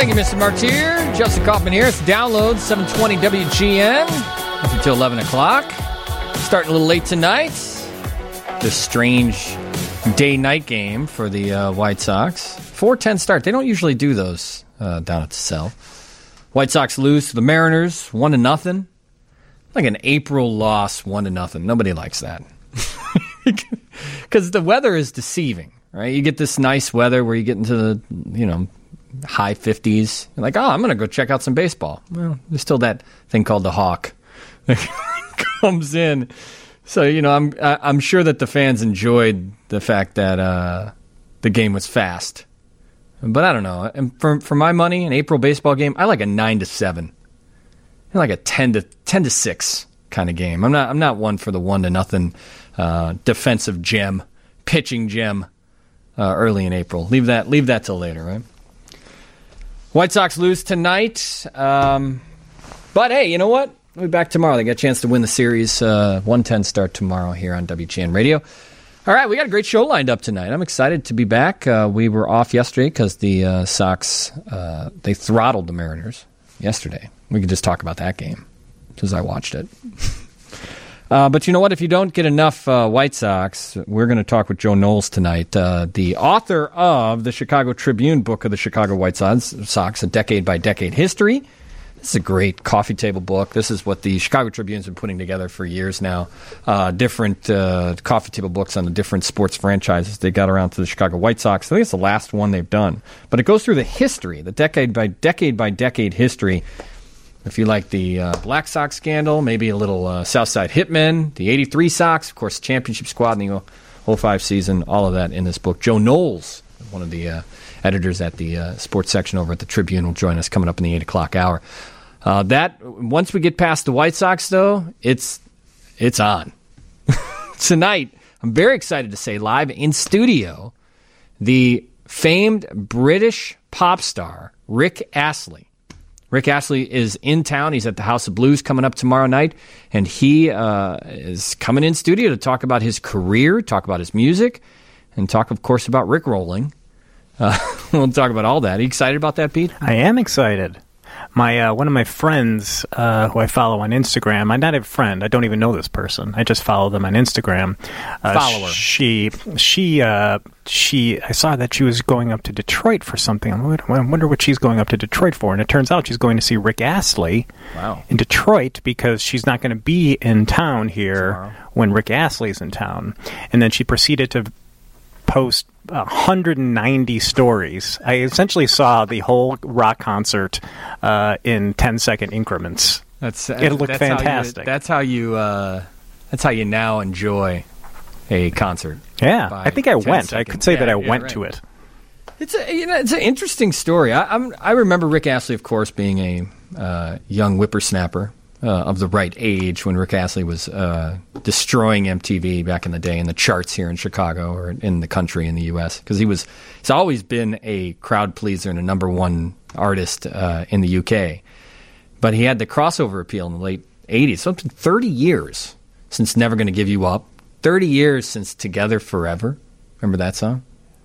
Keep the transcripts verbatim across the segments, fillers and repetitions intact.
Thank you, Mister Martyr. Justin Kaufman here. It's Download, seven twenty W G N. Up until eleven o'clock. Starting a little late tonight. This strange day-night game for the uh, White Sox. four ten start. They don't usually do those uh, down at the Cell. White Sox lose to the Mariners, one to nothing. Like an April loss, one to nothing. Nobody likes that. Because the weather is deceiving, right? You get this nice weather where you get into the, you know, high fifties. You're like, oh, I'm going to go check out some baseball. Well, there's still that thing called the hawk that comes in. So, you know, I'm I'm sure that the fans enjoyed the fact that uh, the game was fast. But I don't know. And for for my money, an April baseball game, I like a nine to seven. I like a ten to ten to six kind of game. I'm not I'm not one for the one to nothing uh, defensive gem, pitching gem uh, early in April. Leave that leave that till later, right? White Sox lose tonight. Um, but hey, you know what? We'll be back tomorrow. They got a chance to win the series. Uh, one ten start tomorrow here on W G N Radio. All right, we got a great show lined up tonight. I'm excited to be back. Uh, we were off yesterday because the uh, Sox, uh, they throttled the Mariners yesterday. We could just talk about that game because I watched it. uh, but you know what? If you don't get enough uh, White Sox, we're going to talk with Joe Knowles tonight, uh, the author of the Chicago Tribune book of the Chicago White Sox, Sox, A Decade-by-Decade History. This is a great coffee table book. This is what the Chicago Tribune's been putting together for years now. Uh, different uh, coffee table books on the different sports franchises. They got around to the Chicago White Sox. I think it's the last one they've done. But it goes through the history, the decade-by-decade-by-decade history. If you like the uh, Black Sox scandal, maybe a little uh, Southside Hitmen, the eighty-three Sox, of course, championship squad in the oh five season, all of that in this book. Joe Knowles, one of the uh, editors at the uh, sports section over at the Tribune, will join us coming up in the eight o'clock hour. Uh, that once we get past the White Sox, though, it's it's on. Tonight, I'm very excited to say live in studio, the famed British pop star, Rick Astley. Rick Astley is in town. He's at the House of Blues coming up tomorrow night, and he uh, is coming in studio to talk about his career, talk about his music, and talk, of course, about Rickrolling. Uh, we'll talk about all that. Are you excited about that, Pete? I am excited. My uh, one of my friends uh, who I follow on Instagram, I'm not a friend, I don't even know this person, I just follow them on Instagram. Uh, Follower. She, she, uh, she, I saw that she was going up to Detroit for something. I wonder what she's going up to Detroit for. And it turns out she's going to see Rick Astley wow. in Detroit because she's not going to be in town here tomorrow when Rick Astley's in town. And then she proceeded to post one hundred ninety stories. I essentially saw the whole rock concert uh, in ten second increments. That's uh, it looked that's fantastic. How you, that's how you. Uh, that's how you now enjoy a concert. Yeah, I think I went. Seconds. I could say yeah, that I yeah, went right. to it. It's a you know it's an interesting story. I, I'm I remember Rick Astley, of course, being a uh, young whippersnapper. Uh, of the right age when Rick Astley was uh, destroying M T V back in the day in the charts here in Chicago or in the country in the U S because he was he's always been a crowd pleaser and a number one artist uh, in the U K. But he had the crossover appeal in the late eighties. So it's been thirty years since Never Gonna Give You Up. thirty years since Together Forever. Remember that song?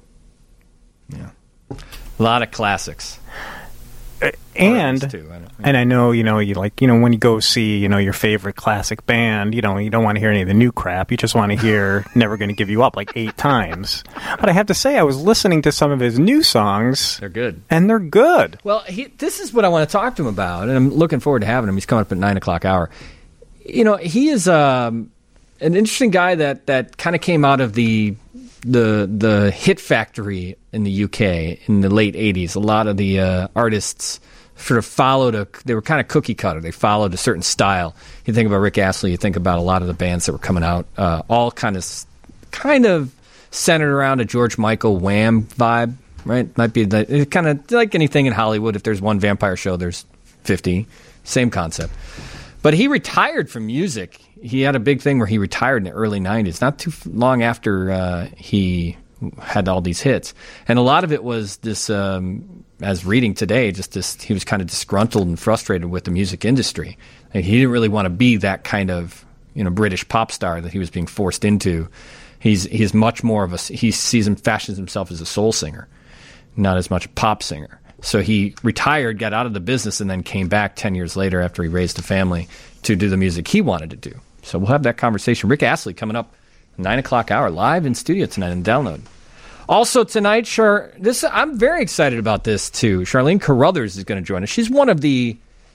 Yeah. A lot of classics. Uh, and too, I don't, yeah. and I know you know you like you know when you go see you know your favorite classic band you know you don't want to hear any of the new crap, you just want to hear Never Gonna Give You Up like eight times. But I have to say I was listening to some of his new songs. They're good, and they're good. Well, he, this is what I want to talk to him about, and I'm looking forward to having him. He's coming up at nine o'clock hour. You know, he is um, an interesting guy that that kind of came out of the the the hit factory in the U K in the late eighties. A lot of the uh, artists sort of followed a, they were kind of cookie cutter. They followed a certain style. You think about Rick Astley, you think about a lot of the bands that were coming out, uh, all kind of kind of centered around a George Michael Wham vibe, right? Might be the, kind of like anything in Hollywood. If there's one vampire show, there's fifty. Same concept. But he retired from music. He had a big thing where he retired in the early nineties, not too long after uh, he had all these hits. And a lot of it was this, um, as reading today, just this, he was kind of disgruntled and frustrated with the music industry. Like, he didn't really want to be that kind of, you know, British pop star that he was being forced into. He's he's much more of a, he sees him, fashions himself as a soul singer, not as much a pop singer. So he retired, got out of the business, and then came back ten years later after he raised a family to do the music he wanted to do. So we'll have that conversation. Rick Astley coming up nine o'clock hour, live in studio tonight in Download. Also tonight, Char- this I'm very excited about this too. Charlene Carruthers is going to join us. She's one of the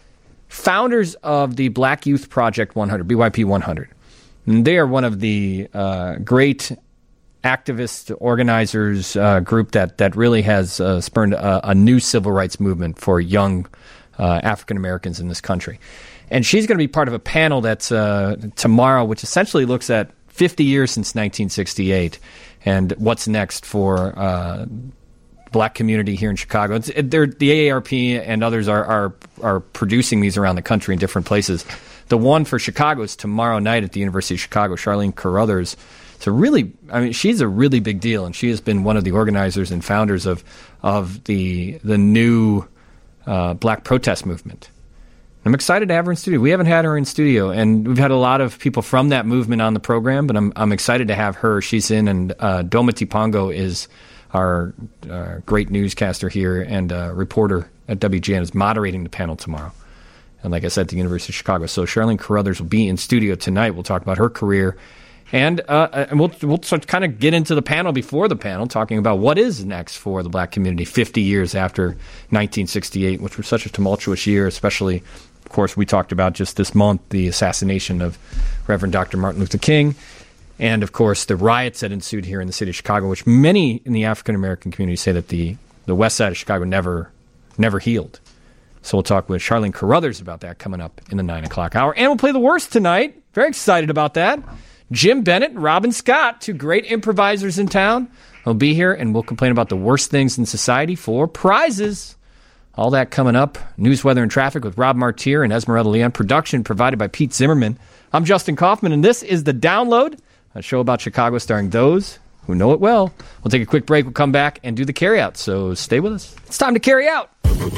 founders of the Black Youth Project one hundred, B Y P one hundred. And they are one of the uh, great activist organizers uh, group that that really has uh, spurned a, a new civil rights movement for young uh, African Americans in this country. And she's going to be part of a panel that's uh, tomorrow, which essentially looks at fifty years since nineteen sixty-eight and what's next for uh, black community here in Chicago. It's, it, the A A R P and others are, are are producing these around the country in different places. The one for Chicago is tomorrow night at the University of Chicago. Charlene Carruthers. It's a really, I mean, she's a really big deal, and she has been one of the organizers and founders of of the the new uh, black protest movement. I'm excited to have her in studio. We haven't had her in studio, and we've had a lot of people from that movement on the program, but I'm I'm excited to have her. She's in, and uh, Doma Tipongo is our uh, great newscaster here and uh, reporter at W G N, is moderating the panel tomorrow. And like I said, at the University of Chicago. So Charlene Carruthers will be in studio tonight. We'll talk about her career. And, uh, and we'll we'll sort of kind of get into the panel before the panel, talking about what is next for the black community fifty years after nineteen sixty-eight, which was such a tumultuous year, especially, of course, we talked about just this month the assassination of Reverend Doctor Martin Luther King, and, of course, the riots that ensued here in the city of Chicago, which many in the African-American community say that the, the west side of Chicago never never healed. So we'll talk with Charlene Carruthers about that coming up in the nine o'clock hour. And we'll play the worst tonight. Very excited about that. Jim Bennett and Robin Scott, two great improvisers in town, will be here, and we'll complain about the worst things in society for prizes. All that coming up. News, weather, and traffic with Rob Martier and Esmeralda Leon. Production provided by Pete Zimmerman. I'm Justin Kaufman, and this is The Download, a show about Chicago starring those who know it well. We'll take a quick break. We'll come back and do the carry-out, so stay with us. It's time to carry out.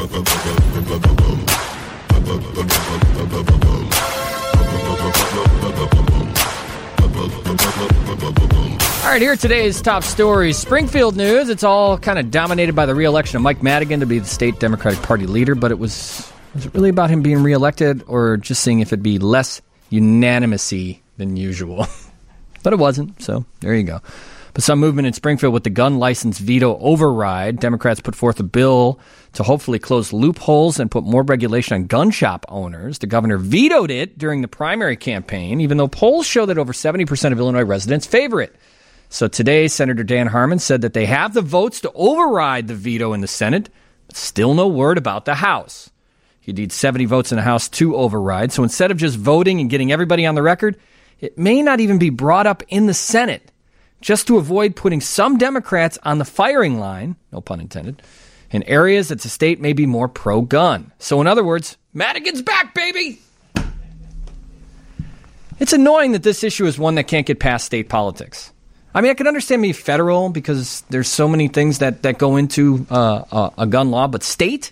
All right, here are today's top stories. Springfield news. It's all kind of dominated by the re-election of Mike Madigan to be the state Democratic Party leader, but it was was it really about him being re-elected or just seeing if it'd be less unanimous-y than usual? But it wasn't, so there you go. But some movement in Springfield with the gun license veto override. Democrats put forth a bill to hopefully close loopholes and put more regulation on gun shop owners. The governor vetoed it during the primary campaign, even though polls show that over seventy percent of Illinois residents favor it. So today, Senator Dan Harmon said that they have the votes to override the veto in the Senate, but still no word about the House. You need seventy votes in the House to override. So instead of just voting and getting everybody on the record, it may not even be brought up in the Senate, just to avoid putting some Democrats on the firing line, no pun intended, in areas that the state may be more pro-gun. So in other words, Madigan's back, baby! It's annoying that this issue is one that can't get past state politics. I mean, I can understand maybe federal because there's so many things that, that go into uh, a, a gun law, but state?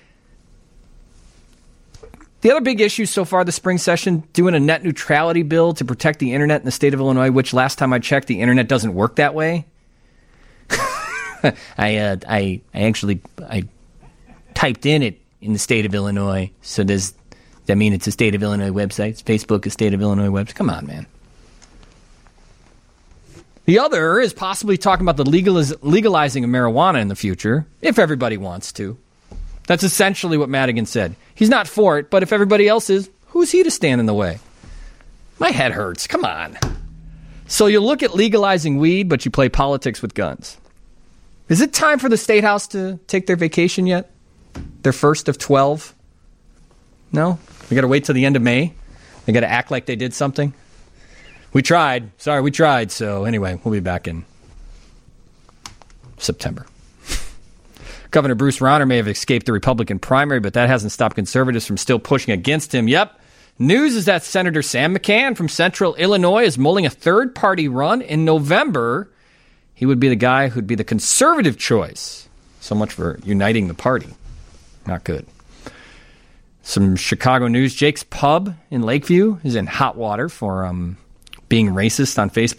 The other big issue so far this spring session, doing a net neutrality bill to protect the internet in the state of Illinois, which last time I checked, the internet doesn't work that way. I, uh, I I actually I typed in it in the state of Illinois. So does that mean it's a state of Illinois website? Is Facebook a state of Illinois website? Come on, man. The other is possibly talking about the legaliz- legalizing of marijuana in the future, if everybody wants to. That's essentially what Madigan said. He's not for it, but if everybody else is, who's he to stand in the way? My head hurts. Come on. So you look at legalizing weed, but you play politics with guns. Is it time for the State House to take their vacation yet? Their first of twelve? No? We got to wait till the end of May? They got to act like they did something? We tried. Sorry, we tried. So anyway, we'll be back in September. Governor Bruce Rauner may have escaped the Republican primary, but that hasn't stopped conservatives from still pushing against him. Yep. News is that Senator Sam McCann from Central Illinois is mulling a third-party run in November. He would be the guy who'd be the conservative choice. So much for uniting the party. Not good. Some Chicago news. Jake's Pub in Lakeview is in hot water for um, being racist on Facebook.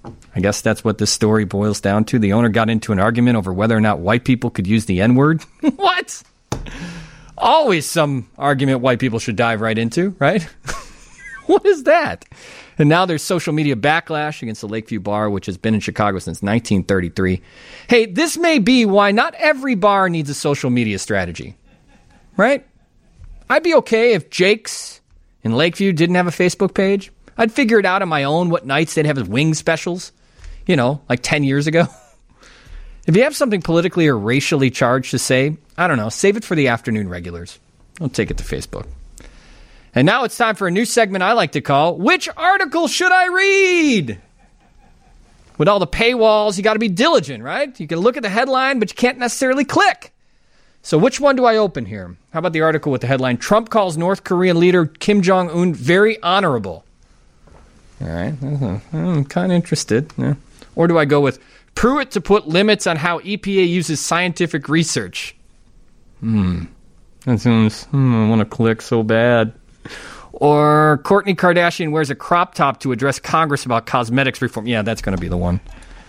I guess that's what this story boils down to. The owner got into an argument over whether or not white people could use the N-word. What? Always some argument white people should dive right into, right? What is that? And now there's social media backlash against the Lakeview Bar, which has been in Chicago since nineteen thirty-three. Hey, this may be why not every bar needs a social media strategy, right? I'd be okay if Jake's in Lakeview didn't have a Facebook page. I'd figure it out on my own what nights they'd have wing specials, you know, like ten years ago. If you have something politically or racially charged to say, I don't know, save it for the afternoon regulars. Don't take it to Facebook. And now it's time for a new segment I like to call, Which Article Should I Read? With all the paywalls, you got to be diligent, right? You can look at the headline, but you can't necessarily click. So which one do I open here? How about the article with the headline, Trump calls North Korean leader Kim Jong-un very honorable? All right, I'm kind of interested. Yeah. Or do I go with Pruitt to put limits on how E P A uses scientific research? Hmm. That sounds, hmm, I want to click so bad. Or Kourtney Kardashian wears a crop top to address Congress about cosmetics reform. Yeah, that's going to be the one.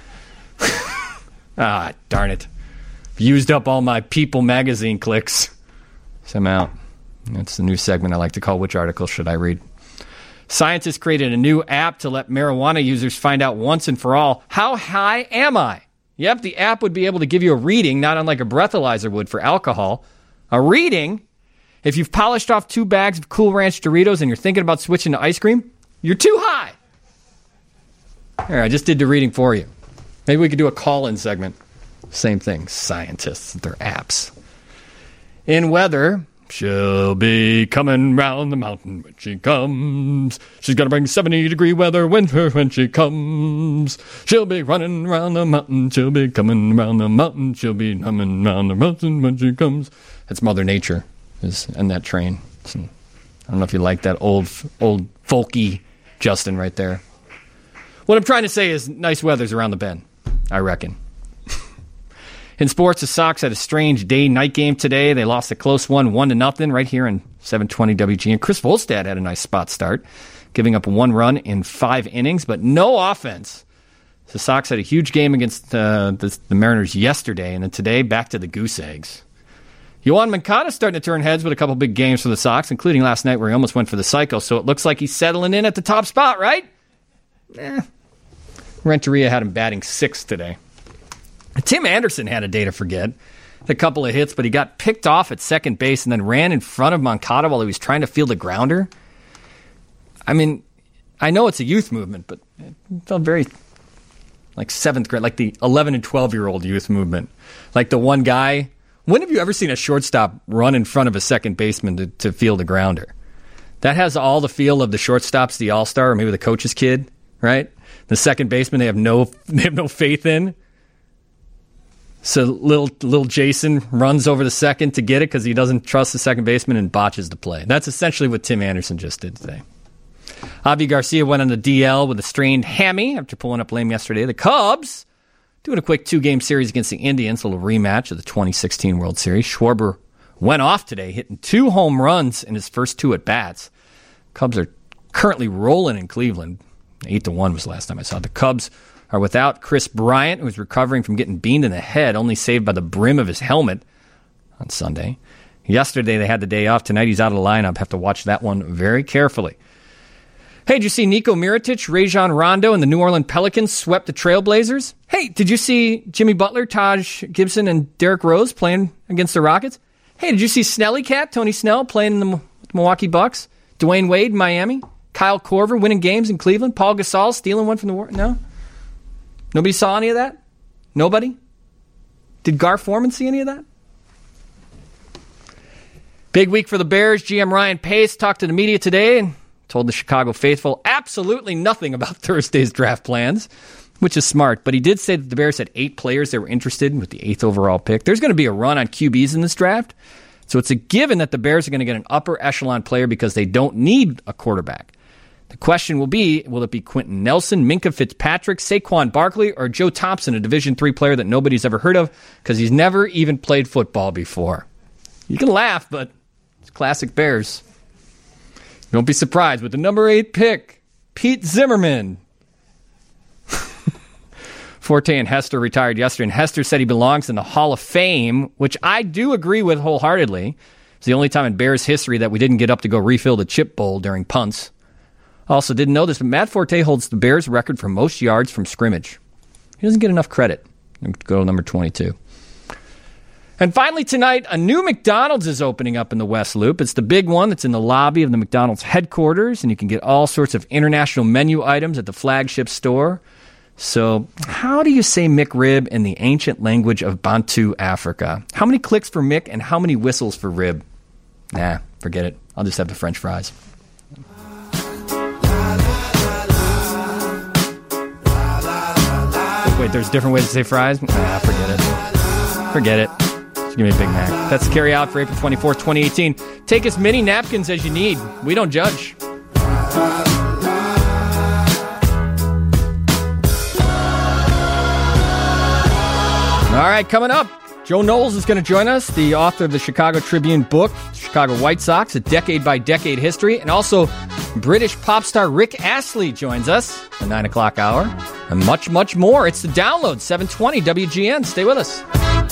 Ah, darn it. Used up all my People magazine clicks. So I'm out. That's the new segment I like to call Which Article Should I Read? Scientists created a new app to let marijuana users find out once and for all, how high am I? Yep, the app would be able to give you a reading, not unlike a breathalyzer would for alcohol. A reading? If you've polished off two bags of Cool Ranch Doritos and you're thinking about switching to ice cream, you're too high. There, I just did the reading for you. Maybe we could do a call-in segment. Same thing, scientists, their apps. In weather, she'll be coming round the mountain when she comes. She's gonna bring seventy-degree weather winter when she comes. She'll be running around the mountain. She'll be coming around the mountain. She'll be coming around the mountain when she comes. That's Mother Nature is in that train. So, I don't know if you like that old, old folky Justin right there. What I'm trying to say is nice weather's around the bend, I reckon. In sports, the Sox had a strange day-night game today. They lost a close one, one to nothing, right here in seven twenty W G. And Chris Volstad had a nice spot start, giving up one run in five innings, but no offense. The Sox had a huge game against uh, the, the Mariners yesterday, and then today, back to the goose eggs. Yohan Moncada's starting to turn heads with a couple big games for the Sox, including last night where he almost went for the cycle, so it looks like he's settling in at the top spot, right? Eh. Renteria had him batting sixth today. Tim Anderson had a day to forget. A couple of hits, but he got picked off at second base and then ran in front of Moncada while he was trying to field a grounder. I mean, I know it's a youth movement, but it felt very like seventh grade, like the eleven and twelve-year-old youth movement. Like the one guy. When have you ever seen a shortstop run in front of a second baseman to, to field a grounder? That has all the feel of the shortstop's the all-star, or maybe the coach's kid, right? The second baseman they have no they have no faith in. So little little Jason runs over the second to get it because he doesn't trust the second baseman and botches the play. That's essentially what Tim Anderson just did today. Avi Garcia went on the D L with a strained hammy after pulling up lame yesterday. The Cubs doing a quick two-game series against the Indians, a little rematch of the twenty sixteen World Series. Schwarber went off today, hitting two home runs in his first two at-bats. Cubs are currently rolling in Cleveland. eight to one was the last time I saw it. The Cubs are without Chris Bryant, who's recovering from getting beamed in the head, only saved by the brim of his helmet on Sunday. Yesterday, they had the day off. Tonight, he's out of the lineup. Have to watch that one very carefully. Hey, did you see Nico Mirotic, Rajon Rondo, and the New Orleans Pelicans swept the Trailblazers? Hey, did you see Jimmy Butler, Taj Gibson, and Derrick Rose playing against the Rockets? Hey, did you see Snelly Cat, Tony Snell, playing in the Milwaukee Bucks? Dwayne Wade in Miami? Kyle Korver winning games in Cleveland? Paul Gasol stealing one from the war? No? Nobody saw any of that? Nobody? Did Gar Foreman see any of that? Big week for the Bears. G M Ryan Pace talked to the media today and told the Chicago faithful absolutely nothing about Thursday's draft plans, which is smart. But he did say that the Bears had eight players they were interested in with the eighth overall pick. There's going to be a run on Q Bs in this draft. So it's a given that the Bears are going to get an upper echelon player because they don't need a quarterback. The question will be, will it be Quentin Nelson, Minkah Fitzpatrick, Saquon Barkley, or Joe Thompson, a Division three player that nobody's ever heard of because he's never even played football before? You can laugh, but it's classic Bears. Don't be surprised with the number eight pick, Pete Zimmerman. Forte and Hester retired yesterday, and Hester said he belongs in the Hall of Fame, which I do agree with wholeheartedly. It's the only time in Bears history that we didn't get up to go refill the chip bowl during punts. Also didn't know this, but Matt Forte holds the Bears record for most yards from scrimmage. He doesn't get enough credit. Go to number twenty-two. And finally tonight, a new McDonald's is opening up in the West Loop. It's the big one that's in the lobby of the McDonald's headquarters, and you can get all sorts of international menu items at the flagship store. So how do you say McRib in the ancient language of Bantu Africa? How many clicks for Mick and how many whistles for rib? Nah, forget it. I'll just have the French fries. Wait, there's different ways to say fries? Nah, forget it. Forget it. Just give me a Big Mac. That's the carry out for April twenty-fourth, twenty eighteen. Take as many napkins as you need. We don't judge. All right, coming up, Joe Knowles is going to join us, the author of the Chicago Tribune book, Chicago White Sox, a decade-by-decade history, and also British pop star Rick Astley joins us, the nine o'clock hour, and much, much more. It's the Download, seven twenty W G N. Stay with us.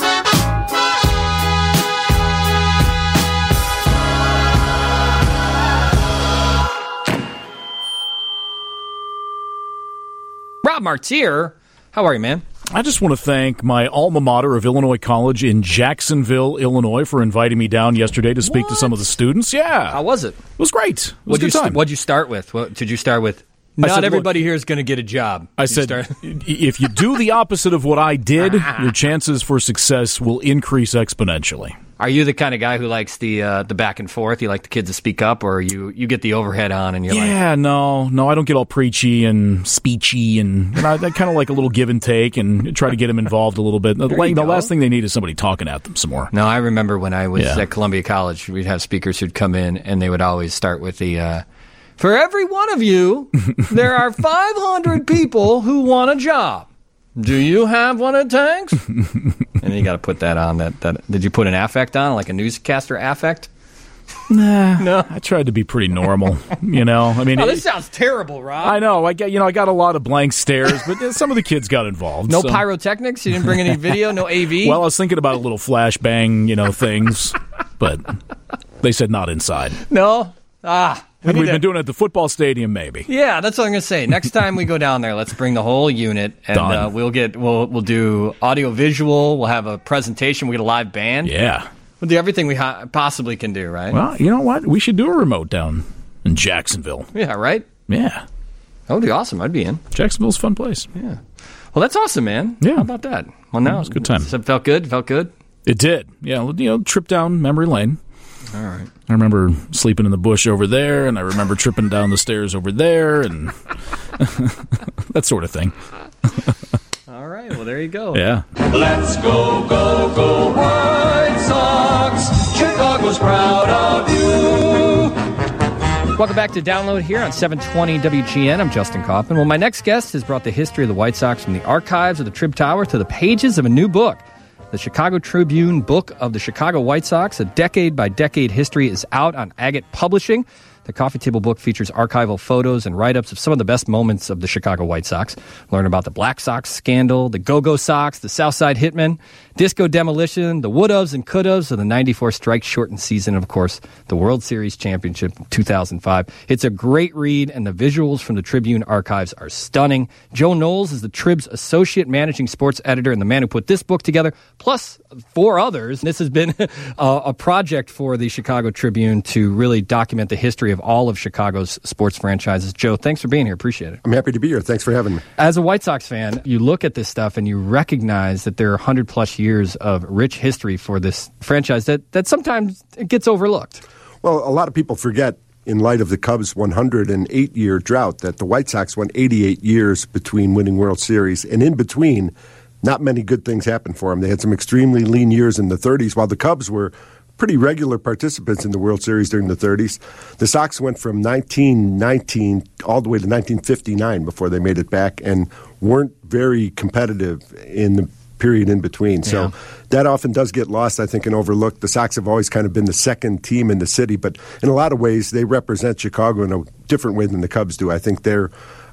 Rob Martier, how are you, man? I just want to thank my alma mater of Illinois College in Jacksonville, Illinois, for inviting me down yesterday to speak what? to some of the students. Yeah. How was it? It was great. It was what'd, a you good time. St- what'd you start with? What, did you start with, not said, everybody look, here is going to get a job? I You said, start- if you do the opposite of what I did, your chances for success will increase exponentially. Are you the kind of guy who likes the uh, the back and forth? You like the kids to speak up, or you, you get the overhead on and you're like... Yeah, no, no, I don't get all preachy and speechy, and, and I, I kind of like a little give and take and try to get them involved a little bit. The, you the go. last thing they need is somebody talking at them some more. No, I remember when I was Yeah. at Columbia College, we'd have speakers who'd come in, and they would always start with the... Uh, For every one of you, there are five hundred people who want a job. Do you have what it takes? And you got to put that on. That, that Did you put an affect on, like a newscaster affect? Nah, No. I tried to be pretty normal, you know. I mean, Oh, it- this sounds terrible, Rob. I know. I got you know. I got a lot of blank stares, but uh, some of the kids got involved. No so. pyrotechnics? You didn't bring any video? No A V? Well, I was thinking about a little flashbang, you know, things, but they said not inside. No? Ah. We Had need we to- been doing it at the football stadium, maybe. Yeah, that's what I'm going to say. Next time we go down there, let's bring the whole unit, and Done. uh, we'll get we'll we'll do audio visual. We'll have a presentation. We'll get a live band. Yeah. We'll do everything we ha- possibly can do. Right? Well, you know what? We should do a remote down in Jacksonville. Yeah. Right. Yeah. That would be awesome. I'd be in. Jacksonville's a fun place. Yeah. Well, that's awesome, man. Yeah. How about that? Well, now It was a good time. So it felt good. Felt good. It did. Yeah. You know, trip down memory lane. All right. I remember sleeping in the bush over there, and I remember tripping down the stairs over there, and that sort of thing. All right. Well, there you go. Yeah. Let's go, go, go, White Sox! Chicago's proud of you! Welcome back to Download here on seven twenty W G N. I'm Justin Kaufman. Well, my next guest has brought the history of the White Sox from the archives of the Trib Tower to the pages of a new book. The Chicago Tribune Book of the Chicago White Sox, a decade-by-decade history, is out on Agate Publishing. The coffee table book features archival photos and write-ups of some of the best moments of the Chicago White Sox. Learn about the Black Sox scandal, the Go-Go Sox, the Southside Hitmen, Disco Demolition, the would-ofs and could-ofs of the ninety-four strike-shortened season, and, of course, the World Series Championship in two thousand five. It's a great read, and the visuals from the Tribune archives are stunning. Joe Knowles is the Trib's associate managing sports editor and the man who put this book together, plus four others. This has been a, a project for the Chicago Tribune to really document the history of all of Chicago's sports franchises. Joe, thanks for being here. Appreciate it. I'm happy to be here. Thanks for having me. As a White Sox fan, you look at this stuff and you recognize that there are one hundred plus years of rich history for this franchise that, that sometimes it gets overlooked. Well, a lot of people forget, in light of the Cubs' one hundred eight year drought, that the White Sox went eighty-eight years between winning World Series. And in between, not many good things happened for them. They had some extremely lean years in the thirties, while the Cubs were pretty regular participants in the World Series during the thirties. The Sox went from nineteen nineteen all the way to nineteen fifty-nine before they made it back and weren't very competitive in the period in between. So Yeah. that often does get lost, I think, and overlooked. The Sox have always kind of been the second team in the city, but in a lot of ways they represent Chicago in a different way than the Cubs do. I think they're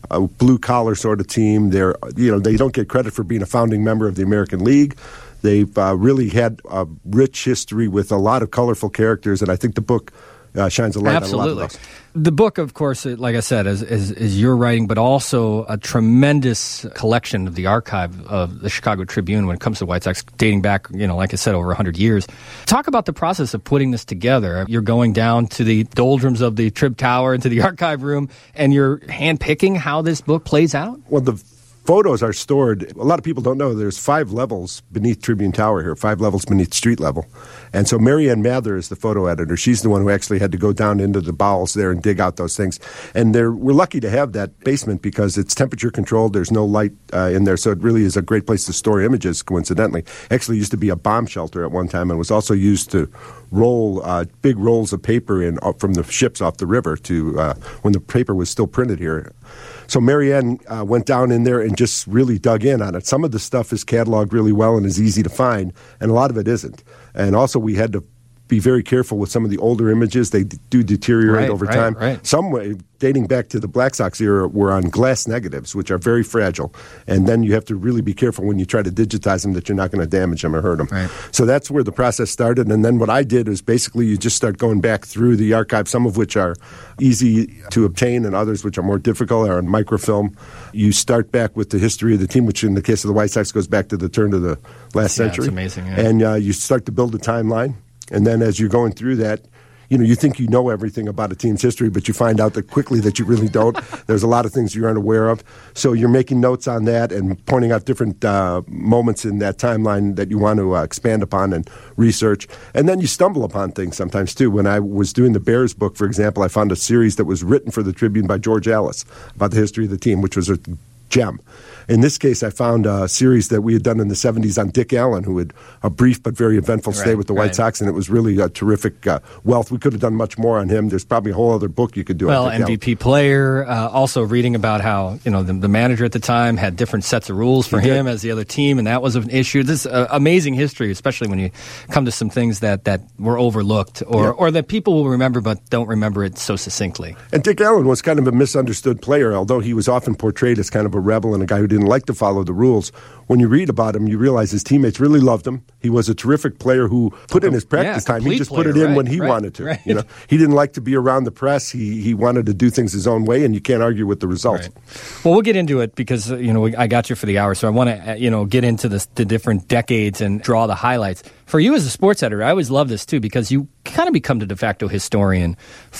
a blue-collar sort of team. They're, you know, they don't get credit for being a founding member of the American League. They've uh, really had a rich history with a lot of colorful characters, and I think the book uh, shines a light Absolutely. on a lot of those. The book, of course, like I said, is, is, is your writing, but also a tremendous collection of the archive of the Chicago Tribune when it comes to White Sox, dating back, you know, like I said, over one hundred years. Talk about the process of putting this together. You're going down to the doldrums of the Trib Tower, into the archive room, and you're handpicking how this book plays out? Well, the photos are stored. A lot of people don't know there's five levels beneath Tribune Tower here, five levels beneath street level. And so Mary Ann Mather is the photo editor. She's the one who actually had to go down into the bowels there and dig out those things. And we're lucky to have that basement because it's temperature controlled. There's no light uh, in there, so it really is a great place to store images, coincidentally. Actually used to be a bomb shelter at one time and was also used to roll uh, big rolls of paper in uh, from the ships off the river to uh, when the paper was still printed here. So Mary Ann uh, went down in there and just really dug in on it. Some of the stuff is cataloged really well and is easy to find, and a lot of it isn't. And also we had to be very careful with some of the older images. They d- do deteriorate right, over right, time. Right. Some way, dating back to the Black Sox era, were on glass negatives, which are very fragile. And then you have to really be careful when you try to digitize them that you're not going to damage them or hurt them. Right. So that's where the process started. And then what I did is basically you just start going back through the archive, some of which are easy to obtain and others which are more difficult, are on microfilm. You start back with the history of the team, which in the case of the White Sox goes back to the turn of the last Yeah, century. it's amazing, yeah. And uh, you start to build a timeline. And then as you're going through that, you know, you think you know everything about a team's history, but you find out that quickly that you really don't. There's a lot of things you're unaware of. So you're making notes on that and pointing out different uh, moments in that timeline that you want to uh, expand upon and research. And then you stumble upon things sometimes, too. When I was doing the Bears book, for example, I found a series that was written for the Tribune by George Ellis about the history of the team, which was a gem. In this case, I found a series that we had done in the seventies on Dick Allen, who had a brief but very eventful stay Right, with the White right. Sox, and it was really a terrific uh, wealth. We could have done much more on him. There's probably a whole other book you could do Well, on Dick M V P player, uh, also reading about how, you know, the, the manager at the time had different sets of rules for He him did. as the other team, and that was an issue. This is uh, amazing history, especially when you come to some things that, that were overlooked or, Yeah. or that people will remember but don't remember it so succinctly. And Dick Allen was kind of a misunderstood player, although he was often portrayed as kind of a rebel and a guy who didn't like to follow the rules. When you read about him, you realize his teammates really loved him. He was a terrific player who put in his practice Yeah, time. He complete just put it player, in right, when he right, wanted to. right. You know, he didn't like to be around the press. He he wanted to do things his own way, and you can't argue with the results. Right. Well, we'll get into it because, uh, you know, I got you for the hour, so I want to, uh, you know, get into this, the different decades and draw the highlights. For you as a sports editor, I always love this, too, because you kind of become the de facto historian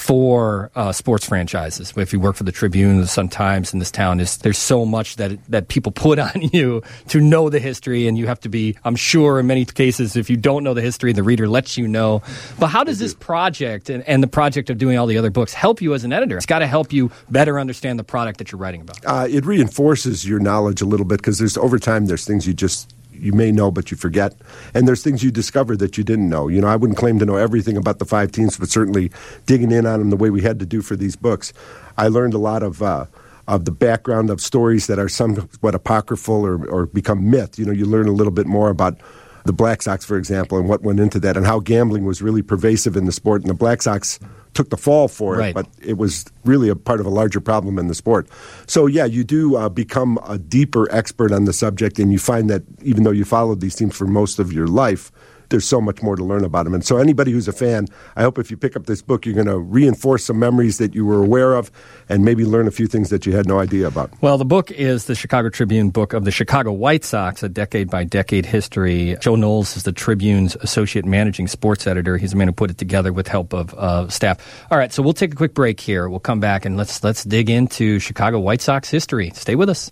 for uh, sports franchises. If you work for the Tribune, the Sun-Times in this town, there's, there's so much that that people put on you to know the history, and you have to be, I'm sure in many cases, if you don't know the history, the reader lets you know. But how does this project and, and the project of doing all the other books help you as an editor? It's got to help you better understand the product that you're writing about. Uh, it reinforces your knowledge a little bit because there's over time there's things you just you may know but you forget, and there's things you discover that you didn't know. You know, I wouldn't claim to know everything about the five teams, but certainly digging in on them the way we had to do for these books, I learned a lot of uh, of the background of stories that are somewhat apocryphal or, or become myth. You know, you learn a little bit more about the Black Sox, for example, and what went into that, and how gambling was really pervasive in the sport, and the Black Sox took the fall for it, Right. but it was really a part of a larger problem in the sport. So, yeah, you do uh, become a deeper expert on the subject, and you find that even though you followed these teams for most of your life, there's so much more to learn about them. And so anybody who's a fan, I hope if you pick up this book, you're going to reinforce some memories that you were aware of and maybe learn a few things that you had no idea about. Well, the book is the Chicago Tribune book of the Chicago White Sox, a decade-by-decade history. Joe Knowles is the Tribune's associate managing sports editor. He's the man who put it together with help of uh, staff. All right, so we'll take a quick break here. We'll come back and let's let's dig into Chicago White Sox history. Stay with us.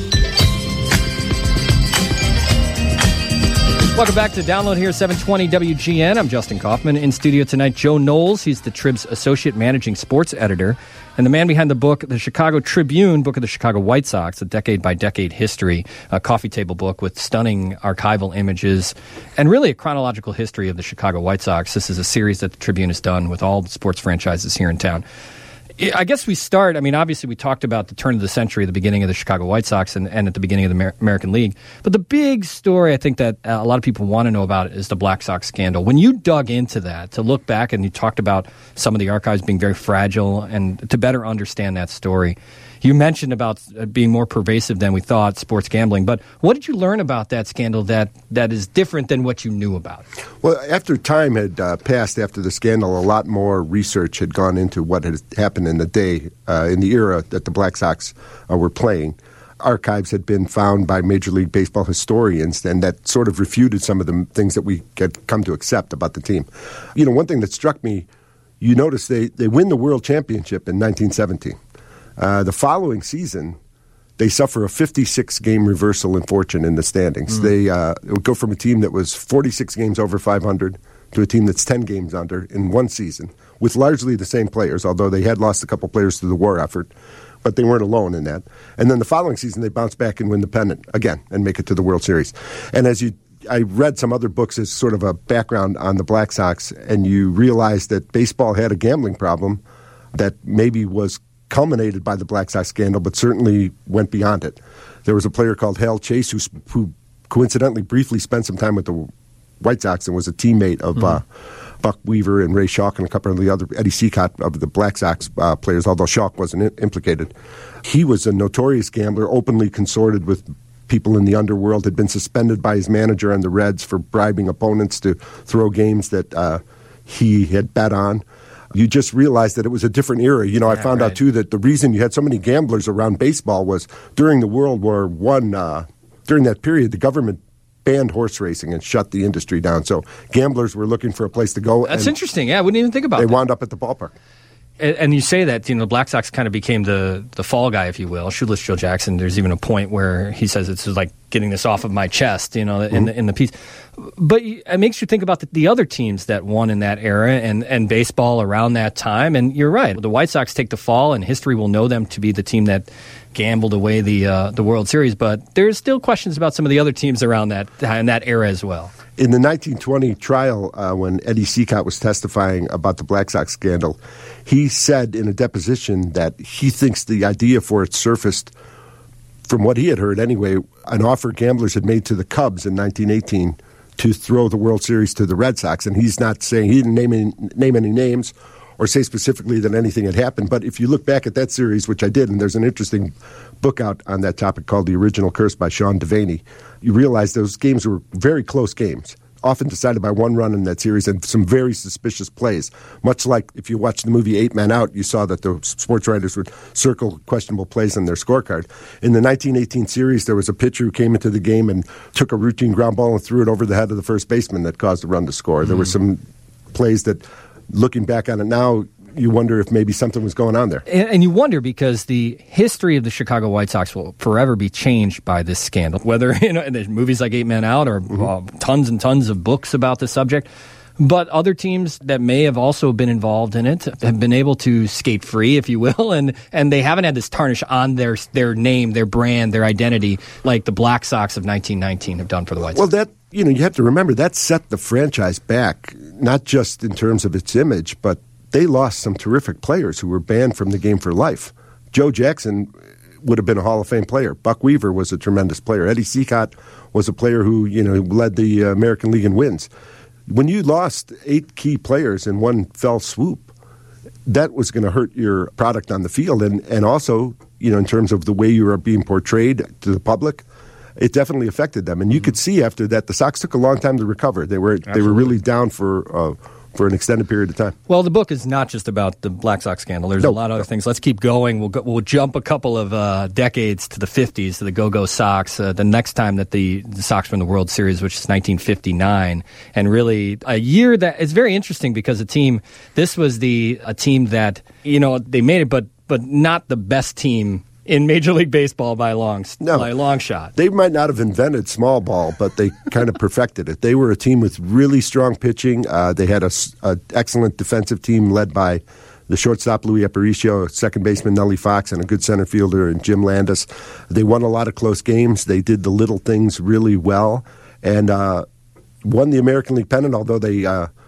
Welcome back to Download here, seven twenty W G N. I'm Justin Kaufman. In studio tonight, Joe Knowles. He's the Trib's associate managing sports editor. And the man behind the book, the Chicago Tribune, book of the Chicago White Sox, a decade-by-decade history, a coffee table book with stunning archival images, and really a chronological history of the Chicago White Sox. This is a series that the Tribune has done with all the sports franchises here in town. I guess we start, I mean, obviously we talked about the turn of the century, the beginning of the Chicago White Sox and, and at the beginning of the Amer- American League. But the big story I think that uh, a lot of people want to know about is the Black Sox scandal. When you dug into that, to look back and you talked about some of the archives being very fragile and to better understand that story, you mentioned about being more pervasive than we thought, sports gambling. But what did you learn about that scandal that, that is different than what you knew about? Well, after time had uh, passed after the scandal, a lot more research had gone into what had happened in the day, uh, in the era that the Black Sox uh, were playing. Archives had been found by Major League Baseball historians, and that sort of refuted some of the things that we had come to accept about the team. You know, one thing that struck me, you notice they, they win the World Championship in nineteen seventeen. Uh, the following season, they suffer a fifty-six game reversal in fortune in the standings. Mm. They uh, would go from a team that was forty-six games over five hundred to a team that's ten games under in one season, with largely the same players, although they had lost a couple players to the war effort, but they weren't alone in that. And then the following season, they bounce back and win the pennant again and make it to the World Series. And as you, I read some other books as sort of a background on the Black Sox, and you realize that baseball had a gambling problem that maybe was culminated by the Black Sox scandal, but certainly went beyond it. There was a player called Hal Chase who, who coincidentally briefly spent some time with the White Sox and was a teammate of mm-hmm. uh, Buck Weaver and Ray Schalk and a couple of the other, Eddie Seacott of the Black Sox uh, players, although Schalk wasn't I- implicated. He was a notorious gambler, openly consorted with people in the underworld, had been suspended by his manager on the Reds for bribing opponents to throw games that uh, he had bet on. You just realized that it was a different era. You know, yeah, I found right. out, too, that the reason you had so many gamblers around baseball was during the World War One, uh, during that period, the government banned horse racing and shut the industry down. So gamblers were looking for a place to go. That's interesting. Yeah, I wouldn't even think about they that. They wound up at the ballpark. And, and you say that, you know, the Black Sox kind of became the, the fall guy, if you will. Shoeless Joe Jackson, there's even a point where he says it's like getting this off of my chest, you know, in, mm-hmm. the, in the piece. But it makes you think about the, the other teams that won in that era and, and baseball around that time. And you're right. The White Sox take the fall, and history will know them to be the team that gambled away the uh, the World Series. But there's still questions about some of the other teams around that in that era as well. In the nineteen twenty trial, uh, when Eddie Seacott was testifying about the Black Sox scandal, he said in a deposition that he thinks the idea for it surfaced, from what he had heard anyway, an offer gamblers had made to the Cubs in nineteen eighteen to throw the World Series to the Red Sox. And he's not saying, he didn't name any, name any names or say specifically that anything had happened. But if you look back at that series, which I did, and there's an interesting book out on that topic called The Original Curse by Sean Devaney, you realize those games were very close games, often decided by one run in that series, and some very suspicious plays. Much like if you watch the movie Eight Men Out, you saw that the sports writers would circle questionable plays on their scorecard. In the nineteen eighteen series, there was a pitcher who came into the game and took a routine ground ball and threw it over the head of the first baseman that caused the run to score. Mm. There were some plays that, looking back on it now, you wonder if maybe something was going on there. And, and you wonder because the history of the Chicago White Sox will forever be changed by this scandal. Whether, you know, there's movies like Eight Men Out or mm-hmm. uh, tons and tons of books about the subject. But other teams that may have also been involved in it have been able to skate free, if you will, and, and they haven't had this tarnish on their their name, their brand, their identity, like the Black Sox of nineteen nineteen have done for the White Sox. Well, that, you know, you have to remember, that set the franchise back, not just in terms of its image, but they lost some terrific players who were banned from the game for life. Joe Jackson would have been a Hall of Fame player. Buck Weaver was a tremendous player. Eddie Seacott was a player who, you know, led the uh, American League in wins. When you lost eight key players in one fell swoop, that was going to hurt your product on the field. And, and also, you know, in terms of the way you were being portrayed to the public, it definitely affected them. And you mm-hmm. could see after that, the Sox took a long time to recover. They were Absolutely. They were really down for uh, for an extended period of time. Well, the book is not just about the Black Sox scandal. There's no, a lot of other no. things. Let's keep going. We'll go, we'll jump a couple of uh, decades to the fifties, to the Go-Go Sox, uh, the next time that the, the Sox won the World Series, which is nineteen fifty-nine. And really a year that is very interesting because a team, this was the a team that, you know, they made it, but but not the best team in Major League Baseball by a long, no, by a long shot. They might not have invented small ball, but they kind of perfected it. They were a team with really strong pitching. Uh, they had a, a excellent defensive team led by the shortstop Louis Aparicio, second baseman Nellie Fox, and a good center fielder and Jim Landis. They won a lot of close games. They did the little things really well, and uh, won the American League pennant, although they uh,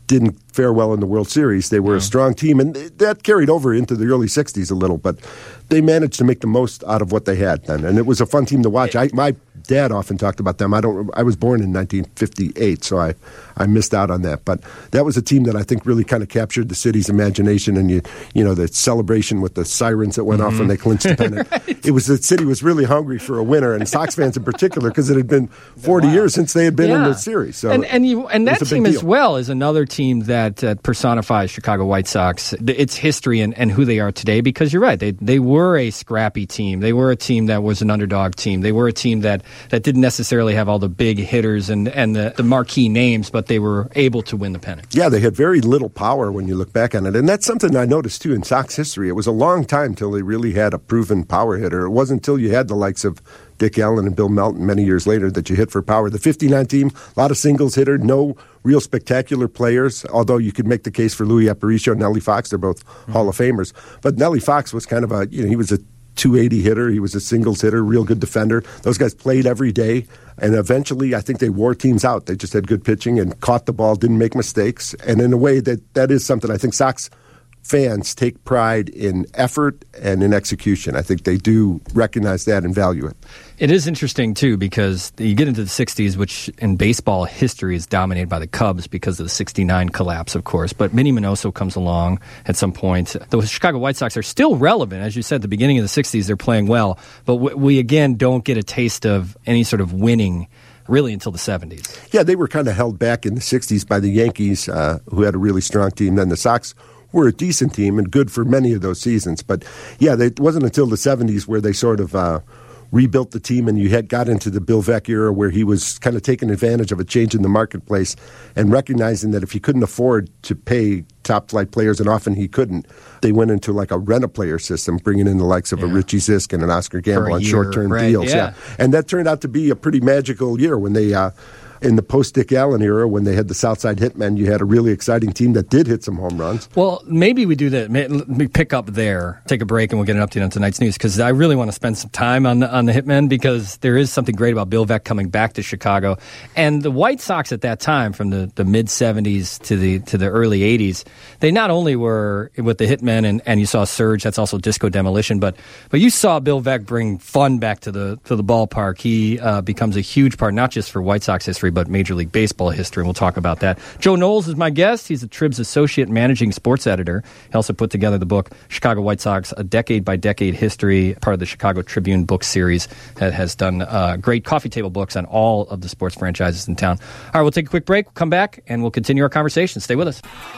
didn't fare well in the World Series. They were a strong team, and that carried over into the early sixties a little, but they managed to make the most out of what they had then, and it was a fun team to watch. I, my dad often talked about them. I don't. I was born in nineteen fifty-eight, so I, I missed out on that. But that was a team that I think really kind of captured the city's imagination, and you you know the celebration with the sirens that went mm-hmm. off when they clinched the pennant. Right. It was the city was really hungry for a winner, and Sox fans in particular, because it had been forty wow. years since they had been yeah. in the series. So and and, you, and that team as well is another team that uh, personifies Chicago White Sox, its history and, and who they are today. Because you're right, they they were a scrappy team. They were a team that was an underdog team. They were a team that that didn't necessarily have all the big hitters and, and the, the marquee names, but they were able to win the pennant. Yeah, they had very little power when you look back on it. And that's something I noticed, too, in Sox history. It was a long time until they really had a proven power hitter. It wasn't until you had the likes of Dick Allen and Bill Melton many years later that you hit for power. The fifty-nine team, a lot of singles hitter, no real spectacular players, although you could make the case for Louis Aparicio and Nellie Fox. They're both mm-hmm. Hall of Famers. But Nellie Fox was kind of a, you know, he was a two eighty hitter. He was a singles hitter, real good defender. Those guys played every day, and eventually I think they wore teams out. They just had good pitching and caught the ball, didn't make mistakes. And in a way, that that is something I think Sox fans take pride in effort and in execution. I think they do recognize that and value it. It is interesting, too, because you get into the sixties, which in baseball history is dominated by the Cubs because of the sixty-nine collapse, of course. But Minnie Minoso comes along at some point. The Chicago White Sox are still relevant. As you said, at the beginning of the sixties, they're playing well. But we, again, don't get a taste of any sort of winning really until the seventies. Yeah, they were kind of held back in the sixties by the Yankees, uh, who had a really strong team. Then the Sox were a decent team and good for many of those seasons. But, yeah, they, it wasn't until the seventies where they sort of uh, rebuilt the team, and you had got into the Bill Veeck era where he was kind of taking advantage of a change in the marketplace and recognizing that if he couldn't afford to pay top-flight players, and often he couldn't, they went into like a rent-a-player system, bringing in the likes of yeah. a Richie Zisk and an Oscar Gamble on year, short-term right, deals. Yeah. yeah, And that turned out to be a pretty magical year when they uh, – in the post-Dick Allen era, when they had the Southside Hitmen, you had a really exciting team that did hit some home runs. Well, maybe we do that. Let me pick up there, take a break, and we'll get an update on tonight's news, because I really want to spend some time on the, on the Hitmen, because there is something great about Bill Veeck coming back to Chicago. And the White Sox at that time, from the, the mid-seventies to the to the early eighties, they not only were with the Hitmen, and, and you saw Surge, that's also Disco Demolition, but but you saw Bill Veeck bring fun back to the, to the ballpark. He uh, becomes a huge part, not just for White Sox history, but Major League Baseball history, and we'll talk about that. Joe Knowles is my guest. He's a Trib's Associate Managing Sports Editor. He also put together the book, Chicago White Sox, A Decade-by-Decade History, part of the Chicago Tribune book series that has done uh, great coffee table books on all of the sports franchises in town. All right, we'll take a quick break, we'll come back, and we'll continue our conversation. Stay with us.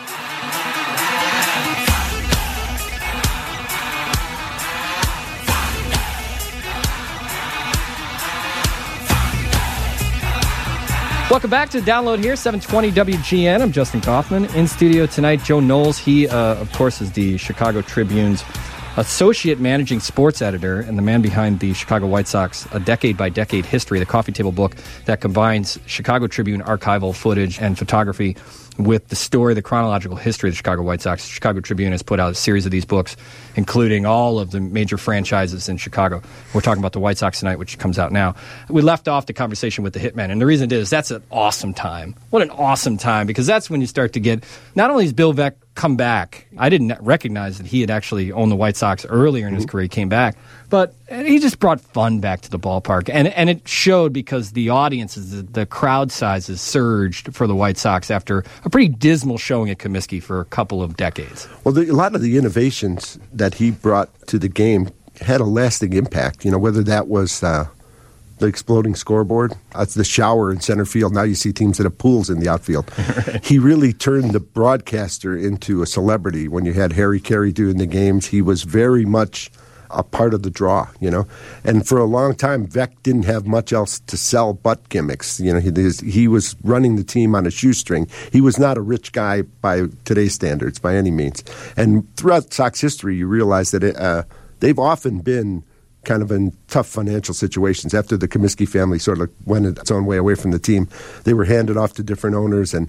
Welcome back to Download here, seven twenty W G N. I'm Justin Kaufman. In studio tonight, Joe Knowles. He, uh, of course, is the Chicago Tribune's Associate Managing Sports Editor and the man behind the Chicago White Sox, A Decade-by-Decade History, the coffee table book that combines Chicago Tribune archival footage and photography with the story, the chronological history of the Chicago White Sox. The Chicago Tribune has put out a series of these books, including all of the major franchises in Chicago. We're talking about the White Sox tonight, which comes out now. We left off the conversation with the Hitmen, and the reason it is that's an awesome time. What an awesome time, because that's when you start to get, not only is Bill Veeck come back, I didn't recognize that he had actually owned the White Sox earlier in his career, he came back, but he just brought fun back to the ballpark, and and it showed because the audiences, the, the crowd sizes surged for the White Sox after a pretty dismal showing at Comiskey for a couple of decades. Well, the, a lot of the innovations that he brought to the game had a lasting impact, you know, whether that was uh, the exploding scoreboard, uh, the shower in center field. Now you see teams that have pools in the outfield. Right. He really turned the broadcaster into a celebrity. When you had Harry Carey doing the games, he was very much a part of the draw, you know. And for a long time, Veeck didn't have much else to sell but gimmicks. You know, he, he was running the team on a shoestring. He was not a rich guy by today's standards, by any means. And throughout Sox history, you realize that it, uh, they've often been kind of in tough financial situations. After the Comiskey family sort of went its own way away from the team, they were handed off to different owners, and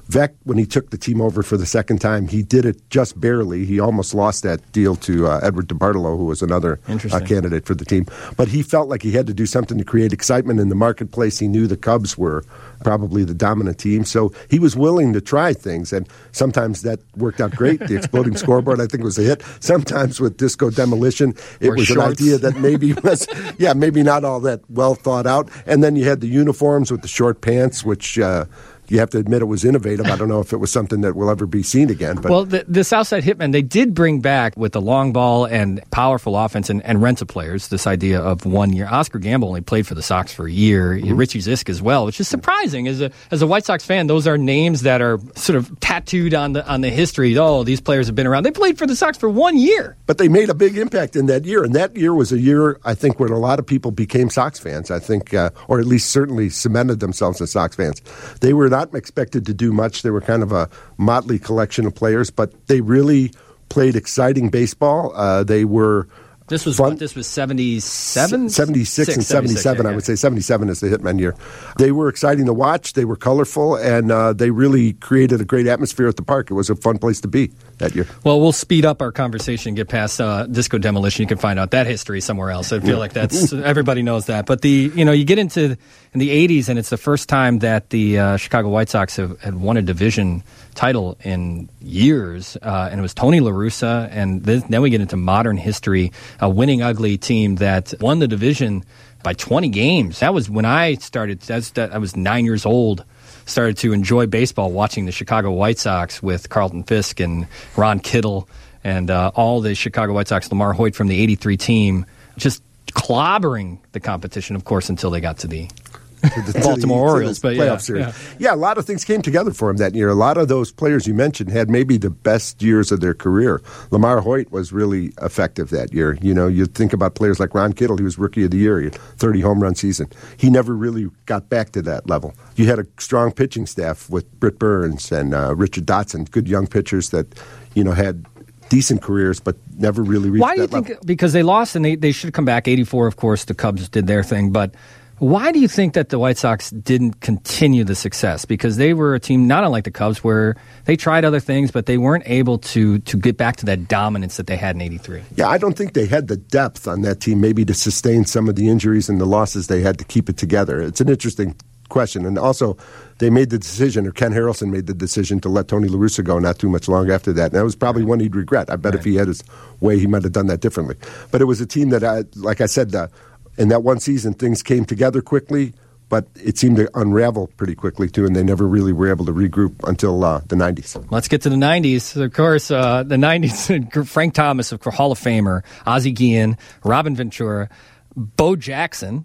Veeck, when he took the team over for the second time, he did it just barely. He almost lost that deal to uh, Edward DeBartolo, who was another uh, candidate for the team. But he felt like he had to do something to create excitement in the marketplace. He knew the Cubs were probably the dominant team, so he was willing to try things, and sometimes that worked out great. The exploding scoreboard, I think, was a hit. Sometimes with Disco Demolition, it or was shorts. an idea that maybe was, yeah, maybe not all that well thought out. And then you had the uniforms with the short pants, which uh, you have to admit it was innovative. I don't know if it was something that will ever be seen again. But well, the, the Southside Hitmen, they did bring back with the long ball and powerful offense and, and rental players this idea of one year. Oscar Gamble only played for the Sox for a year. Mm-hmm. Richie Zisk as well, which is surprising. As a as a White Sox fan, those are names that are sort of tattooed on the on the history. Oh, these players have been around. They played for the Sox for one year. But they made a big impact in that year. And that year was a year, I think, when a lot of people became Sox fans, I think, uh, or at least certainly cemented themselves as Sox fans. They were not expected to do much. They were kind of a motley collection of players, but they really played exciting baseball. Uh, they were This was fun. what? This was seventy-seven? seventy-six Six, and seventy-seven, yeah, I yeah. would say. seventy-seven is the Hitman year. They were exciting to watch. They were colorful, and uh, they really created a great atmosphere at the park. It was a fun place to be that year. Well, we'll speed up our conversation and get past uh, Disco Demolition. You can find out that history somewhere else. I feel Yeah. like that's everybody knows that. But the you know you get into in the eighties, and it's the first time that the uh, Chicago White Sox have had won a division title in years, uh, and it was Tony La Russa, and this, then we get into modern history, a winning ugly team that won the division by twenty games. That was when I started. That's that I was nine years old. Started to enjoy baseball, watching the Chicago White Sox with Carlton Fisk and Ron Kittle and uh, all the Chicago White Sox, Lamar Hoyt from the eighty-three team, just clobbering the competition, of course, until they got to the To the, Baltimore to the, Orioles, to the but playoff yeah, series. yeah. Yeah, a lot of things came together for him that year. A lot of those players you mentioned had maybe the best years of their career. Lamar Hoyt was really effective that year. You know, you think about players like Ron Kittle. He was Rookie of the Year. He had thirty home run season. He never really got back to that level. You had a strong pitching staff with Britt Burns and uh, Richard Dotson, good young pitchers that, you know, had decent careers, but never really reached Why do you that think? level. Because they lost and they, they should come back. eighty-four, of course, the Cubs did their thing. But why do you think that the White Sox didn't continue the success? Because they were a team not unlike the Cubs where they tried other things, but they weren't able to to get back to that dominance that they had in eighty-three. Yeah, I don't think they had the depth on that team maybe to sustain some of the injuries and the losses they had to keep it together. It's an interesting question. And also, they made the decision, or Ken Harrelson made the decision to let Tony La Russa go not too much long after that. And that was probably one he'd regret. I bet Right. if he had his way, he might have done that differently. But it was a team that, I, like I said, uh, in that one season, things came together quickly, but it seemed to unravel pretty quickly, too, and they never really were able to regroup until uh, the nineties. Let's get to the nineties. Of course, uh, the nineties, Frank Thomas, of course, Hall of Famer, Ozzie Guillen, Robin Ventura, Bo Jackson.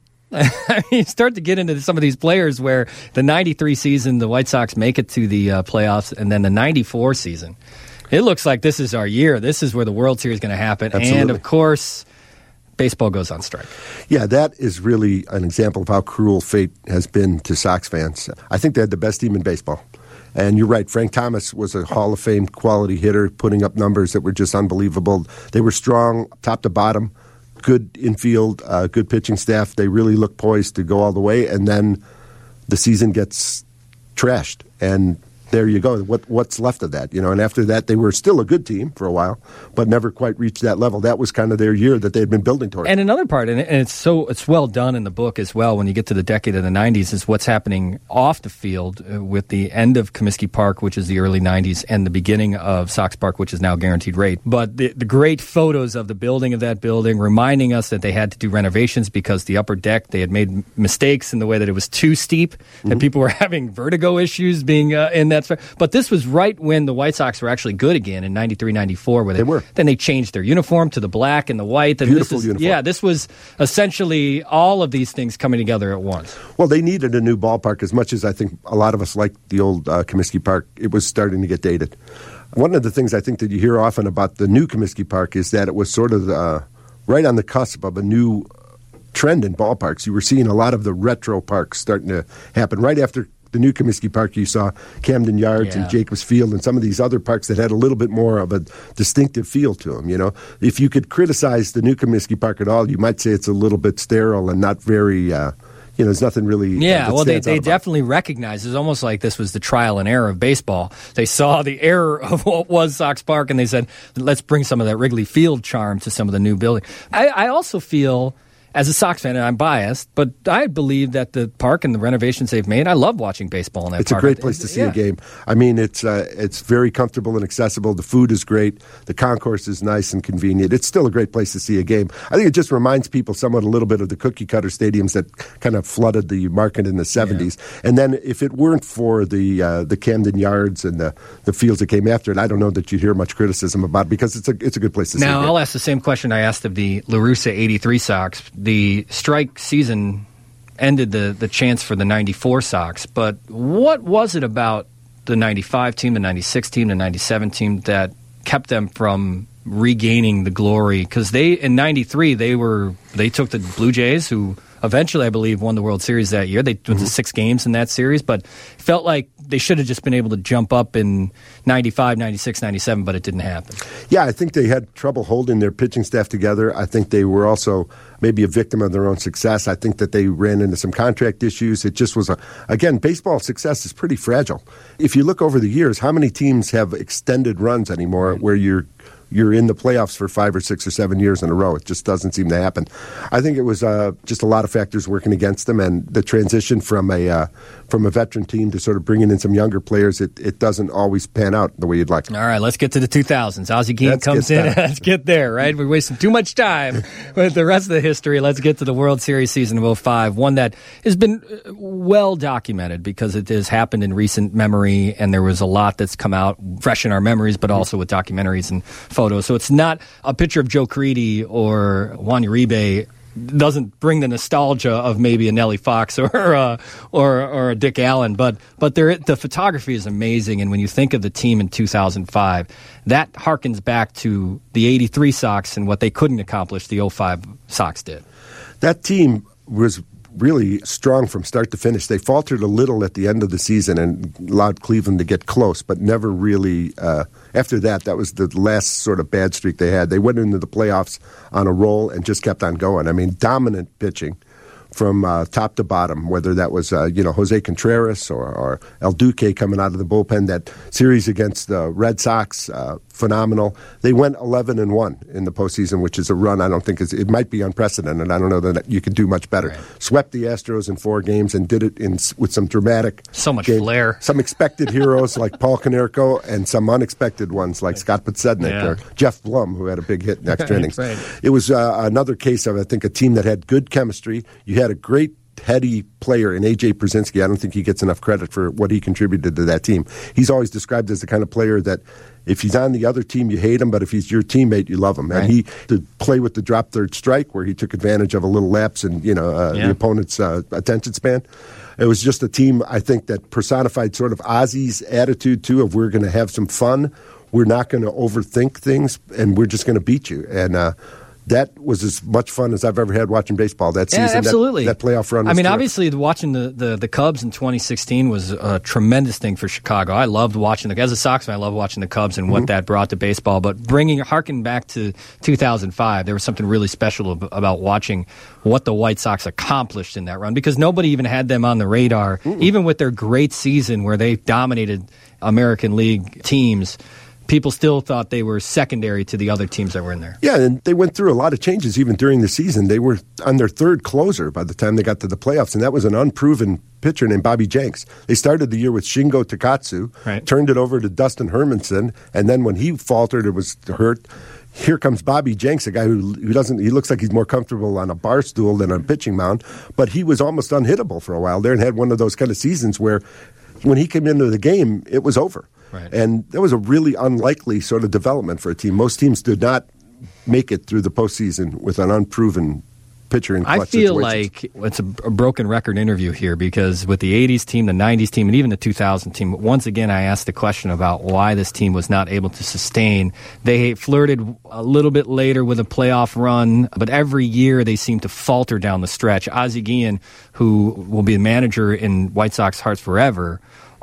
You start to get into some of these players where the ninety-three season, the White Sox make it to the uh, playoffs, and then the ninety-four season. It looks like this is our year. This is where the World Series is going to happen. Absolutely. And, of course, baseball goes on strike. Yeah, that is really an example of how cruel fate has been to Sox fans. I think they had the best team in baseball. And you're right, Frank Thomas was a Hall of Fame quality hitter, putting up numbers that were just unbelievable. They were strong, top to bottom, good infield, uh, good pitching staff. They really look poised to go all the way. And then the season gets trashed. And there you go. What what's left of that, you know? And after that, they were still a good team for a while, but never quite reached that level. That was kind of their year that they had been building towards. And another part, and it's so it's well done in the book as well. When you get to the decade of the nineties, is what's happening off the field uh, with the end of Comiskey Park, which is the early nineties, and the beginning of Sox Park, which is now guaranteed rate. But the, the great photos of the building of that building, reminding us that they had to do renovations because the upper deck they had made mistakes in the way that it was too steep, Mm-hmm. that people were having vertigo issues being uh, in that. But this was right when the White Sox were actually good again in ninety-three ninety-four, where they, They were. Then they changed their uniform to the black and the white. And Beautiful this is, uniform. Yeah, this was essentially all of these things coming together at once. Well, they needed a new ballpark as much as I think a lot of us liked the old uh, Comiskey Park. It was starting to get dated. One of the things I think that you hear often about the new Comiskey Park is that it was sort of uh, right on the cusp of a new trend in ballparks. You were seeing a lot of the retro parks starting to happen. Right after the new Comiskey Park, you saw Camden Yards Yeah. and Jacobs Field and some of these other parks that had a little bit more of a distinctive feel to them. You know, if you could criticize the new Comiskey Park at all, you might say it's a little bit sterile and not very, uh, you know, there's nothing really. Yeah, uh, well, they, stands out they about it. definitely recognize it's almost like this was the trial and error of baseball. They saw the error of what was Sox Park, and they said, let's bring some of that Wrigley Field charm to some of the new building. I, I also feel, as a Sox fan, and I'm biased, but I believe that the park and the renovations they've made, I love watching baseball in that It's park. a great place to see yeah. a game. I mean, it's uh, it's very comfortable and accessible. The food is great. The concourse is nice and convenient. It's still a great place to see a game. I think it just reminds people somewhat a little bit of the cookie cutter stadiums that kind of flooded the market in the seventies. Yeah. And then if it weren't for the uh, the Camden Yards and the, the fields that came after it, I don't know that you'd hear much criticism about it because it's a it's a good place to see a game. Now, I'll ask the same question I asked of the La Russa eighty-three Sox. The strike season ended the, the chance for the ninety-four Sox, but what was it about the ninety-five team, the ninety-six team, the ninety-seven team that kept them from regaining the glory? Because they in ninety-three they were they took the Blue Jays, who eventually I believe won the World Series that year. They went mm-hmm. to six games in that series, but it felt like they should have just been able to jump up in ninety-five, ninety-six, ninety-seven, but it didn't happen. Yeah, I think they had trouble holding their pitching staff together. I think they were also maybe a victim of their own success. I think that they ran into some contract issues. It just was a, again, baseball success is pretty fragile. If you look over the years, how many teams have extended runs anymore where you're you're in the playoffs for five or six or seven years in a row? It just doesn't seem to happen. I think it was uh, just a lot of factors working against them, and the transition from a uh, from a veteran team to sort of bringing in some younger players, it, it doesn't always pan out the way you'd like. All right, let's get to the two thousands. Ozzie Guillen Let's comes get in. Let's get there, right? We're wasting too much time with the rest of the history. Let's get to the World Series season of oh five, one that has been well documented because it has happened in recent memory, and there was a lot that's come out fresh in our memories, but also with documentaries and photos. So it's not a picture of Joe Crede or Juan Uribe doesn't bring the nostalgia of maybe a Nellie Fox or uh, or or a Dick Allen, but but there, the photography is amazing. And when you think of the team in two thousand five, that harkens back to the eighty-three Sox and what they couldn't accomplish the oh five Sox did. That team was really strong from start to finish. They faltered a little at the end of the season and allowed Cleveland to get close, but never really uh, after that. That was the last sort of bad streak they had. They went into the playoffs on a roll and just kept on going. I mean, dominant pitching from uh, top to bottom, whether that was uh, you know Jose Contreras or, or El Duque coming out of the bullpen. That series against the Red Sox, uh, phenomenal. They went eleven and one in the postseason, which is a run I don't think is, it might be unprecedented. I don't know that you could do much better. Right. Swept the Astros in four games and did it in with some dramatic, so much game, flair. Some expected heroes like Paul Konerko and some unexpected ones like Scott Podsednik yeah. or Jeff Blum, who had a big hit in extra innings. Right. It was uh, another case of I think a team that had good chemistry. You had a great heady player in A J Przinsky. I don't think he gets enough credit for what he contributed to that team. He's always described as the kind of player that if he's on the other team, you hate him, but if he's your teammate, you love him. Right. And he to play with the drop third strike, where he took advantage of a little lapse in you know uh, yeah. the opponent's uh, attention span. It was just a team, I think, that personified sort of Ozzie's attitude too of we're going to have some fun, we're not going to overthink things, and we're just going to beat you. And uh, that was as much fun as I've ever had watching baseball that season. Yeah, absolutely. That, that playoff run was I mean, terrific. obviously, watching the, the, the Cubs in twenty sixteen was a tremendous thing for Chicago. I loved watching the, as a Sox fan, I love watching the Cubs and what mm-hmm. that brought to baseball. But bringing, harking back to two thousand five, there was something really special ab- about watching what the White Sox accomplished in that run because nobody even had them on the radar, mm-mm. even with their great season where they dominated American League teams. People still thought they were secondary to the other teams that were in there. Yeah, and they went through a lot of changes even during the season. They were on their third closer by the time they got to the playoffs, and that was an unproven pitcher named Bobby Jenks. They started the year with Shingo Takatsu, right. turned it over to Dustin Hermanson, and then when he faltered or was hurt, here comes Bobby Jenks, a guy who, who doesn't, he looks like he's more comfortable on a bar stool than on a pitching mound, but he was almost unhittable for a while there and had one of those kind of seasons where when he came into the game, it was over. Right. And that was a really unlikely sort of development for a team. Most teams did not make it through the postseason with an unproven pitcher in clutch I feel situations. like it's a, a broken record interview here because with the eighties team, the nineties team, and even the two thousand team, once again I asked the question about why this team was not able to sustain. They flirted a little bit later with a playoff run, but every year they seem to falter down the stretch. Ozzie Guillen, who will be the manager in White Sox hearts forever,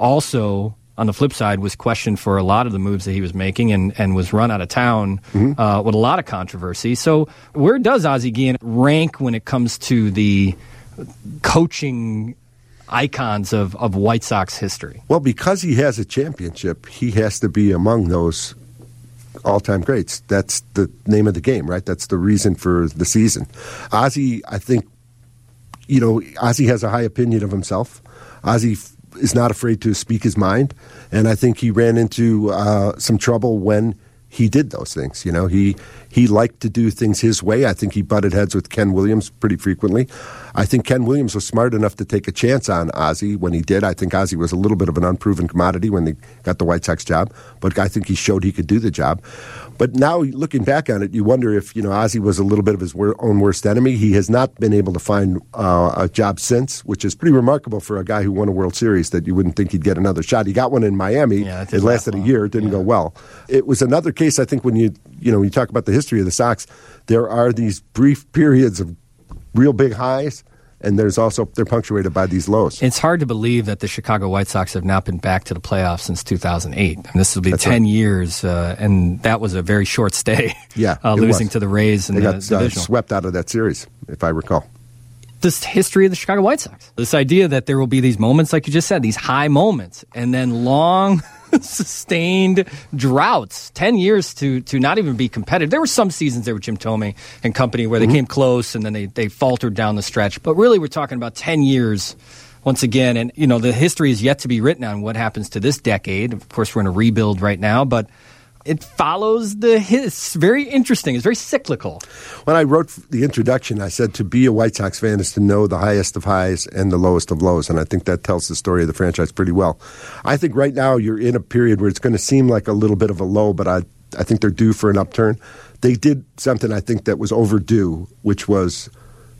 also on the flip side, was questioned for a lot of the moves that he was making and, and was run out of town mm-hmm. uh, with a lot of controversy. So where does Ozzie Guillen rank when it comes to the coaching icons of, of White Sox history. Well, because he has a championship, he has to be among those all-time greats. That's the name of the game, right? That's the reason for the season. Ozzie, I think, you know, Ozzie has a high opinion of himself. Ozzie f- is not afraid to speak his mind, and I think he ran into uh, some trouble when he did those things. You know, he he liked to do things his way. I think he butted heads with Ken Williams pretty frequently. I think Ken Williams was smart enough to take a chance on Ozzie when he did. I think Ozzie was a little bit of an unproven commodity when they got the White Sox job, but I think he showed he could do the job. But now, looking back on it, you wonder if, you know, Ozzie was a little bit of his wor- own worst enemy. He has not been able to find uh, a job since, which is pretty remarkable for a guy who won a World Series that you wouldn't think he'd get another shot. He got one in Miami. Yeah, it lasted a year. It didn't yeah. go well. It was another case, I think, when you, you know, when you talk about the history of the Sox, there are these brief periods of real big highs, and there's also, they're punctuated by these lows. It's hard to believe that the Chicago White Sox have not been back to the playoffs since two thousand eight. And this will be That's ten right. years, uh, and that was a very short stay. Yeah, uh, losing was. to the Rays in they the got uh, divisional. swept out of that series, if I recall. This history of the Chicago White Sox. This idea that there will be these moments, like you just said, these high moments, and then long, sustained droughts, ten years to to not even be competitive. There were some seasons there with Jim Thome and company where they mm-hmm. came close and then they, they faltered down the stretch. But really, we're talking about ten years once again. And, you know, the history is yet to be written on what happens to this decade. Of course, we're in a rebuild right now, but it follows the his. Very interesting. It's very cyclical. When I wrote the introduction, I said to be a White Sox fan is to know the highest of highs and the lowest of lows, and I think that tells the story of the franchise pretty well. I think right now you're in a period where it's going to seem like a little bit of a low, but I, I think they're due for an upturn. They did something I think that was overdue, which was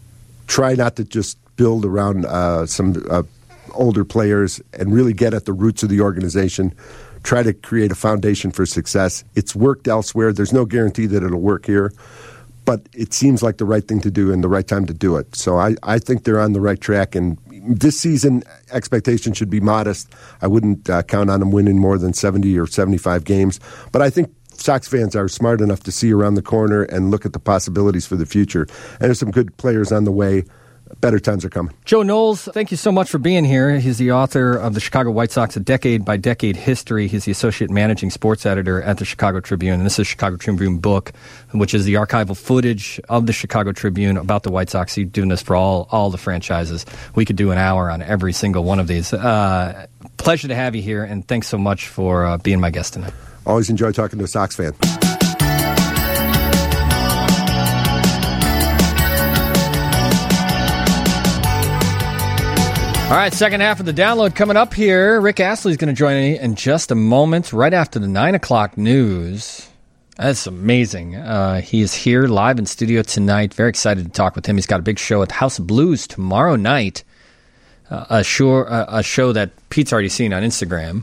try not to just build around uh, some uh, older players and really get at the roots of the organization. Try to create a foundation for success. It's worked elsewhere. There's no guarantee that it'll work here, but it seems like the right thing to do and the right time to do it. So I, I think they're on the right track, and this season expectations should be modest. I wouldn't uh, count on them winning more than seventy or seventy-five games, but I think Sox fans are smart enough to see around the corner and look at the possibilities for the future. And there's some good players on the way. Better times are coming. Joe Knowles, thank you so much for being here. He's the author of the Chicago White Sox, A Decade by Decade History. He's the associate managing sports editor at the Chicago Tribune. And this is Chicago Tribune book, which is the archival footage of the Chicago Tribune about the White Sox. He's doing this for all, all the franchises. We could do an hour on every single one of these. Uh, pleasure to have you here, and thanks so much for uh, being my guest tonight. Always enjoy talking to a Sox fan. All right, second half of the download coming up here. Rick Astley is going to join me in just a moment, right after the nine o'clock news. That's amazing. Uh, he is here live in studio tonight. Very excited to talk with him. He's got a big show at the House of Blues tomorrow night. Uh, a, show, uh, a show that Pete's already seen on Instagram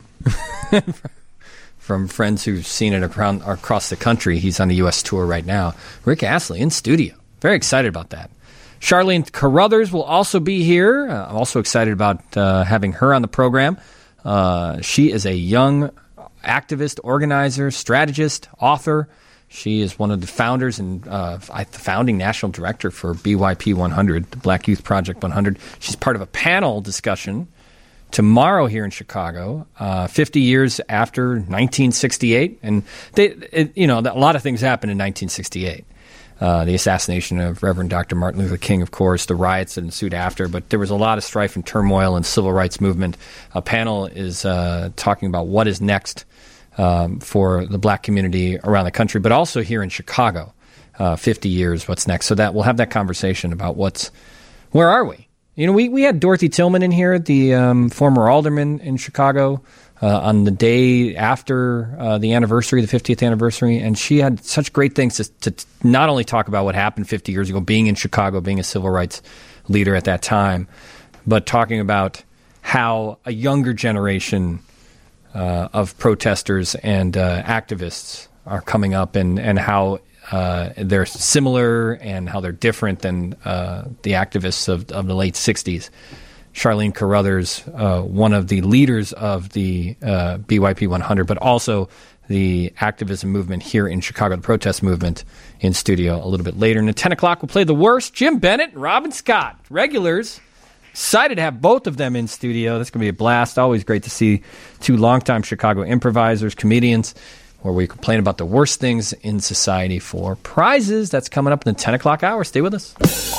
from friends who've seen it around, across the country. He's on the U S tour right now. Rick Astley in studio. Very excited about that. Charlene Carruthers will also be here. Uh, I'm also excited about uh, having her on the program. Uh, she is a young activist, organizer, strategist, author. She is one of the founders and uh, the founding national director for B Y P one hundred, the Black Youth Project one hundred. She's part of a panel discussion tomorrow here in Chicago, uh, fifty years after nineteen sixty-eight. And, they, it, you know, a lot of things happened in nineteen sixty-eight. Uh, the assassination of Reverend Doctor Martin Luther King, of course, the riots that ensued after, but there was a lot of strife and turmoil and civil rights movement. A panel is uh, talking about what is next um, for the black community around the country, but also here in Chicago, uh, fifty years, what's next. So that we'll have that conversation about what's, where are we? You know, we, we had Dorothy Tillman in here, the um, former alderman in Chicago, Uh, on the day after uh, the anniversary, the fiftieth anniversary, and she had such great things to, to not only talk about what happened fifty years ago, being in Chicago, being a civil rights leader at that time, but talking about how a younger generation uh, of protesters and uh, activists are coming up, and, and how uh, they're similar and how they're different than uh, the activists of, of the late sixties. Charlene Carruthers, uh, one of the leaders of the uh, B Y P one hundred, but also the activism movement here in Chicago, the protest movement, in studio a little bit later. And at ten o'clock, we'll play The Worst, Jim Bennett and Robin Scott. Regulars, excited to have both of them in studio. That's going to be a blast. Always great to see two longtime Chicago improvisers, comedians, where we complain about the worst things in society for prizes. That's coming up in the ten o'clock hour. Stay with us.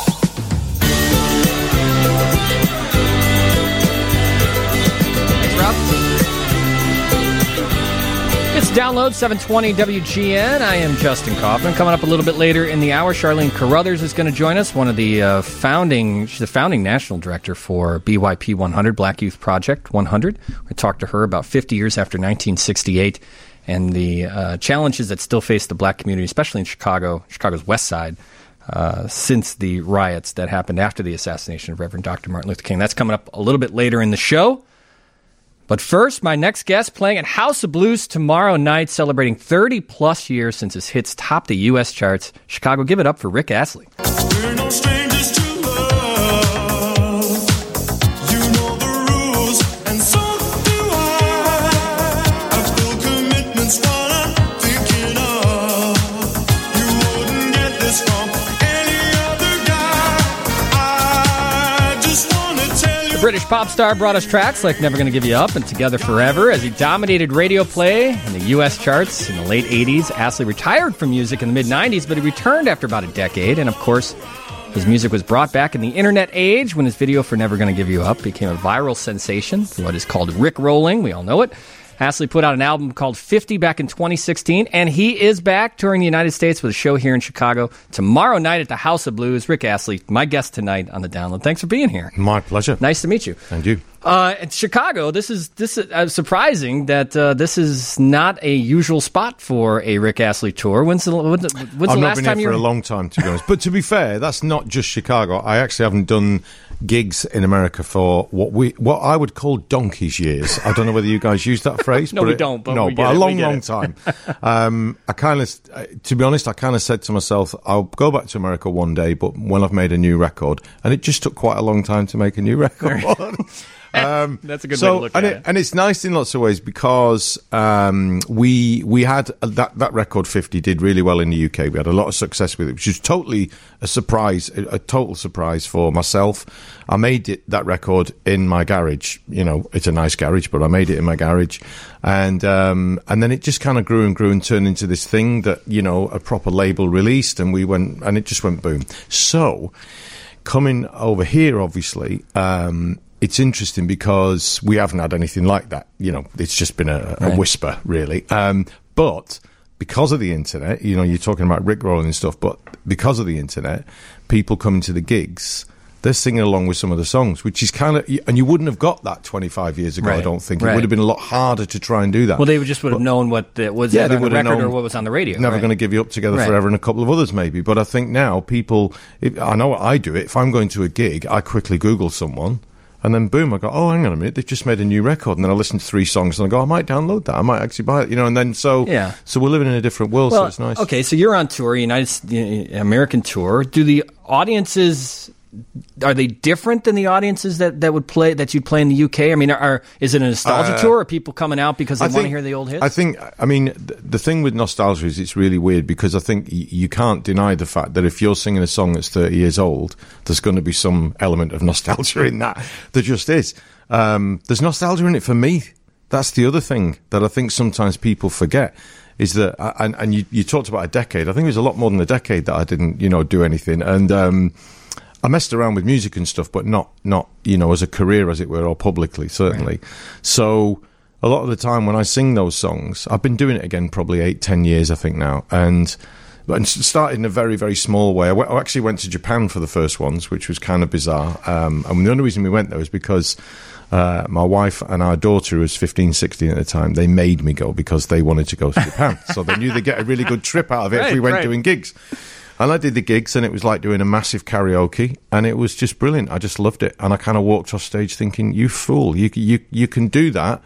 Thanks, Rob. It's Download seven twenty W G N. I am Justin Kaufman. Coming up a little bit later in the hour, Charlene Carruthers is going to join us, one of the uh, founding, she's the founding national director for B Y P one hundred, Black Youth Project one hundred. We talked to her about fifty years after nineteen sixty-eight and the uh, challenges that still face the black community, especially in Chicago, Chicago's west side, uh, since the riots that happened after the assassination of Reverend Doctor Martin Luther King. That's coming up a little bit later in the show. But first, my next guest playing at House of Blues tomorrow night, celebrating thirty-plus years since his hits topped the U S charts. Chicago, give it up for Rick Astley. We're no strangers to love. You know the rules, and so do I. I feel commitment's what I'm thinking of. You wouldn't get this from any other guy. I just want to tell you. The British pop star brought us tracks like Never Gonna Give You Up and Together Forever as he dominated radio play in the U S charts in the late eighties. Astley retired from music in the mid-nineties, but he returned after about a decade. And, of course, his music was brought back in the internet age when his video for Never Gonna Give You Up became a viral sensation for what is called Rick rolling. We all know it. Astley put out an album called fifty back in twenty sixteen, and he is back touring the United States with a show here in Chicago tomorrow night at the House of Blues. Rick Astley, my guest tonight on The Download. Thanks for being here. My pleasure. Nice to meet you. And you. Uh, in Chicago, this is this is uh, surprising that uh, this is not a usual spot for a Rick Astley tour. When's the, when's the, when's I've the not last been time here you for were a long time, to be honest. But to be fair, that's not just Chicago. I actually haven't done gigs in America for what we what I would call donkey's years. I don't know whether you guys use that phrase. No, but we it, don't, but no, we but get a it, we long, get long it. time. um, I kind of, to be honest, I kind of said to myself, I'll go back to America one day, but when I've made a new record, and it just took quite a long time to make a new record. Um, That's a good so, way to look and at it, it. And it's nice in lots of ways because um, we we had that that record fifty did really well in the U K. We had a lot of success with it, which was totally a surprise, a, a total surprise for myself. I made it that record in my garage. You know, it's a nice garage, but I made it in my garage, and um, and then it just kind of grew and grew and turned into this thing that, you know, a proper label released, and we went and it just went boom. So coming over here, obviously. Um, It's interesting because we haven't had anything like that. You know, it's just been a, a Right. whisper, really. Um, but because of the internet, you know, you're talking about Rickrolling and stuff, but because of the internet, people coming to the gigs, they're singing along with some of the songs, which is kind of, and you wouldn't have got that twenty-five years ago, Right. I don't think. Right. It would have been a lot harder to try and do that. Well, they would just would have known what the, was Yeah, either they on the would have record or known what was on the radio. Never right. Going to Give You Up, Together Right. Forever, and a couple of others maybe. But I think now people, if, I know what I do it. If I'm going to a gig, I quickly Google someone. And then boom, I go, oh, hang on a minute, they've just made a new record. And then I listen to three songs and I go, I might download that. I might actually buy it, you know. And then so, Yeah. so we're living in a different world, Well, so it's nice. okay, so you're on tour, United uh, American tour. Do the audiences, are they different than the audiences that, that would play that you'd play in the U K? I mean, are, are is it a nostalgia Uh, tour? Or are people coming out because they I want to think- hear the old hits? I think, I mean, th- the thing with nostalgia is it's really weird because I think y- you can't deny the fact that if you're singing a song that's thirty years old, there's going to be some element of nostalgia in that. There just is. Um, there's nostalgia in it for me. That's the other thing that I think sometimes people forget is that, and, and you, you talked about a decade. I think it was a lot more than a decade that I didn't, you know, do anything. And, um, I messed around with music and stuff, but not, not you know, as a career, as it were, or publicly, certainly. Right. So a lot of the time when I sing those songs, I've been doing it again probably eight, ten years, I think now, and and started in a very, very small way. I, w- I actually went to Japan for the first ones, which was kind of bizarre. Um, and the only reason we went there was because uh, my wife and our daughter, who was fifteen, sixteen at the time, they made me go because they wanted to go to Japan. So they knew they'd get a really good trip out of it Right, if we went right. doing gigs. And I did the gigs, and it was like doing a massive karaoke, and it was just brilliant. I just loved it, and I kind of walked off stage thinking, "You fool! You you you can do that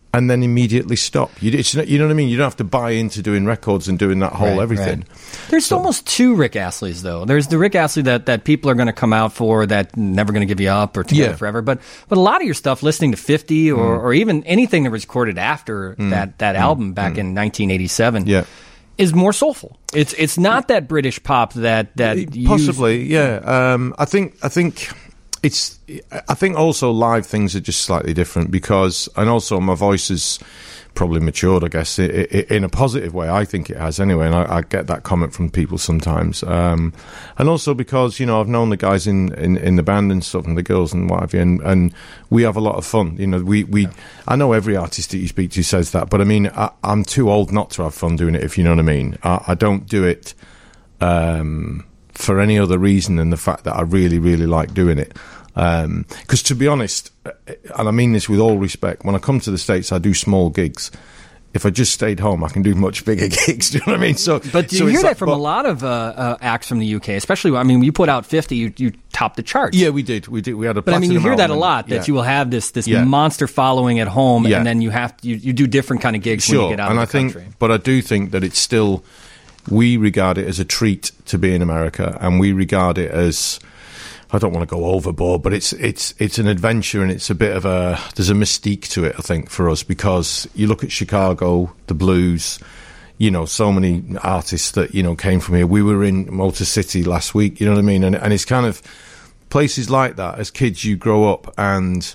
and then immediately stop. You, it's not, you know what I mean? You don't have to buy into doing records and doing that whole Right, everything. right. There's almost two Rick Astleys, though. There's the Rick Astley that, that people are going to come out for, that never going to give you up or together Yeah. forever. But but a lot of your stuff, listening to fifty or, Mm. or even anything that was recorded after Mm. that that album back in nineteen eighty-seven, Yeah. is more soulful. It's it's not that British pop that that used- Possibly, yeah. Um, I think I think it's. I think also live things are just slightly different because, and also my voice is probably matured, I guess, i- i- in a positive way. I think it has anyway, and I, I get that comment from people sometimes. Um, and also because, you know, I've known the guys in, in, in the band and stuff, and the girls and what have you, and, and we have a lot of fun. You know, we, we I know every artist that you speak to says that, but I mean, I, I'm too old not to have fun doing it, if you know what I mean. I, I don't do it um, for any other reason than the fact that I really, really like doing it. Because to be honest, and I mean this with all respect, when I come to the States, I do small gigs. If I just stayed home, I can do much bigger gigs. Do you know what I mean? So, But you so hear it's that like- from but- a lot of uh, uh, acts from the U K, especially. I mean, when you put out fifty, you, you top the charts. Yeah, we did. We did. We had a. But I mean, you platinum hear that a album, lot, and- that yeah. you will have this this Yeah. monster following at home, Yeah. and then you have to, you, you do different kind of gigs Sure, when you get out and of I the think, country. but I do think that it's still, we regard it as a treat to be in America, and we regard it as, I don't want to go overboard, but it's it's it's an adventure, and it's a bit of a, there's a mystique to it, I think, for us, because you look at Chicago, the blues, you know, so many artists that, you know, came from here. We were in Motor City last week, you know what I mean? And, and it's kind of places like that. As kids, you grow up and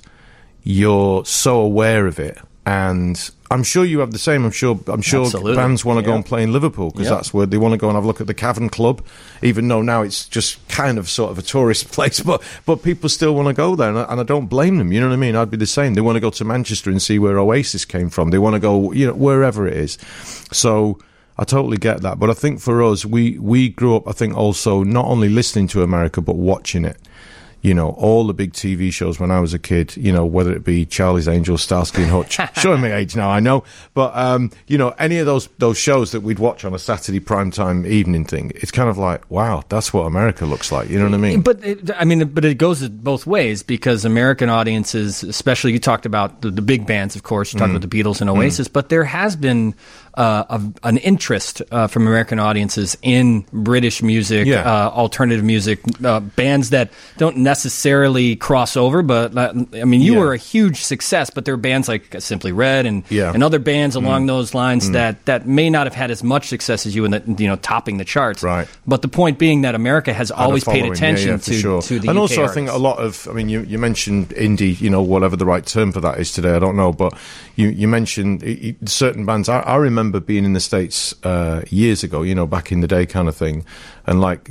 you're so aware of it. And I'm sure you have the same. I'm sure I'm sure Absolutely. bands want to go Yeah. and play in Liverpool because Yeah. that's where they want to go and have a look at the Cavern Club, even though now it's just kind of sort of a tourist place. But but people still want to go there, and I, and I don't blame them. You know what I mean? I'd be the same. They want to go to Manchester and see where Oasis came from. They want to go, you know, wherever it is. So I totally get that. But I think for us, we we grew up, I think, also not only listening to America but watching it. You know, all the big T V shows when I was a kid, you know, whether it be Charlie's Angels, Starsky and Hutch, showing my age now, I know. But, um, you know, any of those those shows that we'd watch on a Saturday primetime evening thing, it's kind of like, wow, that's what America looks like. You know what I mean? But it, I mean, but it goes both ways, because American audiences, especially, you talked about the, the big bands, of course, you talked Mm. about the Beatles and Oasis, but there has been uh, a, an interest uh, from American audiences in British music, Yeah. uh, alternative music, uh, bands that don't necessarily cross over. But uh, I mean, you Yeah. were a huge success, but there are bands like Simply Red and Yeah. and other bands along those lines that that may not have had as much success as you in the, you know, topping the charts. Right. But the point being that America has Had a always paid following. attention Yeah, yeah, for to, sure. to the and U K also I think a artists. lot of, I mean, you, you mentioned indie, you know, whatever the right term for that is today, I don't know, but you, you mentioned i- i- certain bands. I, I remember being in the States uh, years ago, you know, back in the day kind of thing, and like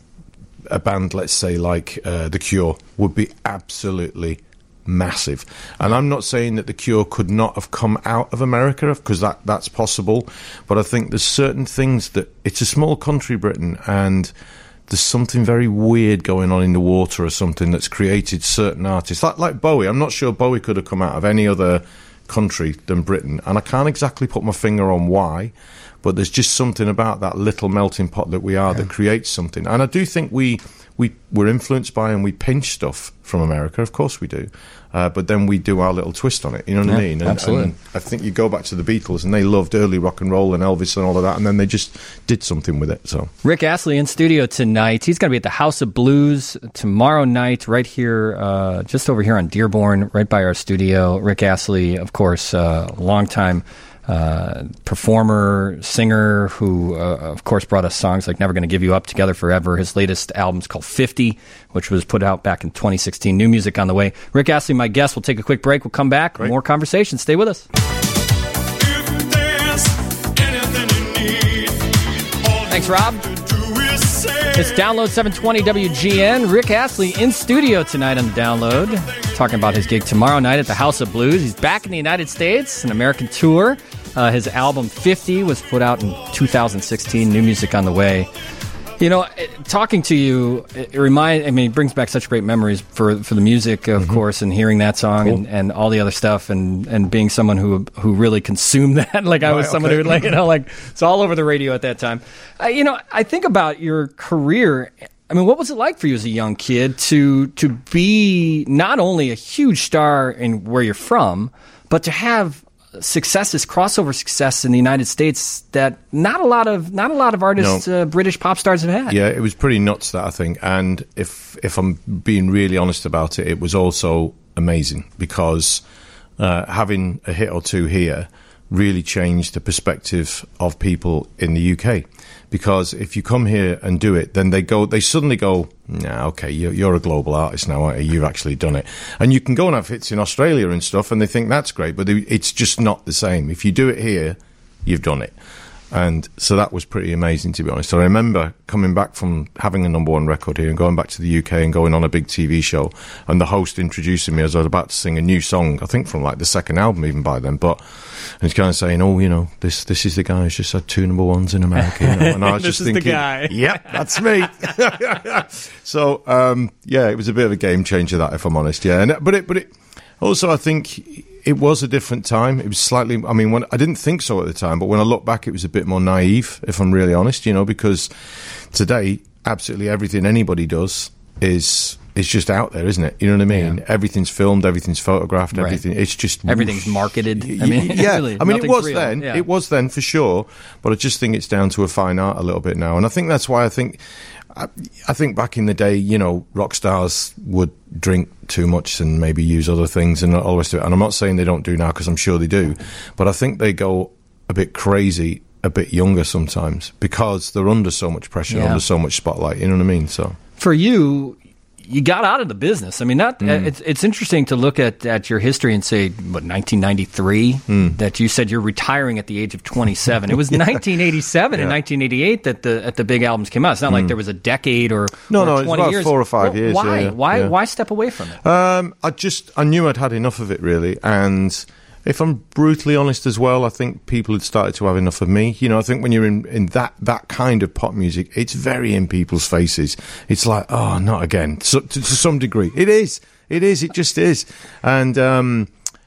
a band, let's say like uh, The Cure, would be absolutely massive. And I'm not saying that The Cure could not have come out of America, because that, that's possible, but I think there's certain things that, it's a small country, Britain, and there's something very weird going on in the water or something that's created certain artists. Like, like Bowie, I'm not sure Bowie could have come out of any other country than Britain, and I can't exactly put my finger on why, but there's just something about that little melting pot that we are that creates something. And I do think we, we, we're influenced by and we pinch stuff from America, of course we do, uh, but then we do our little twist on it, you know what I Yeah, mean? And, absolutely. and I think you go back to the Beatles, and they loved early rock and roll and Elvis and all of that, and then they just did something with it. So Rick Astley in studio tonight. He's going to be at the House of Blues tomorrow night, right here, uh, just over here on Dearborn, right by our studio. Rick Astley, of course, uh, longtime uh, performer, singer, who, uh, of course, brought us songs like Never Gonna Give You Up, Together Forever. His latest album's called fifty, which was put out back in twenty sixteen. New music on the way. Rick Astley, my guest. We'll take a quick break. We'll come back. Great. More conversation. Stay with us. If there's anything you need, all Thanks, you Rob. have to do is say, It's Download seven twenty W G N. Rick Astley in studio tonight on the Download, talking about his gig tomorrow night at the House of Blues. He's back in the United States, an American tour. Uh, his album fifty was put out in two thousand sixteen. New music on the way. You know, it- talking to you, it remind. I mean, it brings back such great memories for for the music, of course, and hearing that song and, and all the other stuff, and, and being someone who who really consumed that. Like I was Right, someone okay. who would, like, you know, like it's all over the radio at that time. Uh, you know, I think about your career. I mean, what was it like for you as a young kid to to be not only a huge star in where you're from, but to have success, this crossover success in the United States that not a lot of not a lot of artists, No. uh, British pop stars have had. Yeah, it was pretty nuts, that, I think. And if if I'm being really honest about it, it was also amazing because uh, having a hit or two here really changed the perspective of people in the U K. Because if you come here and do it, then they go, they suddenly go, nah, okay, you're, you're a global artist now, aren't you? You've actually done it. And you can go and have hits in Australia and stuff, and they think that's great, but they, it's just not the same. If you do it here, you've done it. And so that was pretty amazing, to be honest. So I remember coming back from having a number one record here and going back to the U K and going on a big T V show, and the host introducing me as I was about to sing a new song, I think from like the second album even by then, but and he's kind of saying, oh, you know, this this is the guy who's just had two number ones in America. You know? And I was This just is the thinking, guy. yep, that's me. So, um, yeah, it was a bit of a game changer, that, if I'm honest. Yeah, and, but it, but it also, I think it was a different time. It was slightly, I mean, when I didn't think so at the time, but when I look back, it was a bit more naive, if I'm really honest, you know, because today, absolutely everything anybody does is is just out there, isn't it? You know what I mean? Yeah. Everything's filmed, everything's photographed, Right. everything. It's just Everything's marketed. I mean, yeah. really, I mean, it nothing's was real. then. Yeah. It was then for sure. But I just think it's down to a fine art a little bit now, and I think that's why I think. I, I think back in the day, you know, rock stars would drink too much and maybe use other things and all the rest of it. And I'm not saying they don't do now, because I'm sure they do. But I think they go a bit crazy a bit younger sometimes because they're under so much pressure, Yeah. under so much spotlight. You know what I mean? So For you, you got out of the business. I mean, not. Mm. It's it's interesting to look at, at your history and say, what, nineteen ninety-three, Mm. that you said you're retiring at the age of twenty-seven. It was nineteen eighty-seven and Yeah. nineteen eighty-eight that the at the big albums came out. It's not like there was a decade or No, or no, it's twenty about years. four or five Well, years, Why? yeah, yeah, why? yeah. Why step away from it? Um, I just I knew I'd had enough of it, really, and if I'm brutally honest as well, I think people had started to have enough of me. You know, I think when you're in, in that that kind of pop music, it's very in people's faces. It's like, oh, not again. So, to, to some degree, it is. It is. It just is. And um,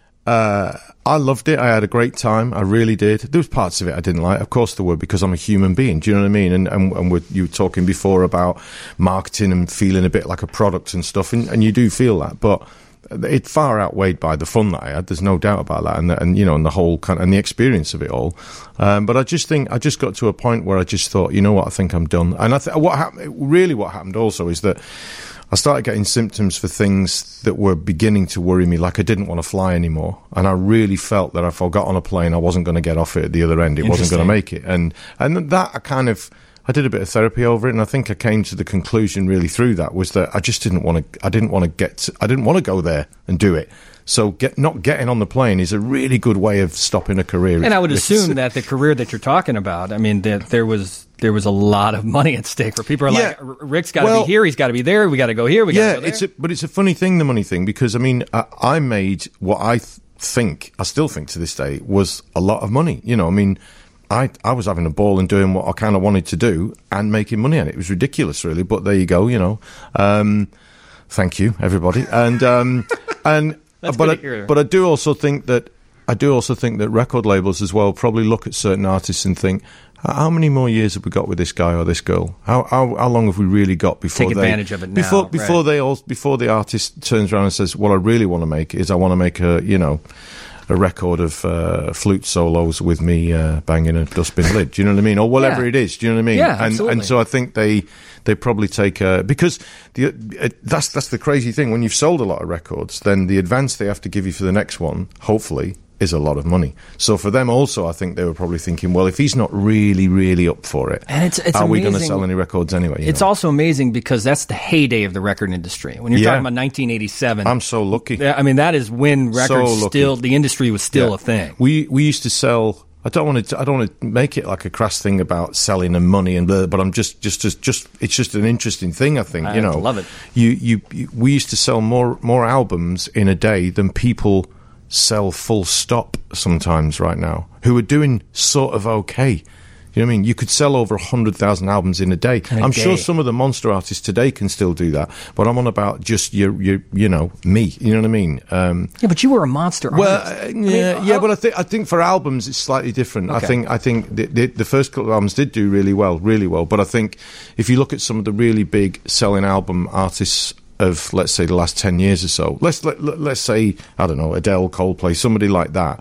uh, I loved it. I had a great time. I really did. There was parts of it I didn't like. Of course there were, because I'm a human being. Do you know what I mean? And and, and we're, you were talking before about marketing and feeling a bit like a product and stuff, and, and you do feel that, but it far outweighed by the fun that I had. There's no doubt about that, and the, and you know, and the whole kind and the experience of it all. Um, but I just think I just got to a point where I just thought, you know what, I think I'm done. And I th- what happened, really, what happened also is that I started getting symptoms for things that were beginning to worry me, like I didn't want to fly anymore, and I really felt that if I got on a plane, I wasn't going to get off it at the other end. It wasn't going to make it, and and that I kind of. I did a bit of therapy over it, and I think I came to the conclusion really through that was that I just didn't want to. I didn't want to get. To, I didn't want to go there and do it. So get not getting on the plane is a really good way of stopping a career. And I would It's- assume that the career that you're talking about, I mean, that there was there was a lot of money at stake for people. Who are Yeah. like, "R- Rick's got to Well, be here. He's got to be there. We got to go here. We got to yeah, go there. it's a, but it's a funny thing, the money thing, because I mean, I, I made what I th- think, I still think to this day, was a lot of money. You know, I mean. I, I was having a ball and doing what I kind of wanted to do and making money on it. It was ridiculous, really, but there you go, you know. Um, thank you, everybody. And um, and That's but good I, to hear. but I do also think that I do also think that record labels as well probably look at certain artists and think, how many more years have we got with this guy or this girl? How how, how long have we really got before Take they, advantage of it now, before right. before they all before the artist turns around and says, what I really want to make is I want to make a you know. a record of uh, flute solos with me uh, banging a dustbin lid. Do you know what I mean? Or whatever Yeah. it is. Do you know what I mean? Yeah, and, absolutely. and so I think they they probably take a, because the uh, that's that's the crazy thing. When you've sold a lot of records, then the advance they have to give you for the next one, hopefully, is a lot of money. So for them also, I think they were probably thinking, well, if he's not really, really up for it, And it's- it's are we going to amazing. sell any records anyway? you It's know? also amazing because that's the heyday of the record industry. When you're Yeah. talking about nineteen eighty-seven, I'm so lucky. yeah, I mean, that is when records lucky. still, the industry was still Yeah. a thing. We we used to sell. I don't want to. I don't want to make it like a crass thing about selling and money and blah. But I'm just, just, just, just. It's just an interesting thing. I think I you know. love it. You, you, you. We used to sell more more albums in a day than people sell full stop sometimes right now. Who are doing sort of okay. You know what I mean? You could sell over one hundred thousand albums in a day. In a I'm day. sure some of the monster artists today can still do that. But I'm on about just your, your you know, me. You know what I mean? Um, Yeah, but you were a monster well, artist. uh, I mean, yeah, how- yeah, but I think I think for albums it's slightly different. I Okay. think I think the, the, the first couple of albums did do really well, really well. But I think if you look at some of the really big selling album artists of, let's say, the last ten years or so, let's let, let, let's say I don't know, Adele, Coldplay, somebody like that.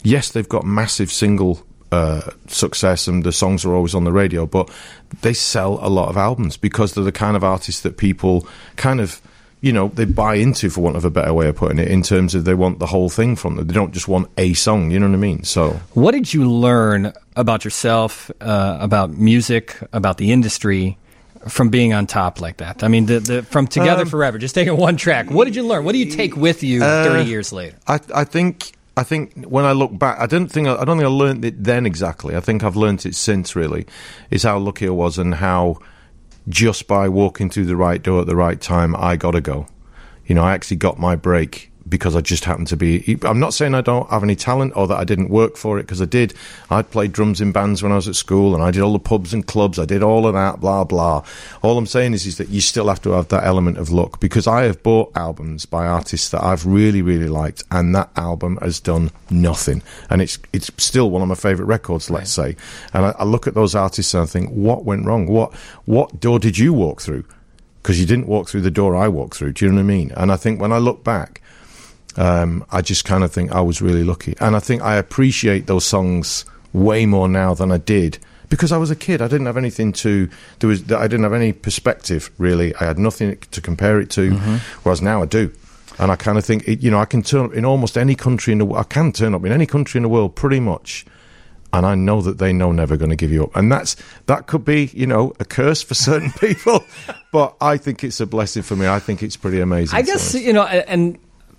yes, they've got massive single uh, success and the songs are always on the radio, but they sell a lot of albums because they're the kind of artists that people kind of, you know, they buy into, for want of a better way of putting it, in terms of they want the whole thing from them. They don't just want a song, you know what I mean? So, what did you learn about yourself, uh, about music, about the industry from being on top like that? I mean, the, the from Together Um, Forever, just taking one track. What did you learn? What do you take with you Uh, thirty years later? I, I think I think when I look back, I don't think I, I don't think I learned it then exactly. I think I've learned it since. Really, is how lucky I was and how just by walking through the right door at the right time, I got to go. You know, I actually got my break because I just happened to be... I'm not saying I don't have any talent or that I didn't work for it, because I did. I played drums in bands when I was at school, and I did all the pubs and clubs. I did all of that, blah, blah. All I'm saying is, is that you still have to have that element of luck, because I have bought albums by artists that I've really, really liked, and that album has done nothing. And it's it's still one of my favourite records, let's say. And I, I look at those artists and I think, what went wrong? What What door did you walk through? Because you didn't walk through the door I walked through. Do you know what I mean? And I think when I look back, um, I just kind of think I was really lucky. And I think I appreciate those songs way more now than I did, because I was a kid. I didn't have anything to... There was, I didn't have any perspective, really. I had nothing to compare it to, mm-hmm. whereas now I do. And I kind of think, it, you know, I can turn up in almost any country in the world. I can turn up in any country in the world, pretty much. And I know that they know never going to give you up. And that's that could be, you know, a curse for certain people. But I think it's a blessing for me. I think it's pretty amazing. I guess, you know, and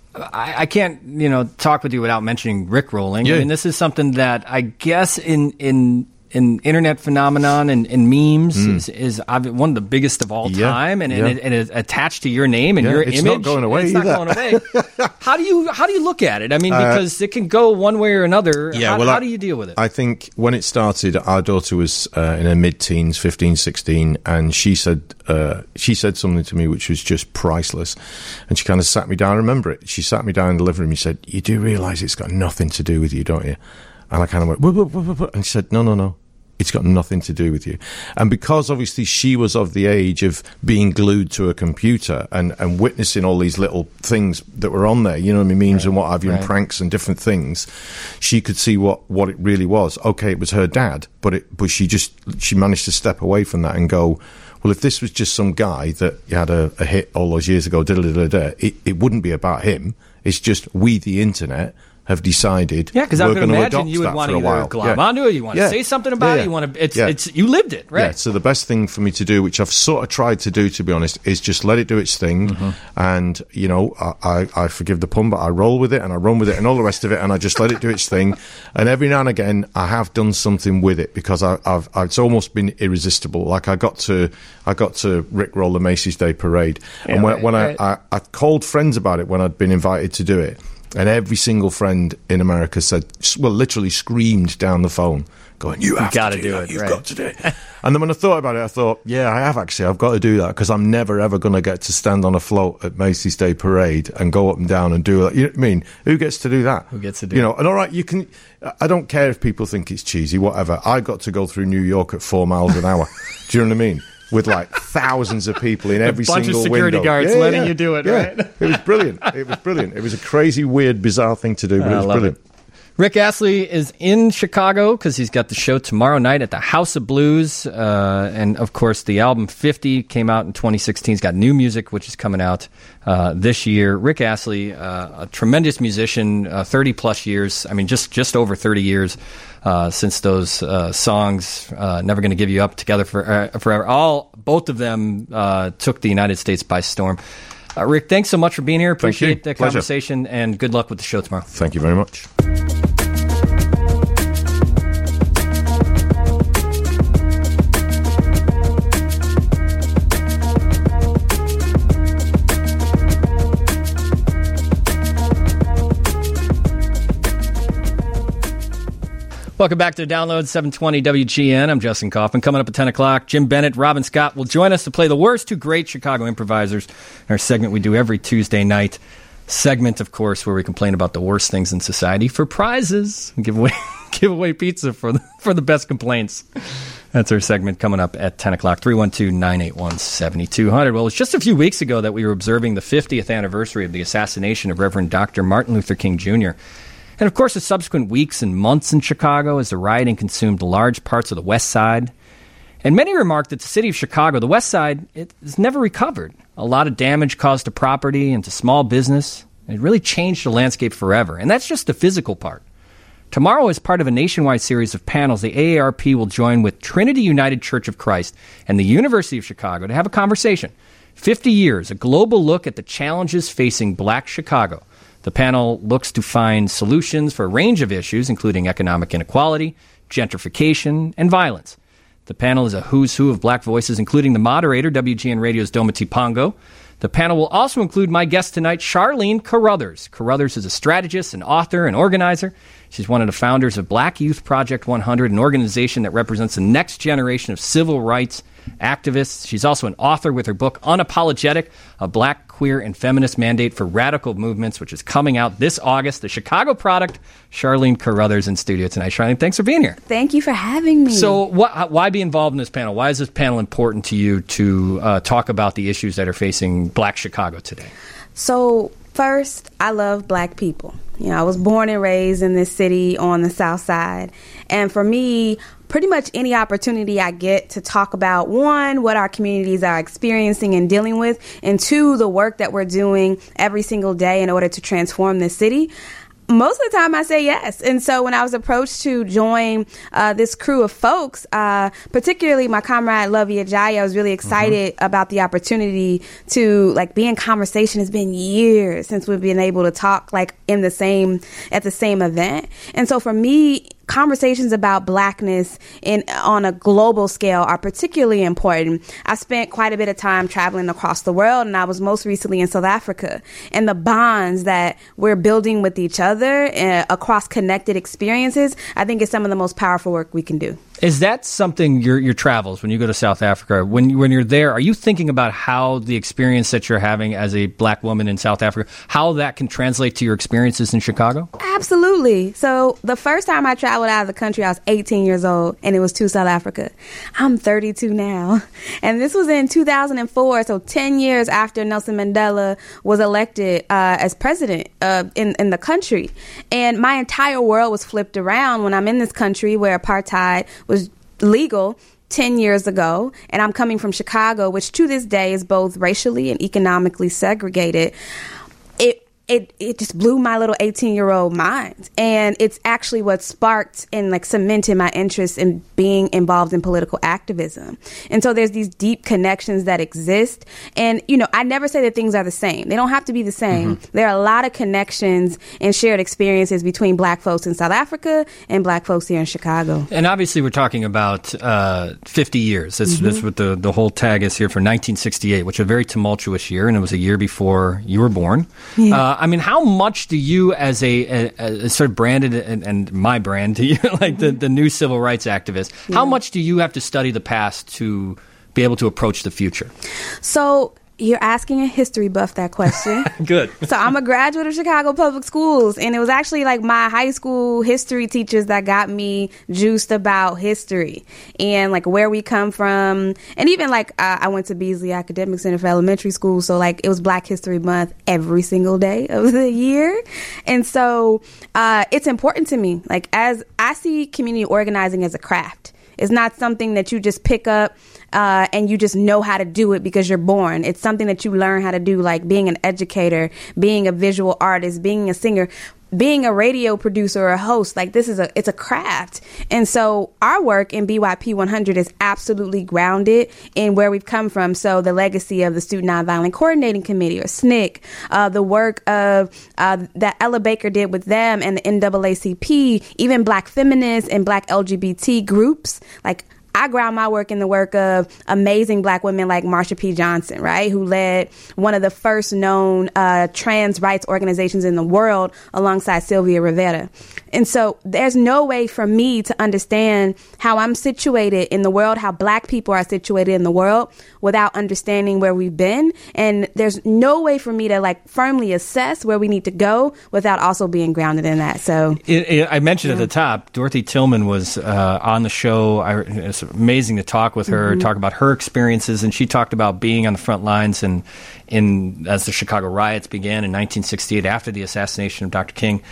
I, I can't, you know, talk with you without mentioning Rickrolling. Yeah. I mean, this is something that I guess in... in in internet phenomenon and, and memes mm. is, is one of the biggest of all yeah. time, and, yeah. and, it, and it's attached to your name and yeah, your it's image. Not going away. It's either. not going away. How do you how do you look at it? I mean, because uh, it can go one way or another. Yeah, how, well, how I, do you deal with it? I think when it started, our daughter was uh, in her mid-teens, fifteen, sixteen, and she said uh, she said something to me which was just priceless. And she kind of sat me down. I remember it. She sat me down in the living room. And said, "You do realise it's got nothing to do with you, don't you?" And I kind of went, "What, what, what, what?" And she said, "No, no, no. It's got nothing to do with you." And because obviously she was of the age of being glued to a computer and, and witnessing all these little things that were on there, you know what I mean, memes right, and what have you, right. and pranks and different things, she could see what, what it really was. Okay, it was her dad, but it but she just she managed to step away from that and go, well, if this was just some guy that had a, a hit all those years ago, da, da, da, da, it, it wouldn't be about him. It's just we, the internet, have decided. Yeah, because I would can imagine you would want to either glob yeah. onto it, you want to yeah. say something about yeah, yeah. it, you want to. It's yeah. it's you lived it, right? Yeah. So the best thing for me to do, which I've sort of tried to do, to be honest, is just let it do its thing, mm-hmm. and you know, I, I I forgive the pun, but I roll with it and I run with it and all the rest of it, and I just let it do its thing. And every now and again, I have done something with it because I, I've, I've it's almost been irresistible. Like I got to I got to Rickroll the Macy's Day Parade, yeah, and when, right, when right. I, I I called friends about it when I'd been invited to do it. And every single friend in America said, well, literally screamed down the phone, going, you have gotta to do, do that. it. You've right. got to do it. And then when I thought about it, I thought, yeah, I have actually. I've got to do that because I'm never, ever going to get to stand on a float at Macy's Day Parade and go up and down and do that. You know what I mean? Who gets to do that? Who gets to do You know, and all right, you can, I don't care if people think it's cheesy, whatever. I got to go through New York at four miles an hour. Do you know what I mean? With like thousands of people in every a bunch single of security window. guards yeah, letting yeah. you do it, yeah. right? It was brilliant. It was brilliant. It was a crazy, weird, bizarre thing to do, but I it was love brilliant. It. Rick Astley is in Chicago because he's got the show tomorrow night at the House of Blues. Uh, and, of course, the album fifty came out in twenty sixteen. He's got new music, which is coming out uh, this year. Rick Astley, uh, a tremendous musician, uh, thirty-plus years. I mean, just, just over thirty years uh, since those uh, songs, uh, Never Gonna Give You Up, Together for, uh, Forever. All, both of them uh, took the United States by storm. Uh, Rick, thanks so much for being here. Appreciate the Pleasure. conversation, and good luck with the show tomorrow. Thank you very much. Welcome back to Download seven twenty W G N. I'm Justin Kaufman. Coming up at ten o'clock, Jim Bennett, Robin Scott will join us to play the worst two great Chicago improvisers in our segment we do every Tuesday night. Segment, of course, where we complain about the worst things in society for prizes. We give away give away pizza for the, for the best complaints. That's our segment coming up at ten o'clock. three one two, nine eight one, seven two zero zero. Well, it's just a few weeks ago that we were observing the fiftieth anniversary of the assassination of Reverend Doctor Martin Luther King Junior And of course, the subsequent weeks and months in Chicago as the rioting consumed large parts of the West Side. And many remarked that the city of Chicago, the West Side, it has never recovered. A lot of damage caused to property and to small business. It really changed the landscape forever. And that's just the physical part. Tomorrow, as part of a nationwide series of panels, the A A R P will join with Trinity United Church of Christ and the University of Chicago to have a conversation. fifty years, a global look at the challenges facing Black Chicago. The panel looks to find solutions for a range of issues, including economic inequality, gentrification, and violence. The panel is a who's who of Black voices, including the moderator, W G N Radio's Domiti Pongo. The panel will also include my guest tonight, Charlene Carruthers. Carruthers is a strategist, an author, and organizer. She's one of the founders of Black Youth Project one hundred, an organization that represents the next generation of civil rights activists. She's also an author with her book, Unapologetic, a Black, Queer, and Feminist Mandate for Radical Movements, which is coming out this August. The Chicago product, Charlene Carruthers in studio tonight. Charlene, thanks for being here. Thank you for having me. So wh- why be involved in this panel? Why is this panel important to you to uh, talk about the issues that are facing Black Chicago today? So first, I love Black people. You know, I was born and raised in this city on the South Side. And for me, pretty much any opportunity I get to talk about, one, what our communities are experiencing and dealing with, and two, the work that we're doing every single day in order to transform this city, most of the time I say yes. And so when I was approached to join uh, this crew of folks, uh, particularly my comrade Lovey Ajayi, I was really excited mm-hmm. about the opportunity to like be in conversation. It's been years since we've been able to talk like in the same, at the same event. And so for me, conversations about Blackness in on a global scale are particularly important. I spent quite a bit of time traveling across the world, and I was most recently in South Africa. And the bonds that we're building with each other uh, across connected experiences, I think is some of the most powerful work we can do. Is that something, your your travels, when you go to South Africa, when, you, when you're there, are you thinking about how the experience that you're having as a Black woman in South Africa, how that can translate to your experiences in Chicago? Absolutely. So the first time I traveled out of the country, I was eighteen years old, and it was to South Africa. I'm thirty-two now, and this was in two thousand four, so ten years after Nelson Mandela was elected uh, as president uh, in, in the country. And my entire world was flipped around when I'm in this country where apartheid was legal ten years ago, and I'm coming from Chicago, which to this day is both racially and economically segregated. It It it just blew my little eighteen-year-old mind. And it's actually what sparked and like cemented my interest in being involved in political activism. And so there's these deep connections that exist. And, you know, I never say that things are the same. They don't have to be the same. Mm-hmm. There are a lot of connections and shared experiences between Black folks in South Africa and Black folks here in Chicago. And obviously we're talking about uh, fifty years. That's, mm-hmm. that's what the, the whole tag is here for nineteen sixty-eight, which was a very tumultuous year, and it was a year before you were born. Yeah. Uh, I mean, how much do you, as a, a, a sort of branded and, and my brand to you, like the, the new civil rights activist, yeah. how much do you have to study the past to be able to approach the future? So you're asking a history buff that question. Good. So I'm a graduate of Chicago Public Schools, and it was actually like my high school history teachers that got me juiced about history and like where we come from. And even like uh, I went to Beasley Academic Center for elementary school, so like it was Black History Month every single day of the year. And so uh, it's important to me. Like as I see community organizing as a craft. It's not something that you just pick up uh, and you just know how to do it because you're born. It's something that you learn how to do, like being an educator, being a visual artist, being a singer, being a radio producer or a host. Like this is a, it's a craft. And so our work in B Y P one hundred is absolutely grounded in where we've come from. So the legacy of the Student Nonviolent Coordinating Committee, or S N C C, uh, the work of uh, that Ella Baker did with them and the N double A C P, even Black feminists and Black L G B T groups, like I ground my work in the work of amazing Black women like Marsha P. Johnson, right, who led one of the first known uh, trans rights organizations in the world alongside Sylvia Rivera. And so there's no way for me to understand how I'm situated in the world, how Black people are situated in the world without understanding where we've been. And there's no way for me to like firmly assess where we need to go without also being grounded in that. So it, it, I mentioned yeah. at the top, Dorothy Tillman was uh, on the show. I, it's amazing to talk with her, mm-hmm. talk about her experiences. And she talked about being on the front lines and in as the Chicago riots began in nineteen sixty-eight after the assassination of Doctor King.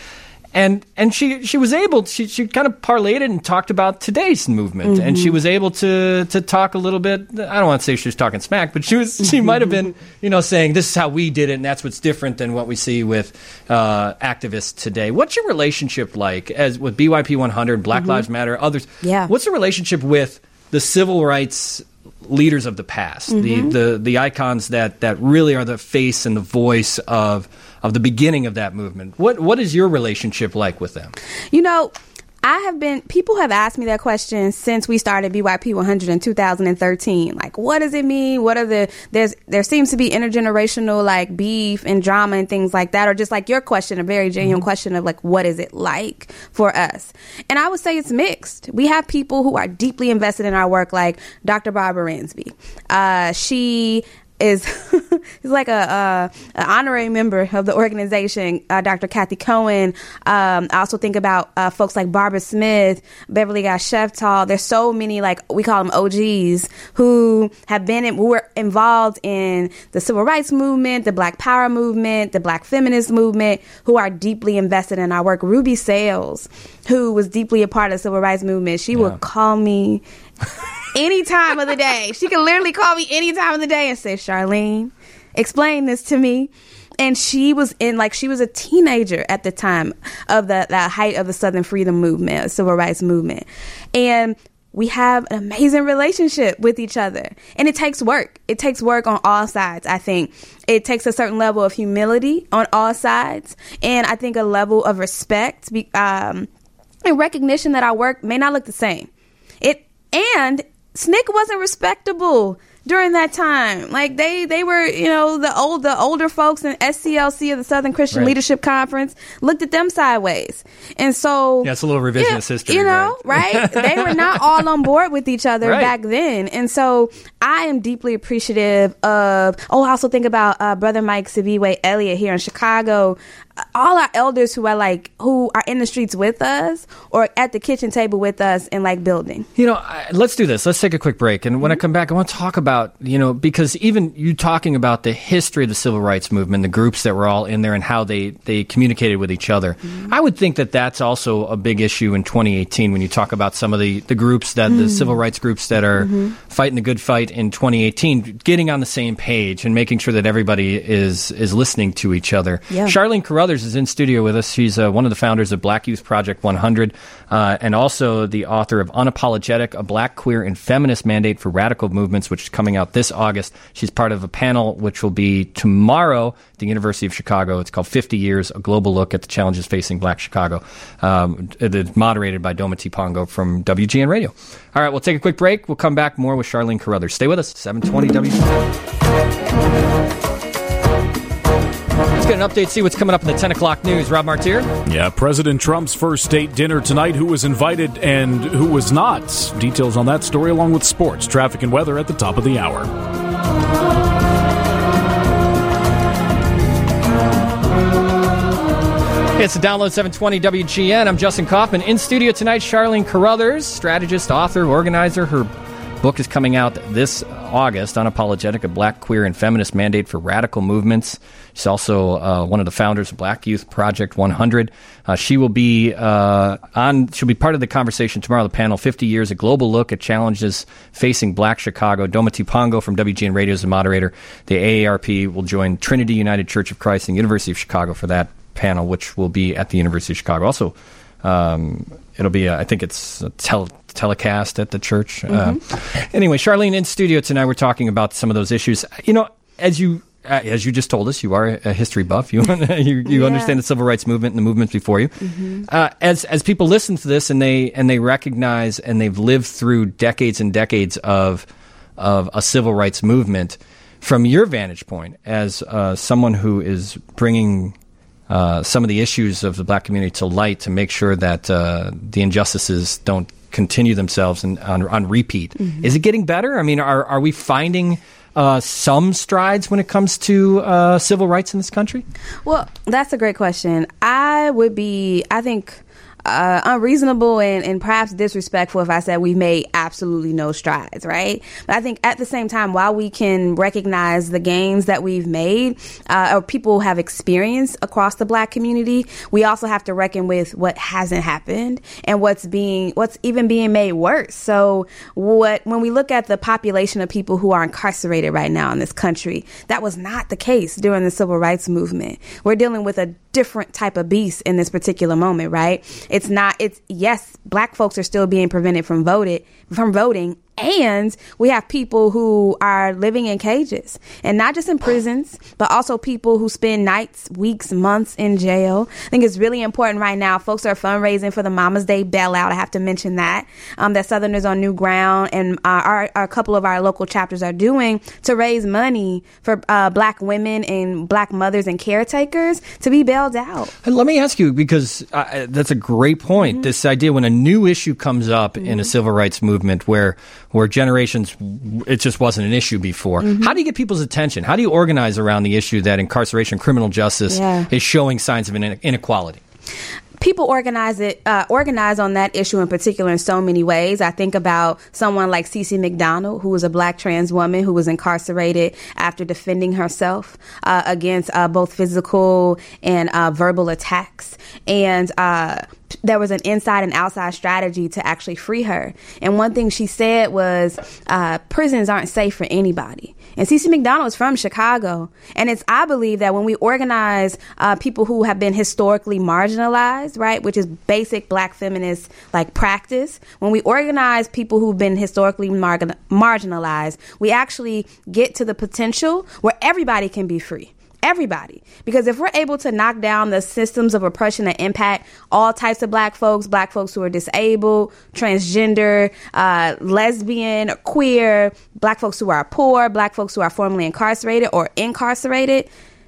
And and she she was able she she kind of parlayed it and talked about today's movement, and she was able to to talk a little bit. I don't want to say she was talking smack, but she was she might have been you know saying this is how we did it, and that's what's different than what we see with uh, activists today. What's your relationship like as with B Y P one hundred, Black Lives Matter, others? Yeah. What's the relationship with the civil rights leaders of the past, the, the the icons that that really are the face and the voice of of the beginning of that movement? What what is your relationship like with them? You know, I have been, people have asked me that question since we started B Y P one hundred in two thousand thirteen. Like, what does it mean? What are the, there's, there seems to be intergenerational, like, beef and drama and things like that, or just like your question, a very genuine mm-hmm. question of, like, what is it like for us? And I would say it's mixed. We have people who are deeply invested in our work, like Doctor Barbara Ransby. Uh, she is he's like a, a an honorary member of the organization. uh, Doctor Kathy Cohen. Um, I also think about uh, folks like Barbara Smith, Beverly Guy Sheftall. There's so many, like, we call them O Gs, who have been in, who were involved in the civil rights movement, the Black Power movement, the Black feminist movement, who are deeply invested in our work. Ruby Sales, who was deeply a part of the civil rights movement. She yeah. would call me any time of the day. She can literally call me any time of the day and say, Charlene, explain this to me. And she was in, like, she was a teenager at the time of the, the height of the Southern Freedom Movement, civil rights movement. And we have an amazing relationship with each other. And it takes work. It takes work on all sides, I think. It takes a certain level of humility on all sides. And I think a level of respect um, and recognition that our work may not look the same. It And S N C C wasn't respectable during that time. Like, they, they were, you know, the old, the older folks in S C L C, of the Southern Christian right. Leadership Conference, looked at them sideways. And so, yeah, it's a little revisionist yeah, history, you know, right? right? They were not all on board with each other right. back then. And so I am deeply appreciative of, oh, I also think about uh, Brother Mike Sibiwe Elliott here in Chicago. All our elders who are like, who are in the streets with us or at the kitchen table with us and, like, building. You know, I, let's do this. Let's take a quick break. And when mm-hmm. I come back, I want to talk about, you know, because even you talking about the history of the civil rights movement, the groups that were all in there and how they, they communicated with each other. Mm-hmm. I would think that that's also a big issue in twenty eighteen when you talk about some of the, the groups that, mm-hmm. the civil rights groups that are mm-hmm. fighting the good fight in twenty eighteen, getting on the same page and making sure that everybody is, is listening to each other. Yeah. Charlene Carruthers is in studio with us. She's uh, one of the founders of Black Youth Project one hundred uh, and also the author of Unapologetic, a Black, Queer, and Feminist Mandate for Radical Movements, which is coming out this August. She's part of a panel which will be tomorrow at the University of Chicago. It's called fifty years, a Global Look at the Challenges Facing Black Chicago. Um, it's moderated by Doma Tipongo from W G N Radio. All right, we'll take a quick break. We'll come back more with Charlene Carruthers. Stay with us, seven twenty W G N. Let's get an update, see what's coming up in the ten o'clock news. Rob Martier? Yeah, President Trump's first state dinner tonight. Who was invited and who was not? Details on that story along with sports, traffic, and weather at the top of the hour. It's the Download seven twenty W G N. I'm Justin Kaufman. In studio tonight, Charlene Carruthers, strategist, author, organizer. Her book is coming out this August, Unapologetic, a Black, Queer, and Feminist Mandate for Radical Movements. She's also uh, one of the founders of Black Youth Project one hundred. Uh, she will be uh, on. She'll be part of the conversation tomorrow. The panel, fifty years, a global look at challenges facing Black Chicago. Doma Tipongo from W G N Radio is the moderator. The A A R P will join Trinity United Church of Christ and the University of Chicago for that panel, which will be at the University of Chicago. Also, um, it'll be. A, I think it's a tel- telecast at the church. Mm-hmm. Uh, anyway, Charlene, in studio tonight, we're talking about some of those issues. You know, as you. Uh, as you just told us, you are a history buff. You you, you yeah. understand the civil rights movement and the movements before you. Mm-hmm. Uh, as as people listen to this and they and they recognize and they've lived through decades and decades of of a civil rights movement, from your vantage point as uh, someone who is bringing uh, some of the issues of the Black community to light to make sure that uh, the injustices don't continue themselves and on, on repeat, mm-hmm. is it getting better? I mean, are are we finding Uh, some strides when it comes to uh, civil rights in this country? Well, that's a great question. I would be, I think uh, unreasonable and, and perhaps disrespectful if I said we've made absolutely no strides, right? But I think at the same time, while we can recognize the gains that we've made uh, or people have experienced across the Black community, we also have to reckon with what hasn't happened and what's being what's even being made worse. So what when we look at the population of people who are incarcerated right now in this country, that was not the case during the Civil Rights Movement. We're dealing with a different type of beast in this particular moment, right? It's not, it's, yes, Black folks are still being prevented from voted, from voting, and we have people who are living in cages, and not just in prisons, but also people who spend nights, weeks, months in jail. I think it's really important right now. Folks are fundraising for the Mama's Day bailout. I have to mention that, um, that Southerners on New Ground and uh, our, our, a couple of our local chapters are doing to raise money for uh, Black women and Black mothers and caretakers to be bailed out. And let me ask you, because uh, that's a great point. Mm-hmm. This idea when a new issue comes up mm-hmm. in a civil rights movement where where generations, it just wasn't an issue before. Mm-hmm. How do you get people's attention? How do you organize around the issue that incarceration, criminal justice yeah. is showing signs of inequality? People organize it, uh, organize on that issue in particular in so many ways. I think about someone like Cece McDonald, who was a Black trans woman who was incarcerated after defending herself uh, against uh, both physical and uh, verbal attacks. And uh, there was an inside and outside strategy to actually free her. And one thing she said was, uh, prisons aren't safe for anybody. And Cece McDonald is from Chicago. And it's, I believe that when we organize uh, people who have been historically marginalized, right, which is basic Black feminist like practice, when we organize people who've been historically mar- marginalized, we actually get to the potential where everybody can be free. Everybody. Because if we're able to knock down the systems of oppression that impact all types of Black folks, Black folks who are disabled, transgender, uh, lesbian, or queer, Black folks who are poor, Black folks who are formerly incarcerated or incarcerated,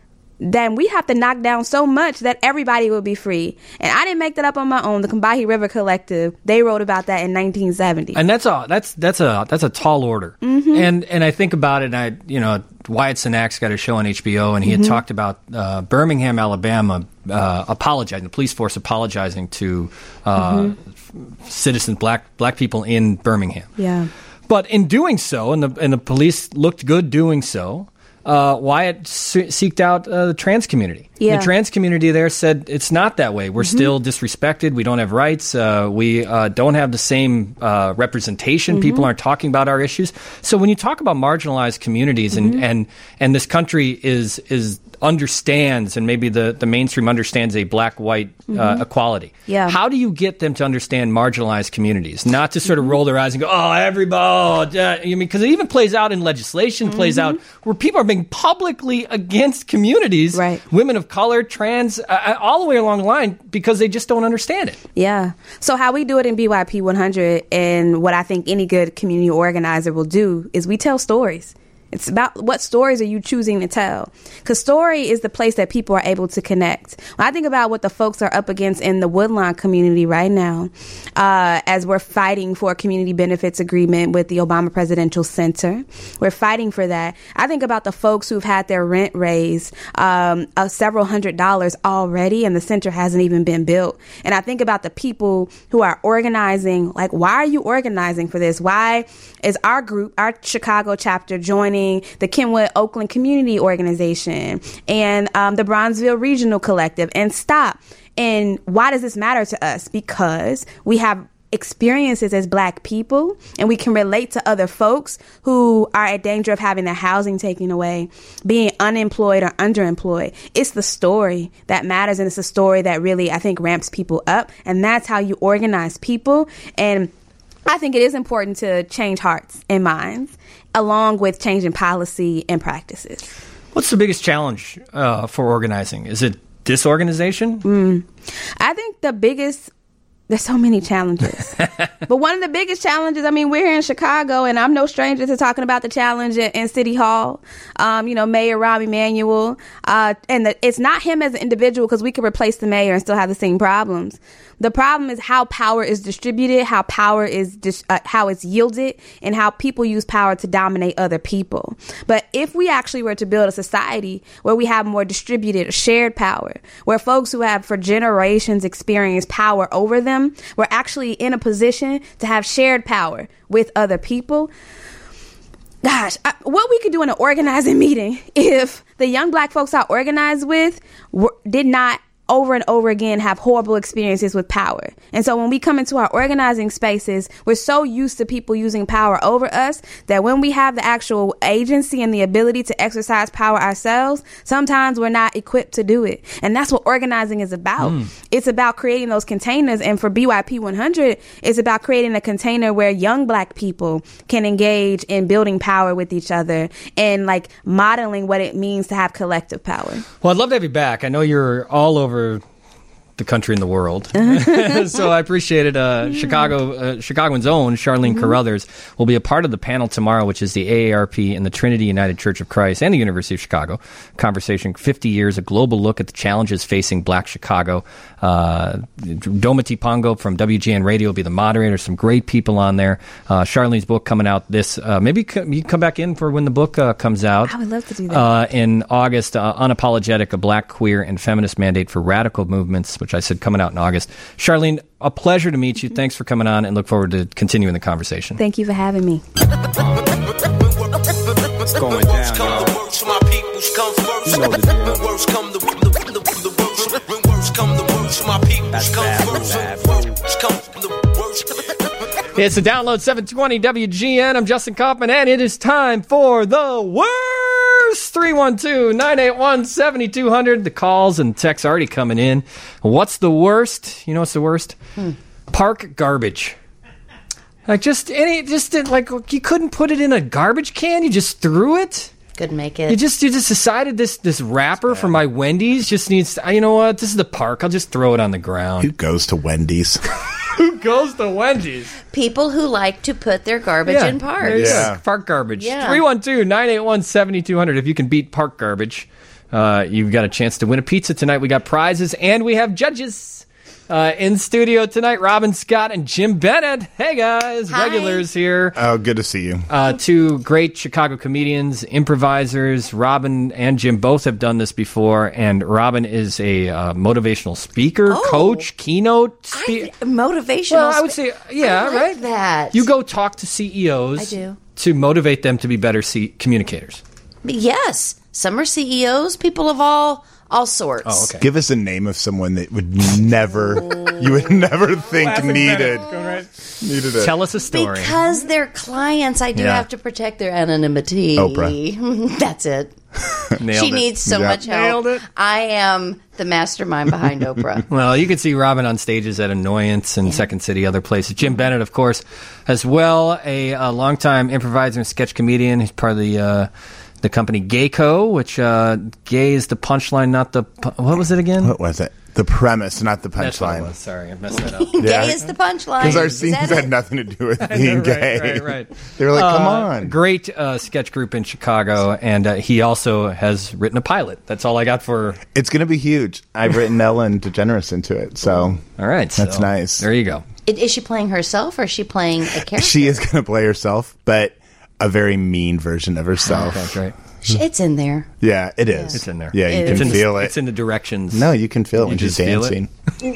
then we have to knock down so much that everybody will be free. And I didn't make that up on my own. The Combahee River Collective, they wrote about that in nineteen seventy. And that's a that's that's a that's a tall order. Mm-hmm. And and I think about it. And I you know Wyatt Cenac's got a show on H B O, and he had Mm-hmm. talked about uh, Birmingham, Alabama, uh, apologizing, the police force apologizing to uh, Mm-hmm. citizens, black black people in Birmingham. Yeah. But in doing so, and the and the police looked good doing so. Uh, Wyatt se- seeked out uh, the trans community. Yeah. The trans community there said it's not that way. We're Mm-hmm. still disrespected. We don't have rights. Uh, we uh, don't have the same uh, representation. Mm-hmm. People aren't talking about our issues. So when you talk about marginalized communities and, Mm-hmm. and, and this country is is understands, and maybe the, the mainstream understands a black-white uh, Mm-hmm. equality. Yeah. How do you get them to understand marginalized communities? Not to sort of roll their eyes and go, oh, everybody. Oh, I mean, because it even plays out in legislation, plays out where people are being publicly against communities, Right. women of color, trans, uh, all the way along the line, because they just don't understand it. Yeah. So how we do it in B Y P one hundred, and what I think any good community organizer will do, is we tell stories. It's about what stories are you choosing to tell? Because story is the place that people are able to connect. When I think about what the folks are up against in the Woodlawn community right now, uh, as we're fighting for a community benefits agreement with the Obama Presidential Center, we're fighting for that. I think about the folks who've had their rent raised um, of several hundred dollars already, and the center hasn't even been built. And I think about the people who are organizing, like, why are you organizing for this? Why is our group, our Chicago chapter, joining the Kenwood Oakland Community Organization and um, the Bronzeville Regional Collective and STOP? And why does this matter to us? Because we have experiences as Black people, and we can relate to other folks who are at danger of having their housing taken away, being unemployed or underemployed. It's the story that matters, and it's a story that really, I think, ramps people up, and that's how you organize people. And I think it is important to change hearts and minds, along with changing policy and practices. What's the biggest challenge uh, for organizing? Is it disorganization? Mm. I think the biggest there's so many challenges. But one of the biggest challenges, I mean, we're here in Chicago, and I'm no stranger to talking about the challenge in, in City Hall. Um, you know, Mayor Rahm Emanuel. Uh, and the, it's not him as an individual, because we could replace the mayor and still have the same problems. The problem is how power is distributed, how power is dis- uh, how it's yielded, and how people use power to dominate other people. But if we actually were to build a society where we have more distributed, shared power, where folks who have for generations experienced power over them, we're actually in a position to have shared power with other people. Gosh, I, what we could do in an organizing meeting if the young black folks I organized with were, did not over and over again have horrible experiences with power. And so when we come into our organizing spaces, we're so used to people using power over us that when we have the actual agency and the ability to exercise power ourselves, sometimes we're not equipped to do it. And that's what organizing is about. Mm. It's about creating those containers. And for B Y P one hundred, it's about creating a container where young black people can engage in building power with each other and like modeling what it means to have collective power. Well, I'd love to have you back. I know you're all over the country and the world. So I appreciate it. Uh, Chicago, uh, Chicagoans' own Charlene mm-hmm. Carruthers will be a part of the panel tomorrow, which is the A A R P and the Trinity United Church of Christ and the University of Chicago. Conversation, fifty years, a global look at the challenges facing Black Chicago. Uh, Domiti Pongo from W G N Radio will be the moderator. Some great people on there. Uh, Charlene's book coming out this, uh, maybe c- you come back in for when the book uh, comes out. I would love to do that. Uh, in August, uh, Unapologetic, a Black, Queer, and Feminist Mandate for Radical Movements, which I said coming out in August. Charlene, a pleasure to meet you. Thanks for coming on, and look forward to continuing the conversation. Thank you for having me. What's going down, y'all? You know the deal. That's bad, bad. It's a Download seven twenty W G N. I'm Justin Kaufman, and it is time for the worst. three one two, nine eight one, seven two zero zero. The calls and texts already coming in. What's the worst? You know what's the worst? Hmm. Park garbage. Like just any, just like you couldn't put it in a garbage can. You just threw it. Couldn't make it. You just you just decided this this wrapper for my Wendy's just needs. You know what? This is the park. I'll just throw it on the ground. Who goes to Wendy's? Who goes to Wendy's? People who like to put their garbage yeah, in parks. Yeah. Park garbage. Yeah. three one two, nine eight one, seven two zero zero. If you can beat park garbage, uh, you've got a chance to win a pizza tonight. We got prizes, and we have judges. Uh, in studio tonight, Robin Scott and Jim Bennett. Hey, guys. Hi. Regulars here. Oh, good to see you. Uh, two great Chicago comedians, improvisers. Robin and Jim both have done this before, and Robin is a uh, motivational speaker, oh, coach, keynote speaker. Motivational Well, I would say, yeah, I like right? that. You go talk to C E Os I do. to motivate them to be better C- communicators. Yes. Some are C E Os, people of all... all sorts. Oh, okay. Give us a name of someone that would never, you would never think needed, needed it. Tell us a story. Because they're clients, I do Yeah. have to protect their anonymity. Oprah. That's it. Nailed she it. needs so Yeah. much help. Nailed it. I am the mastermind behind Oprah. Well, you can see Robin on stages at Annoyance and Second City, other places. Jim Bennett, of course, as well, a, a longtime improviser and sketch comedian. He's part of the uh, the company Gayco, which uh, gay is the punchline, not the... Pu- what was it again? What was it? The premise, not the That's what it punchline. was. Sorry, I messed that up. Gay Yeah. is the punchline. Because our Is scenes that had it? nothing to do with being right, gay. right, right. They were like, come Uh, on. Great uh, sketch group in Chicago, and uh, he also has written a pilot. That's all I got for... It's going to be huge. I've written Ellen DeGeneres into it, so All right. that's so nice. There you go. I- Is she playing herself or is she playing a character? She is going to play herself, but a very mean version of herself. That's right. Sh- It's in there. Yeah, it is. It's in there. Yeah, you It can is. It's in feel the, it. It's in the directions. No, you can feel it You when she's just feel it? dancing.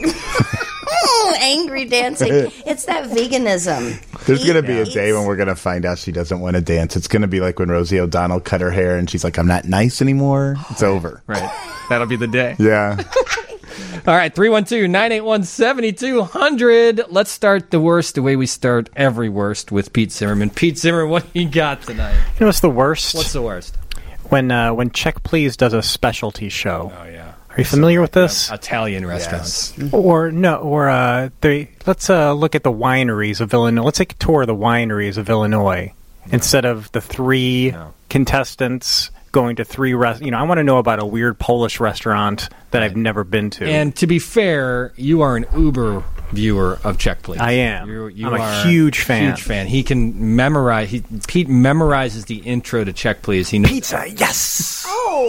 Oh, angry dancing. It's that veganism. There's going to be Eat- a day when we're going to find out she doesn't want to dance. It's going to be like when Rosie O'Donnell cut her hair and she's like, I'm not nice anymore. It's over. Right. That'll be the day. Yeah. All right, three one two, nine eight one, seven two zero zero. Let's start the worst the way we start every worst with Pete Zimmerman. Pete Zimmerman, what you got tonight? You know what's the worst? What's the worst? when uh, when Check Please does a specialty show. Oh, yeah. Are you familiar with this? Italian restaurants. Or no, or uh, they let's uh, look at the wineries of Illinois. Let's take a tour of the wineries of Illinois instead of the three No. contestants going to three rest. You know, I want to know about a weird Polish restaurant that I've never been to. And to be fair, you are an uber viewer of Check Please. I am. You, you I'm a are huge fan. Huge fan. He can memorize. He, Pete memorizes the intro to Check Please. He knows Pizza, yes.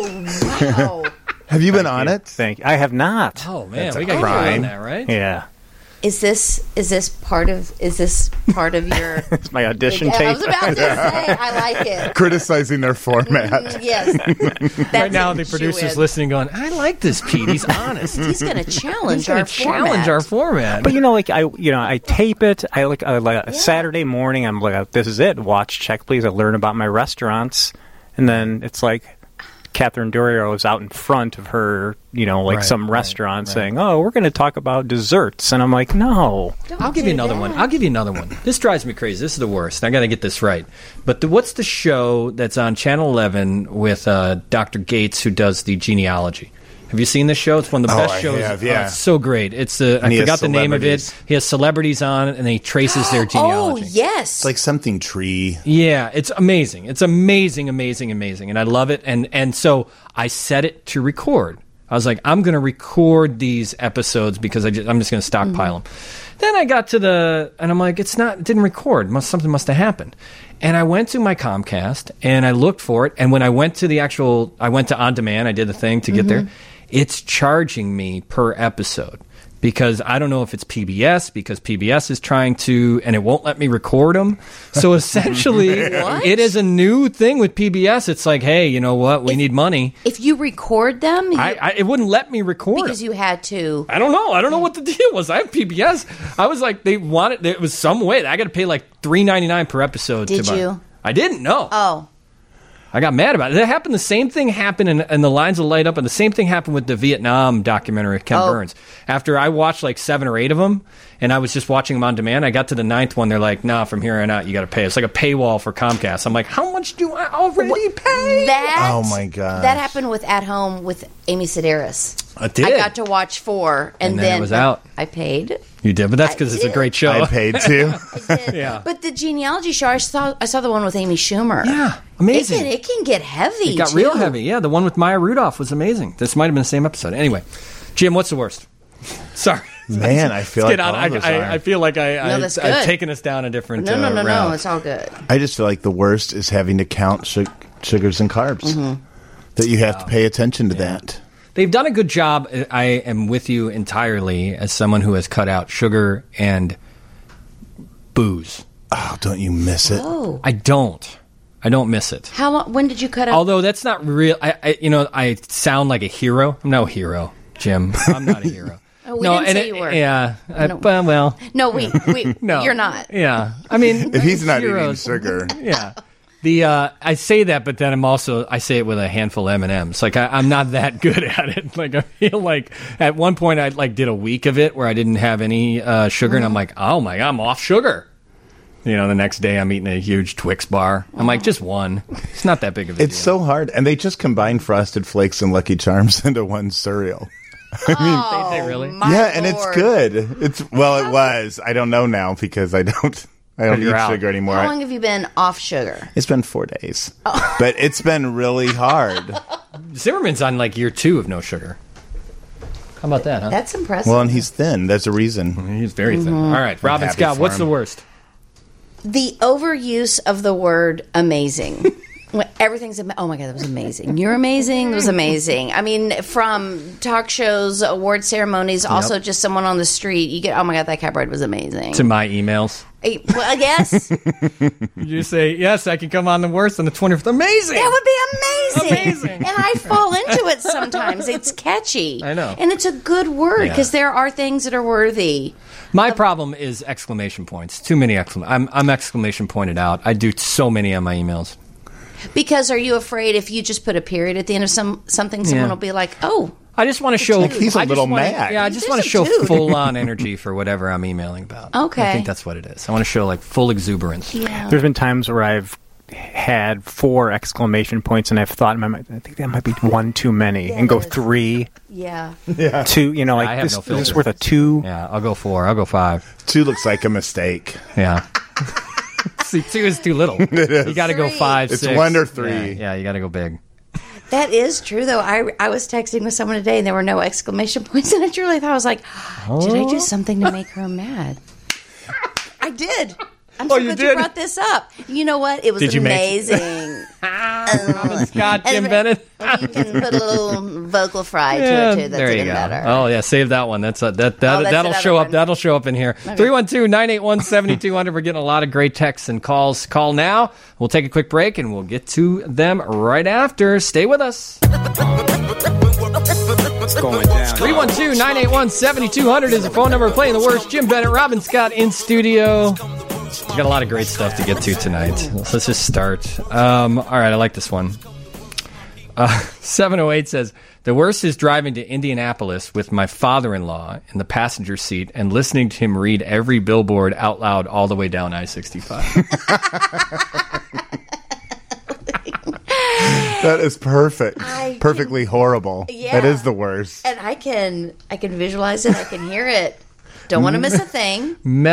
Oh, wow. Have you been on it? Thank you. I have not. Oh man, That's we a got to get crime. on that, right? Yeah. Is this is this part of is this part of your It's my audition Yeah, I tape. was about to say I like it. Criticizing their format. Mm, yes. That's Right now, a the producers shoo-in. listening, going, "I like this Pete. He's honest. He's going to He's challenge going our to challenge format. our format." But you know, like I, you know, I tape it. I like, I, like a Saturday morning. I'm like, this is it. Watch Check Please. I learn about my restaurants, and then it's like Catherine Durier is out in front of her, you know, like Right, some right, restaurant right. saying, "Oh, we're going to talk about desserts," and I'm like, "No." Don't I'll give you do another that. one. I'll give you another one. This drives me crazy. This is the worst. I got to get this right. But the, what's the show that's on Channel eleven with uh, Doctor Gates, who does the genealogy? Have you seen this show? It's one of the Oh, best I shows. have, Oh, yeah. it's so great. It's uh, I And he has forgot the name of it. celebrities. He has celebrities on, and he traces their Oh, genealogy. yes. It's like something tree. Yeah, it's amazing. It's amazing, amazing, amazing, and I love it. And and so I set it to record. I was like, I'm going to record these episodes because I just, I'm just going to stockpile them. Then I got to the, and I'm like, it's not, it didn't record. Must something must have happened. And I went to my Comcast and I looked for it. And when I went to the actual, I went to On Demand. I did the thing to get there. It's charging me per episode. Because I don't know if it's P B S, because P B S is trying to, and it won't let me record them. So essentially, What? it is a new thing with P B S. It's like, hey, you know what? We need money. If you record them, you, I, I, it wouldn't let me record because them. you had to. I don't know. I don't know what the deal was. I have P B S. I was like, they wanted, it was some way. I got to pay like three ninety-nine per episode. Did to buy. you? I didn't know. Oh, I got mad about it. That happened. The same thing happened, and, and the lines will light up. And the same thing happened with the Vietnam documentary with Ken Oh. Burns. After I watched like seven or eight of them, and I was just watching them on demand, I got to the ninth one. They're like, "Nah, from here on out, you got to pay." It's like a paywall for Comcast. I'm like, "How much do I already pay?" that. Oh, my gosh. That happened with At Home with Amy Sedaris. I did. I got to watch four, and, And then it was out. I paid. You did, but that's because I it's a did. great show. I paid too. I did. Yeah. But the genealogy show, I saw. I saw the one with Amy Schumer. Yeah, amazing. It can, it can get heavy. It got too. real heavy. Yeah, the one with Maya Rudolph was amazing. This might have been the same episode. Anyway, Jim, what's the worst? Sorry. Man, I feel Let's like get on. all I, of us I, are. I feel like I, No, I, that's I've good. taken us down a different No, no, uh, no, route. no. It's all good. I just feel like the worst is having to count su- sugars and carbs. Mm-hmm. That you have to pay attention to that. They've done a good job. I am with you entirely as someone who has cut out sugar and booze. Oh, don't you miss it? Oh, I don't. I don't miss it. how long? When did you cut out? Although that's not real. I, I, you know, I sound like a hero. I'm no hero, Jim. I'm not a hero. Oh, we no, didn't and say it- you were. Yeah. I, No. well, well, no, we, we, no, you're not. Yeah. I mean, If he's not heroes. eating sugar, Yeah. The uh, I say that, but then I'm also I say it with a handful of M and M's. Like I, I'm not that good at it. Like I feel like at one point I like did a week of it where I didn't have any uh, sugar, and I'm like, oh my god, I'm off sugar. You know, the next day I'm eating a huge Twix bar. I'm like, just one. It's not that big of a it's deal. so hard. And they just combine Frosted Flakes and Lucky Charms into one cereal. Oh, They- they really? my yeah, and it's Lord. good. It's well, it was. I don't know now because I don't. I don't You're eat out. sugar anymore. How long have you been off sugar? It's been four days, Oh. but it's been really hard. Zimmerman's on like year two of no sugar. How about that, huh? That's impressive. Well, and he's thin. There's a reason. He's very thin. Mm-hmm. All right, Robin happy Scott, for what's him. the worst? The overuse of the word amazing. When everything's ama- oh my god, that was amazing. You're amazing. It was amazing. I mean, from talk shows, award ceremonies, also just someone on the street. You get oh my god, that cab ride was amazing. To my emails. Eh, well, yes, that You say, yes, I can come on the worst on the twentieth. Amazing. would be amazing. Amazing. And I fall into it sometimes. It's catchy. I know. and it's a good word Yeah. because there are things that are worthy. My problem is exclamation points. Too many exclamation. I'm, I'm exclamation pointed out. I do so many on my emails. Because are you afraid if you just put a period at the end of some something, someone Yeah. will be like, oh. I just want to show. Like he's a I just little wanna- mad. Yeah, I just There's want to a show dude. full on energy for whatever I'm emailing about. Okay. I think that's what it is. I want to show like full exuberance. Yeah. There's been times where I've had four exclamation points, and I've thought in my mind, I think that might be one too many, and go it is. three, Yeah. two. You know, I like have this, no this is filter. worth a two. Yeah, I'll go four. I'll go five. Two looks like a mistake. Yeah. See, two is too little. You got to go Three. five. It's six. one or three. Yeah, yeah, you got to go big. That is true, though. I, I was texting with someone today, and there were no exclamation points, and I truly thought, I was like, did I do something to make her mad? I did. I'm so Oh, you glad did? you brought this up. You know what? It was Did you make- amazing. Robin Scott, Jim And- Bennett. and you can put a little vocal fry to Yeah, it, too. That's there you even go. better. Oh yeah, save that one. That's a, that that Oh, that's that'll another show up. one. That'll show up in here. Three one two nine eight one seventy two hundred. We're getting a lot of great texts and calls. Call now. We'll take a quick break and we'll get to them right after. Stay with us. Going down. three one two nine eight one seventy two hundred is the phone number. Playing the worst. Jim Bennett, Robin Scott in studio. We got a lot of great stuff to get to tonight. Let's just start. Um, all right, I like this one. Uh, seven oh eight says, the worst is driving to Indianapolis with my father-in-law in the passenger seat and listening to him read every billboard out loud all the way down I sixty-five. That is perfect. I Perfectly horrible. Yeah. That is the worst. And I can I can visualize it. I can hear it. Don't want to miss a thing.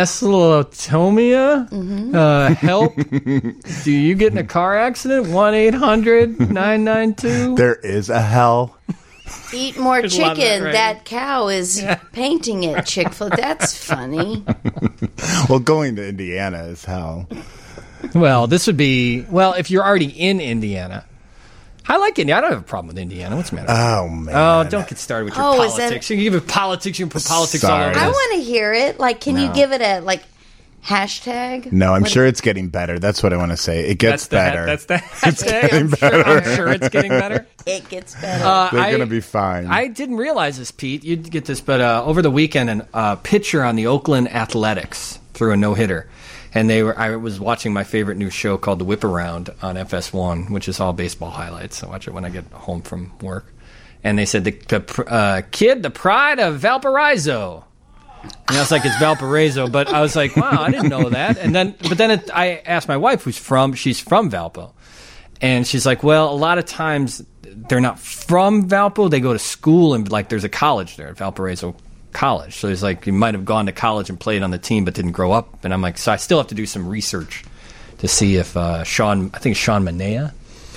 Mesothelioma? Mm-hmm. Uh, help. Do you get in a car accident? one eight hundred nine nine two There is a hell. Eat more There's a lot of chicken. that, That, right? cow is painting it. Chick-fil-A. That's funny. Well, going to Indiana is hell. Well, this would be... Well, if you're already in Indiana... I like Indiana. I don't have a problem with Indiana. What's the matter? Oh, man. Oh, don't get started with your Oh, is that- politics. You can give it politics. You can put politics all Sorry. over I this. want to hear it. Like, can you No. give it a, like, hashtag? No, I'm What- sure it's getting better. That's what I want to say. It gets that's the, better. That's the hashtag. I'm, sure, I'm sure it's getting better. It gets better. Uh, They're I- going to be fine. I didn't realize this, Pete. You'd get this, but uh, over the weekend, a uh, pitcher on the Oakland Athletics threw a no-hitter. And they were. I was watching my favorite new show called The Whip Around on F S one, which is all baseball highlights. I watch it when I get home from work. And they said, the, the uh, kid, the pride of Valparaiso. And I was like, it's Valparaiso. But I was like, wow, I didn't know that. And then, but then it, I asked my wife, who's from, she's from Valpo. And she's like, well, a lot of times they're not from Valpo. They go to school, and like there's a college there at Valparaiso College. So he's like, you might have gone to college and played on the team, but didn't grow up. And I'm like, so I still have to do some research to see if uh, Sean, I think Sean Manea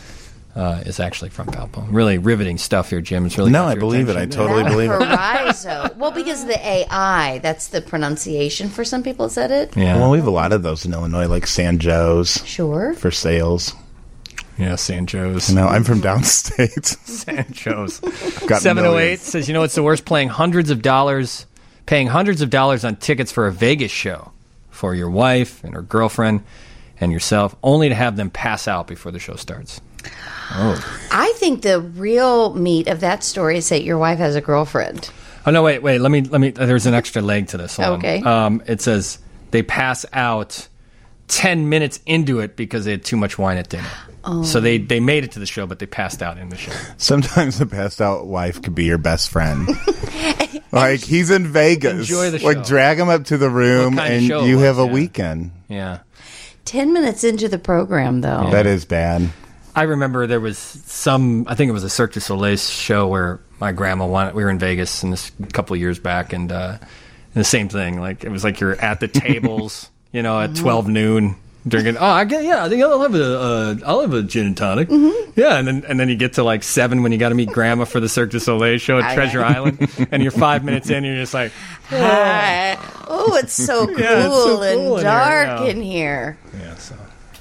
uh, is actually from Valpo. Really riveting stuff here, Jim. It's really No, got I your believe it. I attention. totally believe it. Valparaiso. Well, because the A I, that's the pronunciation for some people that said it. Yeah, Well, we have a lot of those in Illinois, like San Joe's Sure. for sales. yeah, San Joe's. No, I'm from downstate. San Joe's. Got seven oh eight millions. says, you know, it's the worst playing hundreds of dollars, paying hundreds of dollars on tickets for a Vegas show for your wife and her girlfriend and yourself, only to have them pass out before the show starts. Oh. I think the real meat of that story is that your wife has a girlfriend. Oh, no, wait, wait. Let me, let me, there's an extra leg to this. Hold on. Okay. Um, it says they pass out ten minutes into it because they had too much wine at dinner. Oh. So they, they made it to the show, but they passed out in the show. Sometimes the passed out wife could be your best friend. Like, he's in Vegas. Enjoy the show. Like, drag him up to the room, What kind of and show it you was, have a yeah. weekend. Yeah. Ten minutes into the program, though. That is bad. I remember there was some, I think it was a Cirque du Soleil show where my grandma wanted, we were in Vegas in this a couple of years back, and uh, the same thing. Like, it was like you're at the tables, you know, at twelve noon, drinking, oh, I get, yeah, I think I'll have a, uh, I'll have a gin and tonic. Mm-hmm. Yeah, and then, and then you get to like seven when you got to meet grandma for the Cirque du Soleil show at Oh, Treasure yeah. Island, and you're five minutes in, and you're just like, Hi. Oh, it's so cool, Yeah, it's so cool in and here, dark yeah. in here. yeah, so.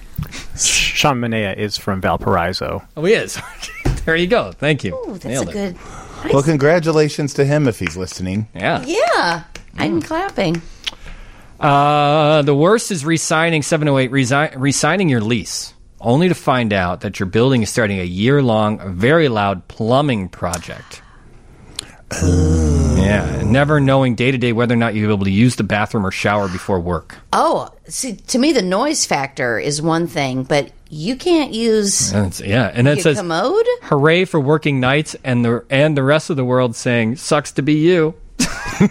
Sean Manea is from Valparaiso. Oh, he is. There you go. Thank you. Oh, that's Nailed a it. good. Well, congratulations to him if he's listening. Yeah. Yeah, I'm clapping. Uh, the worst is re-signing seven oh eight, resi- re-signing your lease, only to find out that your building is starting a year-long, very loud plumbing project. Yeah, and never knowing day-to-day whether or not you'll be able to use the bathroom or shower before work. Oh, see, to me, the noise factor is one thing, but you can't use And it's, yeah, and it your says, commode. hooray for working nights, and the and the rest of the world saying, sucks to be you. You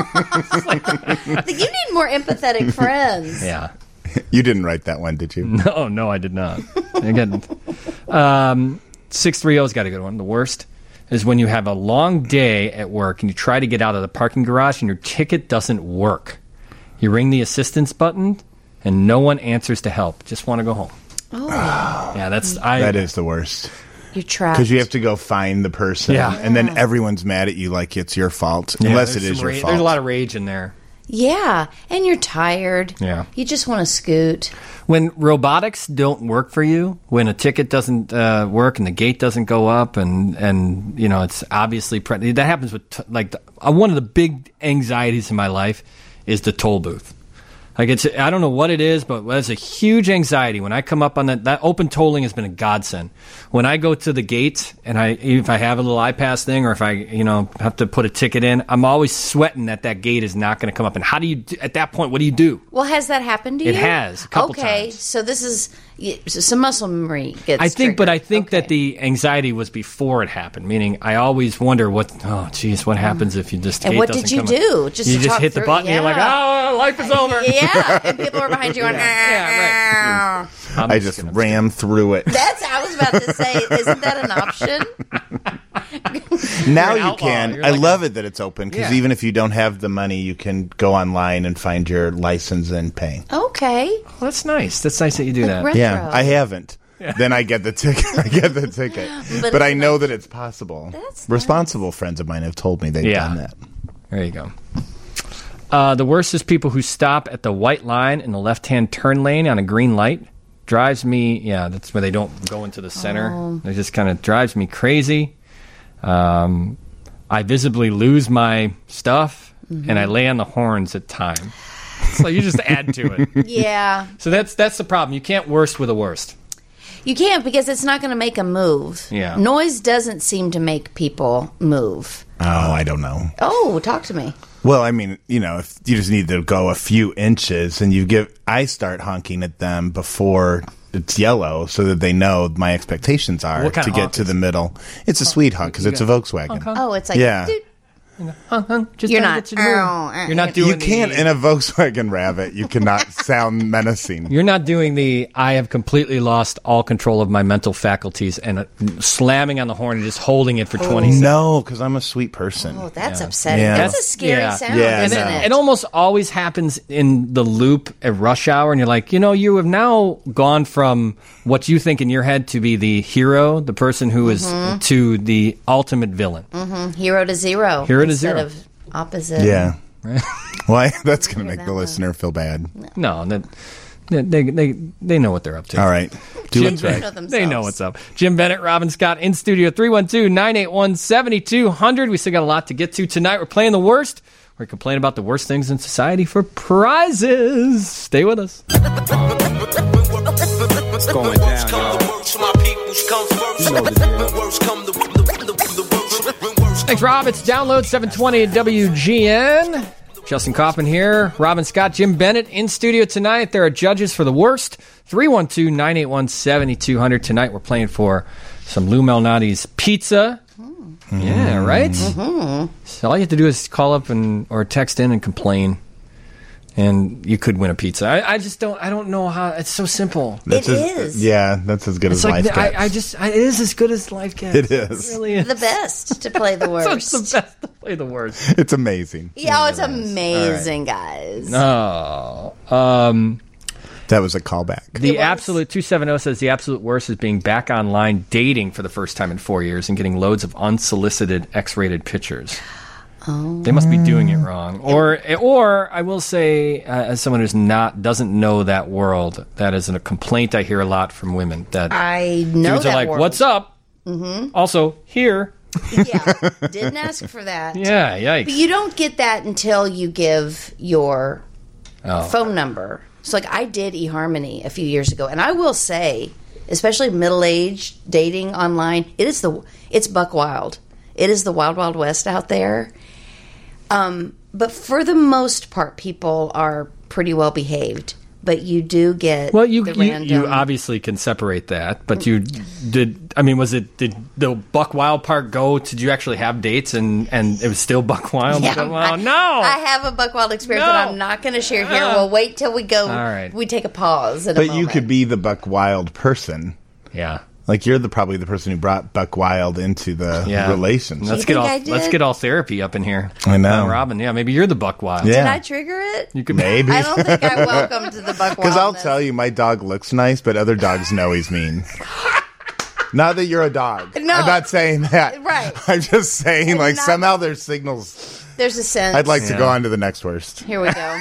need more empathetic friends. Yeah. You didn't write that one, did you? No, no, I did not. Again, um, six three oh's got a good one. The worst is when you have a long day at work and you try to get out of the parking garage and your ticket doesn't work. You ring the assistance button and no one answers to help. Just want to go home. Oh, Yeah, that's I. That is the worst. You're trapped. Because you have to go find the person, Yeah. and then everyone's mad at you like it's your fault, Yeah, unless it there's is some your ra- fault. There's a lot of rage in there. Yeah, and you're tired. Yeah. You just want to scoot. When robotics don't work for you, when a ticket doesn't uh, work and the gate doesn't go up, and, and you know it's obviously pre- that happens with t- like the, uh, one of the big anxieties in my life is the toll booth. Like it's I don't know what it is, but it's a huge anxiety when I come up on that. That open tolling has been a godsend. When I go to the gate and I if I have a little iPass thing or if I you know have to put a ticket in, I'm always sweating that that gate is not going to come up. And how do you do, at that point? What do you do? Well, has that happened to you? It has, a couple okay, times. so this is y- so some muscle memory gets. I think, but I triggered. think Okay. that the anxiety was before it happened. Meaning, I always wonder what. Oh, geez, what happens if you just And gate what doesn't did you come do? up? Just you to just talk hit the through- button. And you're like, yeah. oh, life is over. Yeah, and people are behind you going. Yeah, I'm I just gonna- ram through it. That's I was about to say. Isn't that an option? Now an you outlaw. can. You're I like love it that it's open because Yeah. even if you don't have the money, you can go online and find your license and pay. Okay. Well, that's nice. That's nice that you do that. Retro. Yeah, I haven't. Then I get the ticket. I get the ticket, But but, I it's know nice. that it's possible. That's Responsible friends of mine have told me they've Yeah. done that. There you go. Uh, the worst is people who stop at the white line in the left-hand turn lane on a green light. Drives me, yeah, that's where they don't go into the center. Oh. It just kind of drives me crazy. Um, I visibly lose my stuff, Mm-hmm. and I lay on the horns at time. So you just add to it. Yeah. So that's that's the problem. You can't worst with a worst. You can't because it's not going to make a move. Yeah. Noise doesn't seem to make people move. Oh, I don't know. Oh, talk to me. Well, I mean, you know, if you just need to go a few inches and you give, I start honking at them before it's yellow so that they know my expectations are What kind to of get honk to is the middle. It's a sweet honk because it's a Volkswagen. Oh, it's like Yeah. dude, Hunk, hunk, just You're trying not- to get you to move. "Ow, uh, You're not doing You can't, the, in a Volkswagen Rabbit, you cannot sound menacing. You're not doing the I have completely lost all control of my mental faculties and uh, slamming on the horn and just holding it for twenty seconds. No, because I'm a sweet person. Oh, that's upsetting. Yeah. That's a scary Yeah. sound, Yeah, And isn't no. it? it, it almost always happens in the loop at rush hour, and you're like, you know, you have now gone from what you think in your head to be the hero, the person who is Mm-hmm. to the ultimate villain. Hero to zero. Hero to instead zero. of opposite. Yeah. Why? That's going to make that the one. listener feel bad. No, that, they, they they know what they're up to. All right. Do Jim, what's right. Know they know themselves. what's up. Jim Bennett, Robin Scott in studio, three one two, nine eight one, seven two zero zero. We still got a lot to get to tonight. We're playing the worst. We're complaining about the worst things in society for prizes. Stay with us. What's going down, y'all? My peoples come first. You know the deal. When worst come the, the, the, the worst. When worst Thanks, Rob. It's download seven twenty at W G N. Justin Kaufman here. Robin Scott, Jim Bennett in studio tonight. There are judges for the worst. three one two, nine eight one, seven two zero zero. Tonight we're playing for some Lou Malnati's pizza. Yeah, right? Mm-hmm. So all you have to do is call up and or text in and complain, and you could win a pizza. I, I just don't. I don't know how. It's so simple. That's It as, is. Yeah, that's as good It's as like life I, gets. I just. I, it is as good as life gets. It is. It really is. The best to play the It's worst. the best to play the worst. It's amazing. Yeah, oh, it's amazing, guys. Oh. Um. That was a callback. The was. absolute two seven zero says the absolute worst is being back online dating for the first time in four years and getting loads of unsolicited X-rated pictures. Oh. They must be doing it wrong. Or, or I will say, uh, as someone who's not doesn't know that world, that is a complaint I hear a lot from women. That I know dudes that are like, world. "What's up?" Mm-hmm. Also, here. Yeah, didn't ask for that. Yeah, yikes. But you don't get that until you give your Oh. phone number. So, like, I did eHarmony a few years ago, and I will say, especially middle-aged dating online, it is the it's buck wild. It is the wild, wild west out there. Um, but for the most part, people are pretty well behaved. But you do get Well, you the you, random. you obviously can separate that, but you did. I mean, was it did the Buck Wild part go? Did you actually have dates and and it was still Buck Wild? Yeah, well, I, no, I have a buck wild experience No. that I'm not going to share here. Uh. We'll wait till we go. All right. We take a pause. In a But you moment. could be the Buck Wild person. yeah, Like you're the probably the person who brought Buck Wild into the yeah. relationship. Let's You get think all I did? let's get all therapy up in here. I know. Uh, Robin. Yeah, maybe you're the Buck Wild. Yeah. Did I trigger it? you could Maybe. I don't think I welcome to the buck wild. Because I'll tell you, my dog looks nice, but other dogs know he's mean. Not that you're a dog. No. I'm not saying that. Right. I'm just saying, like, not- somehow there's signals. There's a sense. I'd like to Yeah. go on to the next worst. Here we go.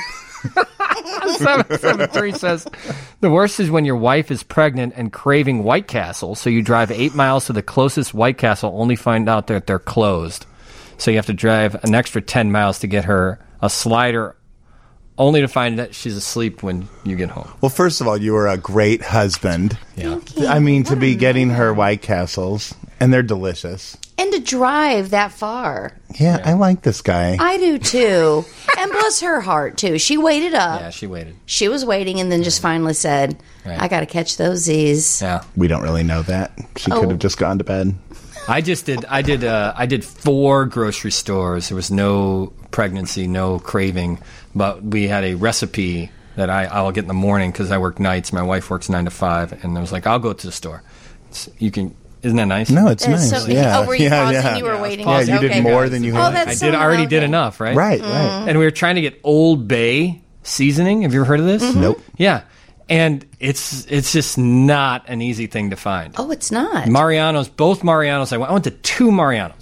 seven seven three says the worst is when your wife is pregnant and craving White Castle, so you drive eight miles to the closest White Castle, only find out that they're closed. So you have to drive an extra ten miles to get her a slider, only to find that she's asleep when you get home. Well, first of all, you were a great husband. Yeah. I mean, to be getting her White Castles, and they're delicious. And to drive that far. Yeah, I like this guy. I do too. And bless her heart too. She waited up. Yeah, she waited. She was waiting and then just finally said, Right. I got to catch those Z's. Yeah. We don't really know that. She Oh. could have just gone to bed. I just did. I did. Uh, I did four grocery stores. There was no pregnancy, no craving, but we had a recipe that I I'll get in the morning because I work nights. My wife works nine to five, and I was like, I'll go to the store. It's, you can. Isn't that nice? No, it's That's nice. so- yeah. oh, were you yeah, pausing? yeah. You were waiting. Yeah, you Okay. did more than you Oh, had. that's I so did. I already okay. did enough, right? Right, right. And we were trying to get Old Bay seasoning. Have you ever heard of this? Nope. Yeah, and it's it's just not an easy thing to find. Oh, it's not. Mariano's, both Mariano's. I went, I went to two Mariano's.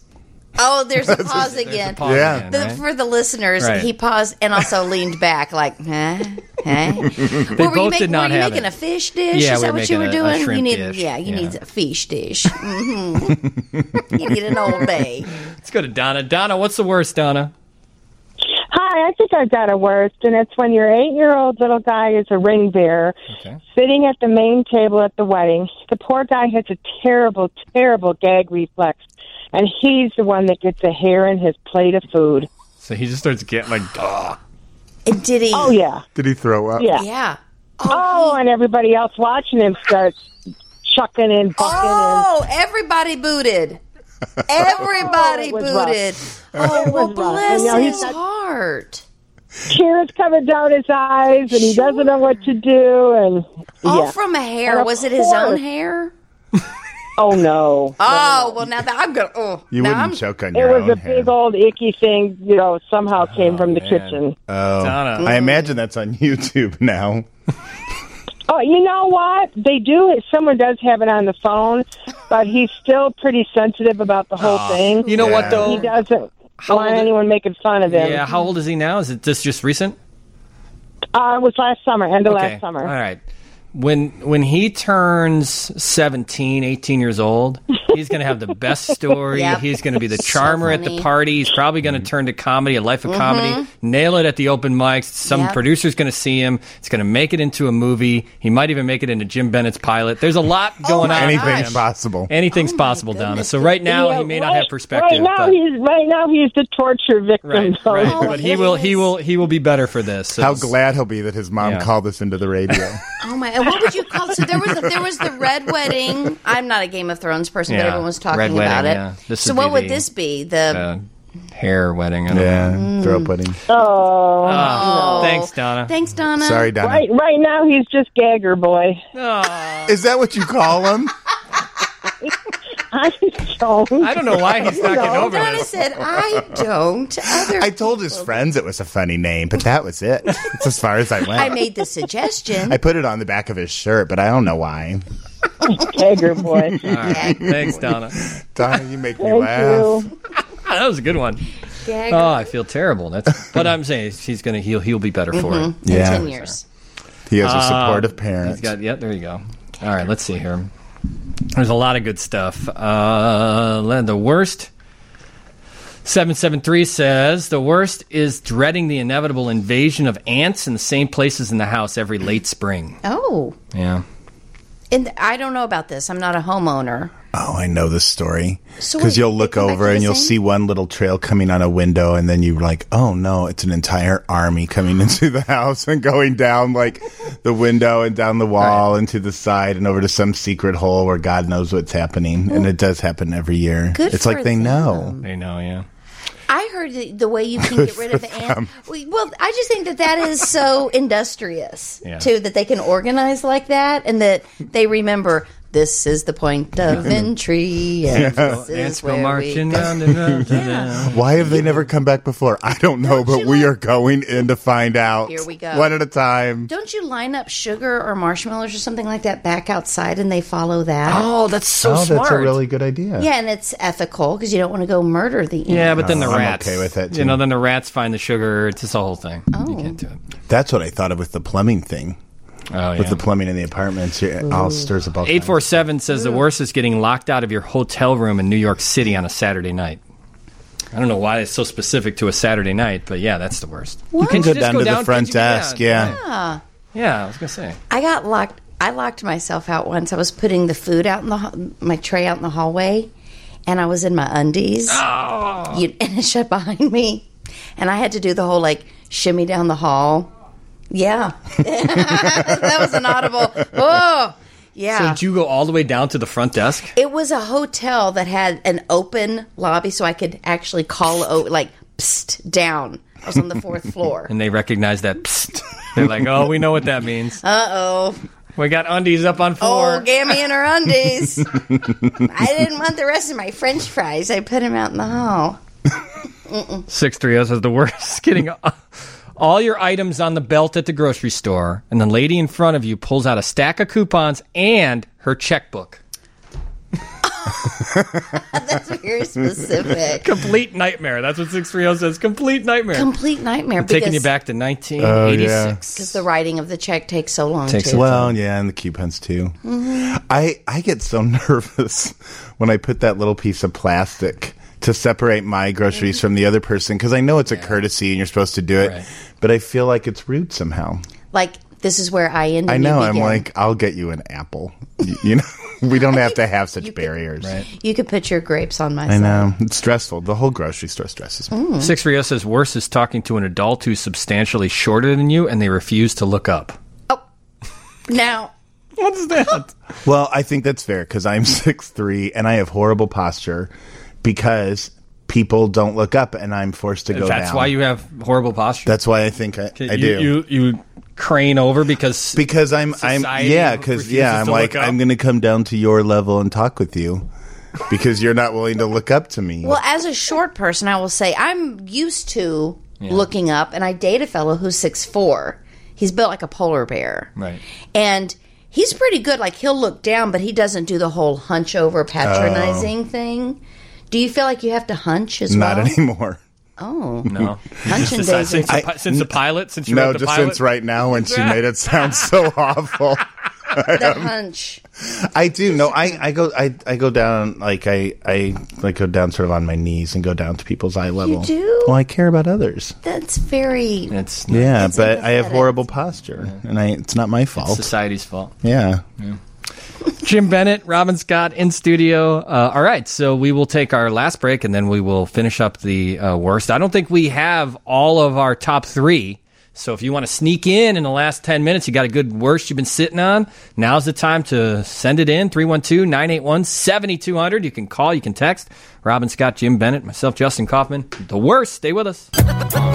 Oh, there's a pause again. Pause Yeah. again, The- right? For the listeners, Right. he paused and also leaned back, like, huh? Huh? What They were you both make- did not were you have making it. a fish dish? Yeah, Is we that were what you were making a- a doing? shrimp you need, dish. yeah, you Yeah. need a fish dish. hmm You need an Old Bay. Let's go to Donna. Donna, what's the worst, Donna? Hi, I think I've got a worst, and it's when your eight-year-old little guy is a ring bearer, Okay. sitting at the main table at the wedding. The poor guy has a terrible, terrible gag reflex, and he's the one that gets a hair in his plate of food. So he just starts getting like, ah. And did he? Oh, yeah. Did he throw up? Yeah. Yeah. Oh, and everybody else watching him starts chucking and bucking Oh, everybody booted. Everybody Oh, it was booted. Oh, It well, was rough. bless And, you know, he's his got- heart. and tears coming down his eyes, and he Sure. doesn't know what to do. And All yeah. from a hair. And of Was it his own course- hair? Oh, no. Oh, well, now that I'm going to. Oh, You now wouldn't I'm, choke on It your was own a hair. big old icky thing, you know, somehow came from the man. kitchen. Oh, Donna. I imagine that's on YouTube now. Oh, you know what? They do it. Someone does have it on the phone, but he's still pretty sensitive about the whole thing. You know what, Yeah. though? He doesn't How want old- anyone making fun of him. Yeah, how old is he now? Is it this just recent? Uh, it was last summer, end of Okay. last summer. All right. When when he turns seventeen, eighteen years old, he's going to have the best story. Yep. He's going to be the So charmer at the funny. party. He's probably going to turn to comedy, a life of comedy, nail it at the open mics. Some Yep. producer's going to see him. It's going to make it into a movie. He might even make it into Jim Bennett's pilot. There's a lot going my on. with Anything's him. possible. Anything's Oh, my possible, Donna. goodness. So right now Yeah, he may not right- have perspective. Right now, but, he's right now he's the torture victim. right, so- right. Oh, but he will he will he will be better for this. So How it's- glad he'll be that his mom Yeah. called us into the radio. Oh my! And what would you call? So there was the, there was the red wedding. I'm not a Game of Thrones person, but Yeah, everyone was talking red about wedding, it. yeah. This so would what be would the- this be? The uh, hair wedding. I don't know. yeah, throw pudding. Oh, Oh, thanks, Donna. Thanks, Donna. Sorry, Donna. right, right now he's just Gagger boy. Is that what you call him? I don't. I don't know why he's not getting No. over Donna this. said, "I don't." Other I told his friends it was a funny name, but that was it. It's as far as I went. I made the suggestion. I put it on the back of his shirt, but I don't know why. Gagger boy. All right. Thanks, Donna. Donna, you make me Thank laugh. you. That was a good one. Gag Oh, I feel terrible. That's but I'm saying he's gonna he'll he'll be better for it. in Yeah. ten years. He has a Uh, supportive parent. He's got yeah. There you go. All right. Let's see here. There's a lot of good stuff. Uh, the worst. seven seven three says the worst is dreading the inevitable invasion of ants in the same places in the house every late spring. Oh, Yeah. and I don't know about this. I'm not a homeowner. Oh, I know this story. So Because wait, you'll they look come back over to the and you'll same- see one little trail coming on a window, and then you're like, oh no, it's an entire army coming into the house and going down like the window and down the wall and to the side and over to some secret hole where God knows what's happening. And it does happen every year. Good It's for like they them. know. They know. Yeah. I heard the, the way you can get rid of the ant. Well, I just think that that is so industrious Yeah. too, that they can organize like that, and that they remember This is the point of entry. And this is Ants go where marching we go. round and round and round. Why have they never come back before? I don't know, but we are going in to find out. Here we go. One at a time. Don't you line up sugar or marshmallows or something like that back outside and they follow that? Oh, that's so oh, smart. that's a really good idea. Yeah, and it's ethical because you don't want to go murder the ant. Yeah, but then the Oh, I'm rats. okay with it, You too. know, then the rats find the sugar. It's just a whole thing. Oh. You can't do it. That's what I thought of with the plumbing thing. Oh, yeah. With the plumbing in the apartments, it all stirs up all eight four seven says the Ooh. worst is getting locked out of your hotel room in New York City on a Saturday night. I don't know why it's so specific to a Saturday night, but yeah, that's the worst. You can Can't go just down to the front Can't you go down? desk, yeah. Yeah. Yeah, I was going to say. I got locked. I locked myself out once. I was putting the food out in the ho- my tray out in the hallway, and I was in my undies. Oh. You, and it shut behind me, and I had to do the whole like shimmy down the hall. Yeah, that was an audible. Oh, yeah. So did you go all the way down to the front desk? It was a hotel that had an open lobby, so I could actually call o- like psst down. I was on the fourth floor. And they recognize that. Psst. They're like, oh, we know what that means. Uh oh. We got undies up on floor. Oh, Gammy in her undies. I didn't want the rest of my French fries. I put them out in the hall. six three zero says the worst. Getting all your items on the belt at the grocery store, and the lady in front of you pulls out a stack of coupons and her checkbook. That's very specific. Complete nightmare. That's what six three zero says. Complete nightmare. Complete nightmare. I'm taking you because- back to nineteen eighty-six. Because the writing of the check takes so long. Takes too. a Well, yeah, and the coupons too. Mhm. I I get so nervous when I put that little piece of plastic to separate my groceries from the other person because I know it's a courtesy and you're supposed to do it, Right. but I feel like it's rude somehow. Like, this is where I end. I and you know. I'm begin. like, I'll get you an apple. Y- you know, we don't have to have such barriers. You could put your grapes on my I side. know. It's stressful. The whole grocery store stresses me. six three zero says worse is talking to an adult who's substantially shorter than you and they refuse to look up. Now, what is that? Well, I think that's fair because I'm six three and I have horrible posture because people don't look up and I'm forced to go That's down. why you have horrible posture. That's why I think I, I you, do. You you crane over because because I'm I'm society yeah because refuses yeah I'm to like look up? I'm going to come down to your level and talk with you because you're not willing to look up to me. well, as a short person, I will say I'm used to Yeah. looking up, and I date a fellow who's six four. He's built like a polar bear. Right. And he's pretty good. Like, he'll look down, but he doesn't do the whole hunch over patronizing thing. Do you feel like you have to hunch as not well? anymore. Oh. No. Hunching since, days since, are- the, pi- since the pilot, since you No, wrote the just pilot? since right now when she made it sound so awful. The hunch. I do. No, I, I go I, I go down like I, I like go down sort of on my knees and go down to people's eye level. do? Well, I care about others. That's very... It's Yeah, It's but I have empathetic. horrible posture, and I it's not my fault. society's fault. Yeah. Jim Bennett, Robin Scott in studio. Uh, all right, so we will take our last break and then we will finish up the uh, worst. I don't think we have all of our top three. So if you want to sneak in in the last ten minutes, you got a good worst you've been sitting on, now's the time to send it in, three one two, nine eight one, seven two zero zero. You can call, you can text. Robin Scott, Jim Bennett, myself, Justin Kaufman. The worst. Stay with us. It's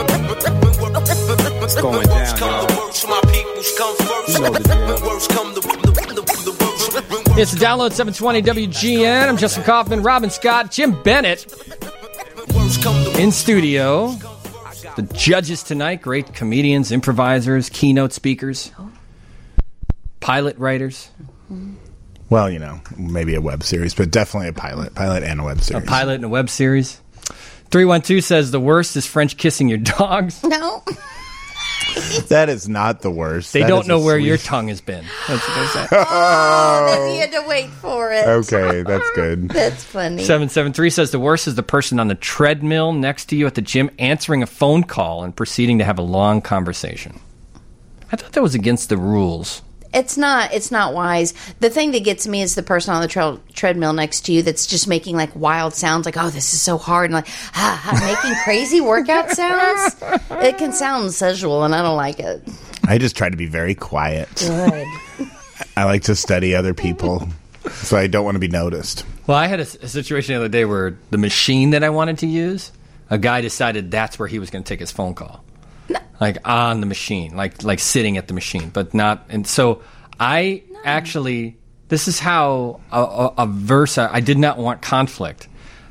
going down, y'all. You know the deal. It's Download seven twenty W G N. I'm Justin Kaufman, Robin Scott, Jim Bennett in studio. The judges tonight, great comedians, improvisers, keynote speakers, pilot writers. Well, you know, maybe a web series, but definitely a pilot, pilot and a web A series. pilot in a web series. three one two says the worst is French kissing your dogs. No. That is not the worst. They That don't is know a where sweet- your tongue has been. That's what they say. Oh, then you had to wait for it. Okay, that's good. That's funny. seven seven three says the worst is the person on the treadmill next to you at the gym answering a phone call and proceeding to have a long conversation. I thought that was against the rules. It's not. It's not wise. The thing that gets me is the person on the tre- treadmill next to you that's just making like wild sounds, like "Oh, this is so hard," and like ah, ah, making crazy workout sounds. It can sound sensual, and I don't like it. I just try to be very quiet. Good. I like to study other people, so I don't want to be noticed. Well, I had a, a situation the other day where the machine that I wanted to use, a guy decided that's where he was going to take his phone call. Like on the machine, like like sitting at the machine, but not. And so I actually, this is how a, a, a verse. I, I did not want conflict.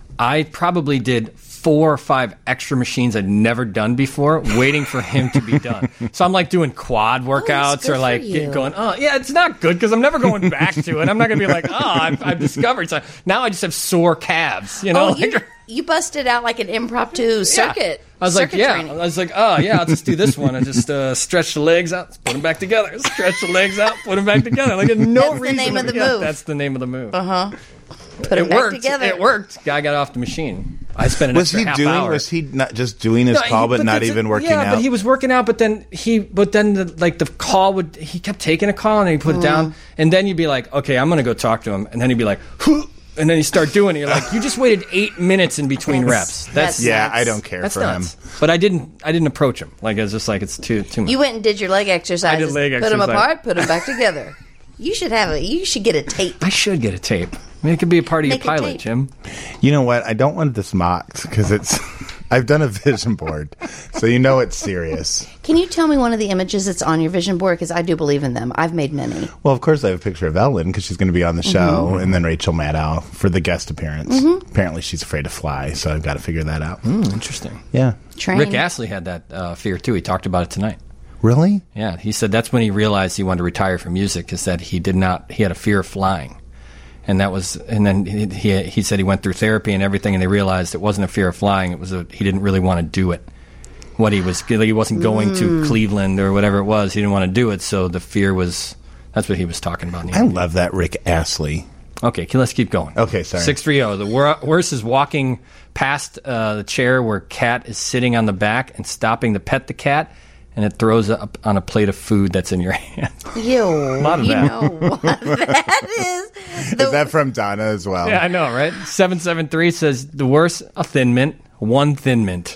I probably did four or five extra machines I'd never done before, waiting for him to be done. So I'm like doing quad workouts good or like for you. going, oh yeah, it's not good because I'm never going back to it. I'm not going to be like, oh, I've, I've discovered. So now I just have sore calves. You know, Oh, you, Like- you busted out like an impromptu circuit. I was circuit like, yeah. training. I was like, oh, yeah, I'll just do this one. I just uh, stretch the legs out, put them back together. Stretch the legs out, put them back together. Like, no That's the reason. name of the yeah, move. That's the name of the move. Uh huh. Put it them back worked. together. It worked. Guy got off the machine. I spent an Was extra he half doing? hour. Was he not just doing his No, call, he- but not that's even it. working yeah, out? but he was working out. But then he, but then the, like the call would. He kept taking a call and then he put it down, and then you'd be like, okay, I'm gonna go talk to him, and then he'd be like, "Who?" And then you start doing it. You're like, you just waited eight minutes in between That's- reps. that's yeah, nuts. I don't care That's for nuts. him. But I didn't. I didn't approach him. Like I was just like, it's too too much. You went and did your leg exercises. I did leg Put them exercise. apart. Put them back together. You should have a. You should get a tape. I should get a tape. I mean, it could be a part of Make a your pilot, tape. Jim. You know what? I don't want this mocked because it's. I've done a vision board, so you know it's serious. Can you tell me one of the images that's on your vision board? Because I do believe in them. I've made many. Well, of course, I have a picture of Ellen because she's going to be on the show, Mm-hmm. and then Rachel Maddow for the guest appearance. Apparently, she's afraid to fly, so I've got to figure that out. Mm, interesting. Yeah. Train. Rick Astley had that uh, fear too. He talked about it tonight. Really? Yeah, he said that's when he realized he wanted to retire from music. Is that he did not? He had a fear of flying, and that was. And then he he, he said he went through therapy and everything, and they realized it wasn't a fear of flying. It was a, he didn't really want to do it. What he was, like he wasn't going to Cleveland or whatever it was. He didn't want to do it, so the fear was. That's what he was talking about. In the I interview. love that Rick Astley. Okay, okay, let's keep going. Okay, sorry. six three zero. The wor- worst is walking past uh, the chair where cat is sitting on the back and stopping to pet the cat, and it throws up on a plate of food that's in your hand. You, lot of you that. know what that is. The- Is that from Donna as well? Yeah, I know, right? seven seven three says the worst, a Thin Mint, one Thin Mint.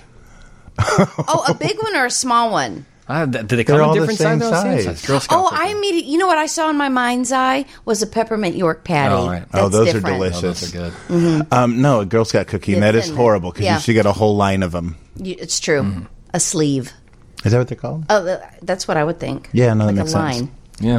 oh, a big one or a small one? Uh, th- do they come They're in all the different same sizes? size. Girl Scouts Oh, are I good. immediately. You know what I saw in my mind's eye was a peppermint York patty. Oh, right. Oh, That's those different. are Oh, delicious. those are good. Um, no, a Girl Scout cookie, and Yeah, that is Thin Mint. horrible because Yeah. you should get a whole line of them. You- It's true. Mm-hmm. A sleeve. Is that what they're called? Oh, th- that's what I would think. Yeah, no, that like makes a sense. line. Yeah.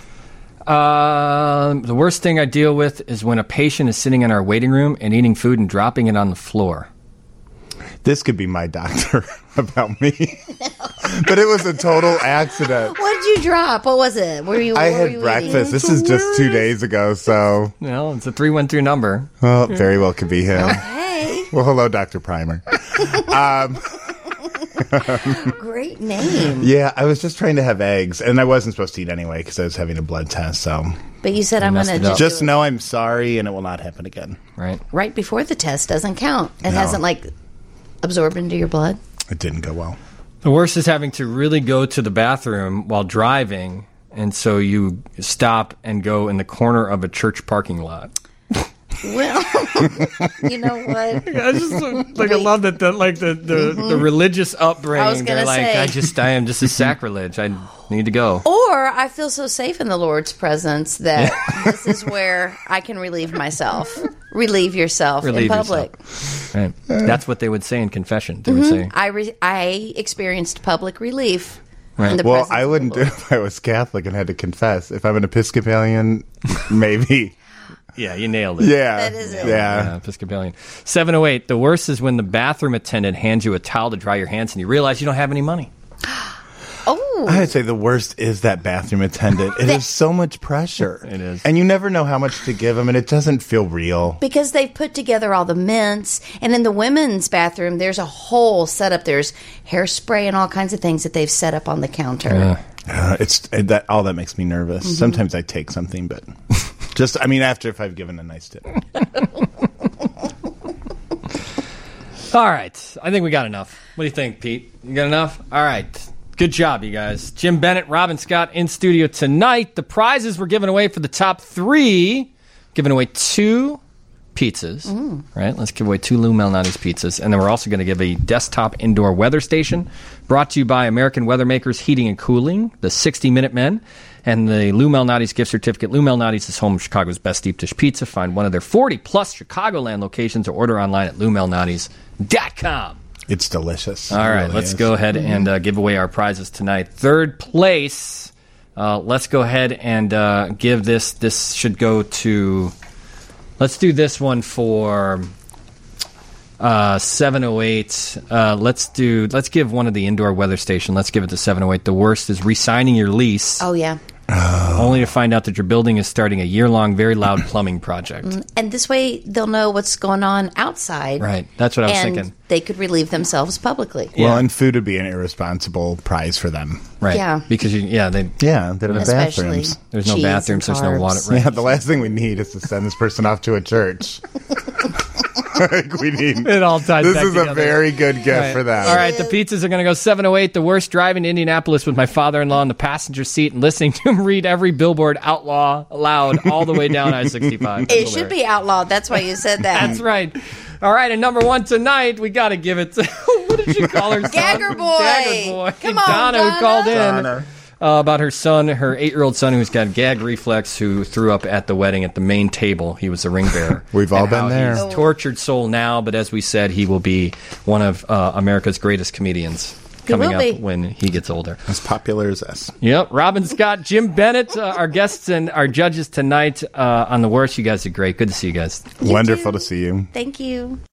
Uh, the worst thing I deal with is when a patient is sitting in our waiting room and eating food and dropping it on the floor. This could be my doctor about me. But it was a total accident. What did you drop? What was it? Were you? I what were had you breakfast. eating? This is just two days ago, so Well, it's a three one three number. well, very well could be him. Hey, Well, hello, Doctor Primer. Um, great name. yeah, I was just trying to have eggs, and I wasn't supposed to eat anyway because I was having a blood test. So But you said I'm messed going it to up. just, just do it know I'm sorry, and it will not happen again. Right. right before the test doesn't count. It No. hasn't like absorbed into your blood. It didn't go well. The worst is having to really go to the bathroom while driving, and so you stop and go in the corner of a church parking lot. Well, you know what? I just like I love that the like the the, the religious upbringing. I was gonna They're like, say. I just I am just a sacrilege. I need to go. Or I feel so safe in the Lord's presence that this is where I can relieve myself. Relieve yourself Relieve in public. yourself. Right. That's what they would say in confession. They would say, I re- I experienced public relief. Right. In the Well, presence I of the wouldn't do Lord. it if I was Catholic and had to confess. If I'm an Episcopalian, maybe. "Yeah, you nailed it." Yeah. That is it. Yeah. Yeah, Episcopalian. seven oh eight. The worst is when the bathroom attendant hands you a towel to dry your hands and you realize you don't have any money. Oh, I'd say the worst is that bathroom attendant. It is so much pressure. It is. And you never know how much to give them, and it doesn't feel real. because they've put together all the mints, and in the women's bathroom, there's a whole setup. There's hairspray and all kinds of things that they've set up on the counter. Uh, it's it, that all that makes me nervous. Mm-hmm. Sometimes I take something, but just I mean after if I've given a nice tip. All right. I think we got enough. What do you think, Pete? You got enough? All right. Good job, you guys. Jim Bennett, Robin Scott in studio tonight. The prizes were given away for the top three. Giving away two pizzas. Right? Let's give away two Lou Malnati's pizzas. And then we're also going to give a desktop indoor weather station brought to you by American Weather Makers Heating and Cooling, the sixty minute men, and the Lou Malnati's gift certificate. Lou Malnati's is home of Chicago's best deep dish pizza. Find one of their forty plus Chicagoland locations or order online at lou malnatis dot com. It's delicious. All It right, really let's is. go ahead and uh, give away our prizes tonight. Third place, Uh, let's go ahead and uh, give this. This should go to. Let's do this one for uh, seven oh eight. Uh, let's do. Let's give one of the indoor weather station. Let's give it to seven oh eight. The worst is re-signing your lease. Oh yeah. Only to find out that your building is starting a year-long, very loud plumbing project. And this way, they'll know what's going on outside. Right. That's what I was and thinking. They could relieve themselves publicly. Well, and food would be an irresponsible prize for them. Right. Yeah. Because you, yeah, they Yeah, they don't have Especially bathrooms. there's no cheese bathrooms. and There's no water. carbs. Right. Yeah, the last thing we need is to send this person off to a church. Like, we need. It all ties This back is together. a very good gift Right. for them. All right, the pizzas are going to go seven oh eight. The worst, driving to Indianapolis with my father-in-law in the passenger seat and listening to him read every billboard outlaw aloud all the way down I sixty-five. It should be outlawed. That's why you said that. That's right. All right, and number one tonight, we got to give it to, what did you call her son? Gagger boy. Gagger boy. Come on, Donna, Donna. who called in. Donna. Uh, about her son, her eight-year-old son who's got gag reflex, who threw up at the wedding at the main table. He was a ring bearer. We've all And been how there. He's tortured soul now, but as we said, he will be one of uh, America's greatest comedians coming will up be. when he gets older. As popular as us. Yep. Robin Scott, Jim Bennett, uh, our guests and our judges tonight uh, on The Worst. You guys are great. Good to see you guys. Wonderful to see you. Thank you.